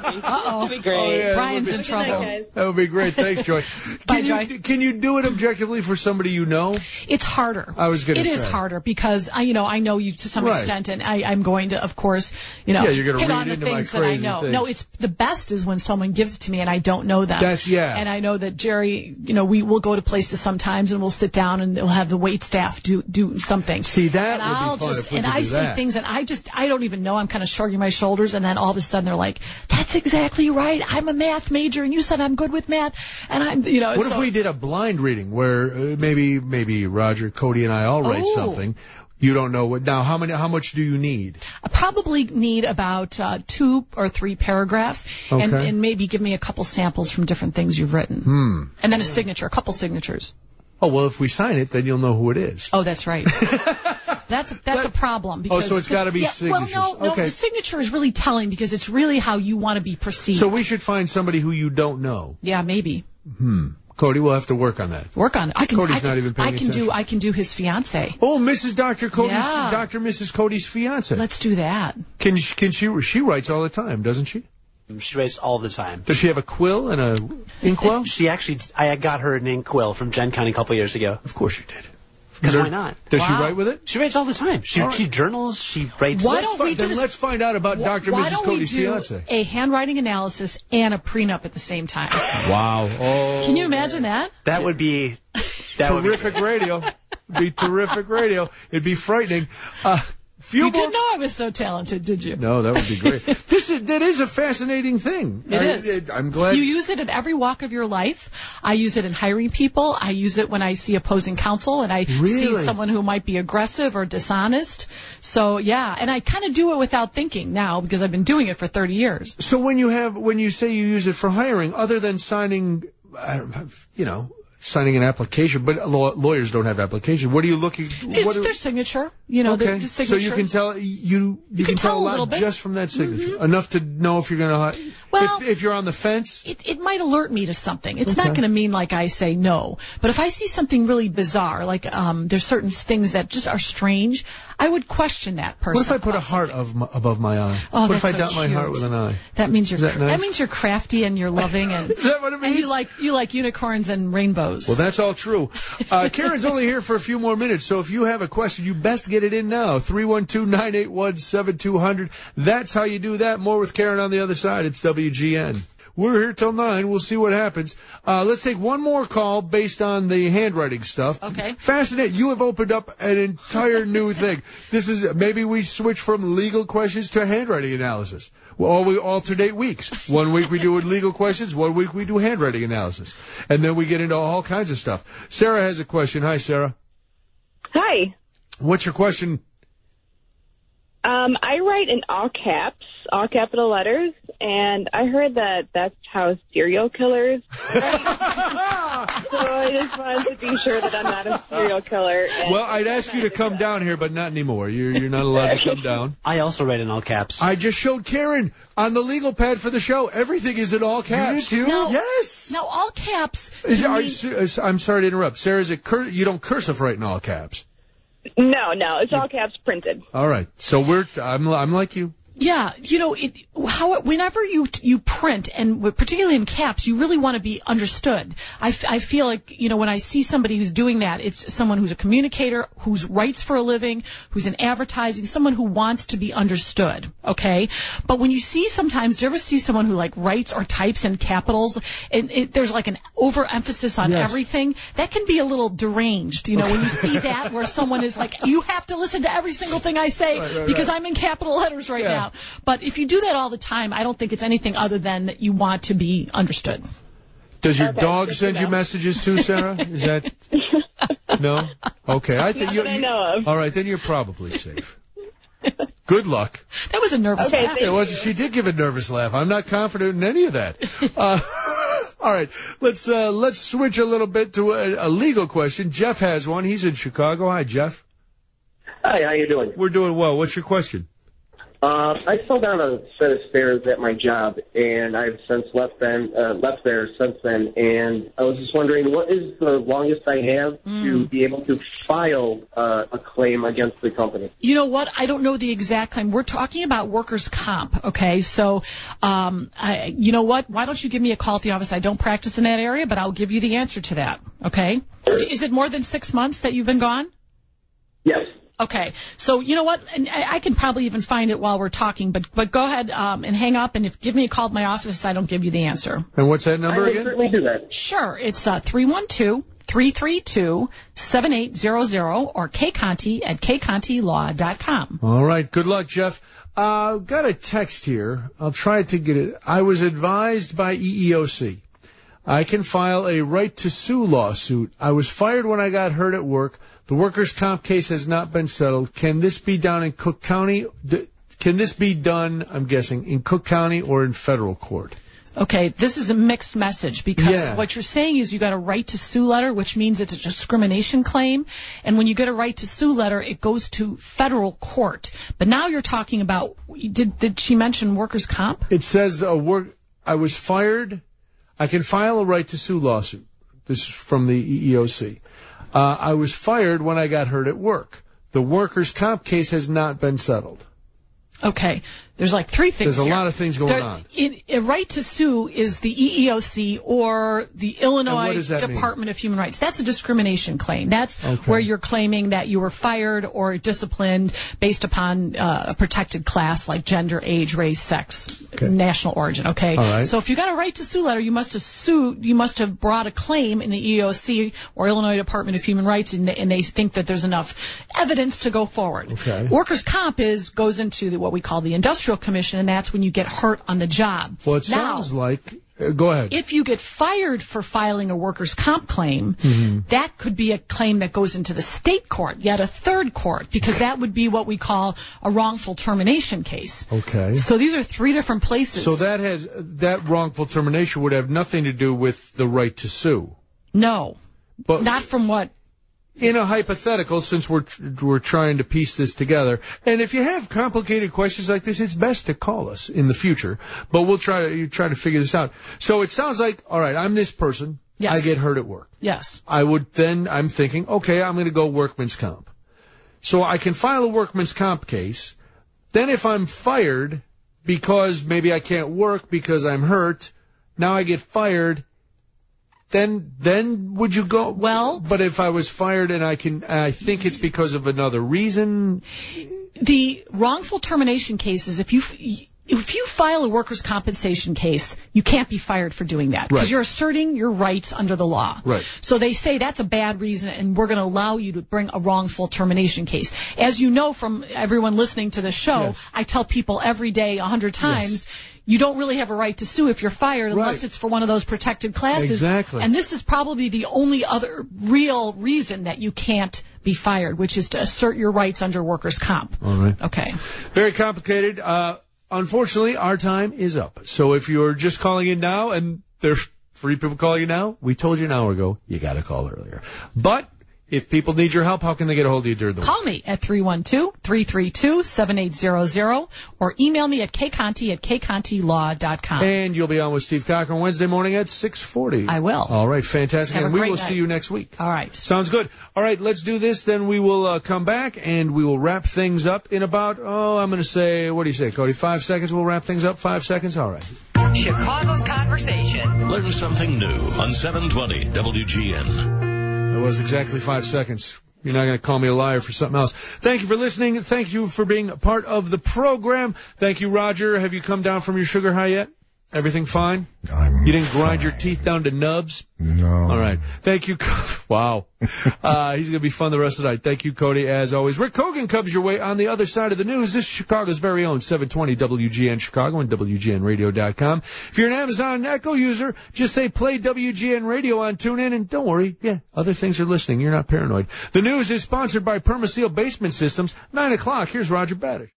Uh-oh. That'd be great. Oh, yeah, Brian's that would in be- trouble. Guys. That would be great. Thanks, Joy. Bye, Can Joy. you, can you do it objectively for somebody you know? It's harder. I was gonna It is say. harder because I, you know, I know you to some Right. extent, and I, I'm going to, of course, you know, Yeah, you're gonna hit read on the into my things that I crazy know. things. No, it's the best is when someone gives it to me and I don't know them. That's- yeah. And I know that Jerry, you know, we will go to places sometimes and we'll sit down and we'll have the wait staff do do something. See, that and would be I'll fun just if we and could I do say that. things and I just I don't even know. I'm kind of shrugging my shoulders, and then all of a sudden they're like, "That's exactly right. I'm a math major, and you said I'm good with math." And I'm, you know, What so, if we did a blind reading where uh, maybe maybe Roger, Cody, and I all write Oh. something? You don't know what. Now, how many? How much do you need? I probably need about uh, two or three paragraphs, and, Okay. and maybe give me a couple samples from different things you've written, Hmm. and then a signature, a couple signatures. Oh well, if we sign it, then you'll know who it is. Oh, that's right. That's that's a problem. Because, so it's gotta be yeah, signatures. Well, no, no, Okay. the signature is really telling because it's really how you want to be perceived. So we should find somebody who you don't know. yeah, maybe Hmm. Cody, we'll have to work on that. work on it. I can. Cody's I can, not even paying I can attention. do. I can do his fiance. Oh, Missus Doctor Cody's, Yeah. Doctor and Missus Cody's fiance. Let's do that. Can she, can she? She writes all the time, doesn't she? She writes all the time. Does she have a quill and a inkwell? She actually, I got her an inkwell from Gen County a couple years ago. Of course you did. Because Does- why not? Does she Wow. write with it? She writes all the time. She, All right. she journals. She writes. Why Let's don't fi- we do then this- let's find out about Doctor and Why Missus don't Cody's we do fiance. a handwriting analysis and a prenup at the same time? Wow. Oh. Can you imagine that? That would be. That would be Terrific radio. It'd be terrific radio. It'd be frightening. Uh, few You more- didn't know I was so talented, did you? No, that would be great. This is that is a fascinating thing. It I, is. I'm glad. You use it in every walk of your life. I use it in hiring people. I use it when I see opposing counsel and I Really? see someone who might be aggressive or dishonest. So, yeah, and I kind of do it without thinking now because I've been doing it for thirty years. So when you have when you say you use it for hiring, other than signing, uh, you know, signing an application, but law, lawyers don't have application. What are you looking? It's what are, their signature, you know, okay. the, the So signature. you can tell you you, can, tell, tell a a lot little bit. just from that signature, enough to know if you're going to. Well- if, if you're on the fence. It, it might alert me to something. It's Okay. not going to mean like I say no. But if I see something really bizarre, like um, there's certain things that just are strange, I would question that person. What if I put a about heart something. of my, above my eye? Oh, what if that's I so dot my cute. heart with an eye? That means you're Is that cra- nice? means you're crafty and you're loving and Is that what it and means? you like you like unicorns and rainbows. Well, that's all true. Uh, Karen's only here for a few more minutes, so if you have a question, you best get it in now. three one two, nine eight one, seven two zero zero. That's how you do that. More with Karen on the other side. It's W G N. We're here till nine. We'll see what happens. Uh, let's take one more call based on the handwriting stuff. Okay. Fascinating. You have opened up an entire new thing. This is maybe we switch from legal questions to handwriting analysis. Well, we alternate weeks. One week we do legal questions. One week we do handwriting analysis. And then we get into all kinds of stuff. Sarah has a question. Hi, Sarah. Hi. What's your question? Um, I write in all caps, all capital letters, and I heard that that's how serial killers write. So I just wanted to be sure that I'm not a serial killer. And Well, I'd ask you to come down here, but not anymore. You're, you're not allowed to come down. I also write in all caps. I just showed Karen on the legal pad for the show. Everything is in all caps. You do, too? No. Yes. Now all caps. Is, to are, me- you- I'm sorry to interrupt. Sarah, is it cur- you don't cursive write in all caps? No, no, it's all caps printed. All right. So we're I'm I'm like you. Yeah, you know, it, how whenever you you print, and particularly in caps, you really want to be understood. I, f- I feel like, you know, when I see somebody who's doing that, it's someone who's a communicator, who writes for a living, who's in advertising, someone who wants to be understood, okay? But when you see sometimes, do you ever see someone who, like, writes or types in capitals, and it, there's, like, an overemphasis on Yes. everything? That can be a little deranged, you know, when you see that, where someone is like, you have to listen to every single thing I say Right, right, because right. I'm in capital letters right Yeah. now. But if you do that all the time, I don't think it's anything other than that you want to be understood. Does your Okay, dog good to send you know. messages too, Sarah? Is that no? Okay, I think Not you. that I you- know of. All right, then you're probably safe. Good luck. That was a nervous Okay, laugh. thank It was. She did give a nervous laugh. I'm not confident in any of that. Uh, all right, let's uh, let's switch a little bit to a, a legal question. Jeff has one. He's in Chicago. Hi, Jeff. Hi, how you doing? We're doing well. What's your question? Uh, I fell down a set of stairs at my job, and I've since left then, uh, left there since then. And I was just wondering, what is the longest I have Mm. to be able to file uh, a claim against the company? You know what? I don't know the exact claim. We're talking about workers' comp, okay? So, um, I, you know what? Why don't you give me a call at the office? I don't practice in that area, but I'll give you the answer to that, okay? Is it more than six months that you've been gone? Yes. Okay, so you know what? And I, I can probably even find it while we're talking, but but go ahead um, and hang up, and if give me a call at my office, I don't give you the answer. And what's that number I will again? certainly do that. Sure, it's uh, three one two, three three two, seven eight zero zero or kconti at k conti law dot com. All right. Good luck, Jeff. Uh, got a text here. I'll try to get it. I was advised by E E O C. I can file a right to sue lawsuit. I was fired when I got hurt at work. The workers' comp case has not been settled. Can this be done in Cook County? D- can this be done, I'm guessing, in Cook County or in federal court? Okay, this is a mixed message because Yeah. what you're saying is you got a right to sue letter, which means it's a discrimination claim. And when you get a right to sue letter, it goes to federal court. But now you're talking about, did, did she mention workers' comp? It says uh, work. I was fired. I can file a right to sue lawsuit. This is from the E E O C. Uh, I was fired when I got hurt at work. The workers' comp case has not been settled. Okay, there's like three things There's a here. lot of things going There- on. in- a right to sue is the E E O C or the And what Illinois does that mean? Department of Human Rights. That's a discrimination claim. That's Okay. where you're claiming that you were fired or disciplined based upon uh, a protected class like gender, age, race, sex, Okay. national origin. Okay. All right. So if you got a right to sue letter, you must have sued. You must have brought a claim in the E E O C or Illinois Department of Human Rights, and they, and they think that there's enough evidence to go forward. Okay. Workers' comp is goes into the, what we call the industrial commission, and that's when you get hurt on the job. Well, it now, sounds like. Uh, go ahead. if you get fired for filing a workers' comp claim, Mm-hmm. that could be a claim that goes into the state court, yet a third court, because that would be what we call a wrongful termination case. Okay. So these are three different places. So that has that wrongful termination would have nothing to do with the right to sue. No, But not from what. in a hypothetical, since we're we're trying to piece this together, and if you have complicated questions like this, it's best to call us in the future. But we'll try to you try to figure this out. So it sounds like, all right, I'm this person. Yes. I get hurt at work. Yes. I would then I'm thinking, okay, I'm going to go workman's comp. So I can file a workman's comp case. Then if I'm fired because maybe I can't work because I'm hurt, now I get fired. Then, then would you go? Well- but if I was fired and I can, I think it's because of another reason. The wrongful termination cases, if you if you file a workers' compensation case, you can't be fired for doing that because Right. you're asserting your rights under the law. Right. So they say that's a bad reason, and we're going to allow you to bring a wrongful termination case. As you know from everyone listening to the show, Yes. I tell people every day a hundred times. You don't really have a right to sue if you're fired unless Right. it's for one of those protected classes. Exactly. And this is probably the only other real reason that you can't be fired, which is to assert your rights under workers' comp. All right. Okay. Very complicated. Uh, unfortunately, our time is up. So if you're just calling in now, and there's three people calling in now, we told you an hour ago, you got to call earlier. But if people need your help, how can they get a hold of you during the week? Call me at three one two, three three two, seven eight zero zero or email me at kconti at k conti law dot com. And you'll be on with Steve Cochran Wednesday morning at six forty. I will. All right, fantastic. Have a and we great will night. see you next week. All right. Sounds good. All right, let's do this. Then we will uh, come back and we will wrap things up in about, oh, I'm going to say, what do you say, Cody? Five seconds. We'll wrap things up. Five seconds. All right. Chicago's Conversation. Learn something new on seven twenty W G N. It was exactly five seconds. You're not going to call me a liar for something else. Thank you for listening. Thank you for being a part of the program. Thank you, Roger. Have you come down from your sugar high yet? Everything fine? I'm You didn't grind your fine. teeth down to nubs? No. All right. Thank you. Wow. Uh, he's going to be fun the rest of the night. Thank you, Cody, as always. Rick Hogan comes your way on the other side of the news. This is Chicago's very own seven twenty W G N Chicago and W G N radio dot com. If you're an Amazon Echo user, just say play W G N Radio on TuneIn, and don't worry. Yeah, other things are listening. You're not paranoid. The news is sponsored by Permaseal Basement Systems. Nine o'clock. Here's Roger Badish.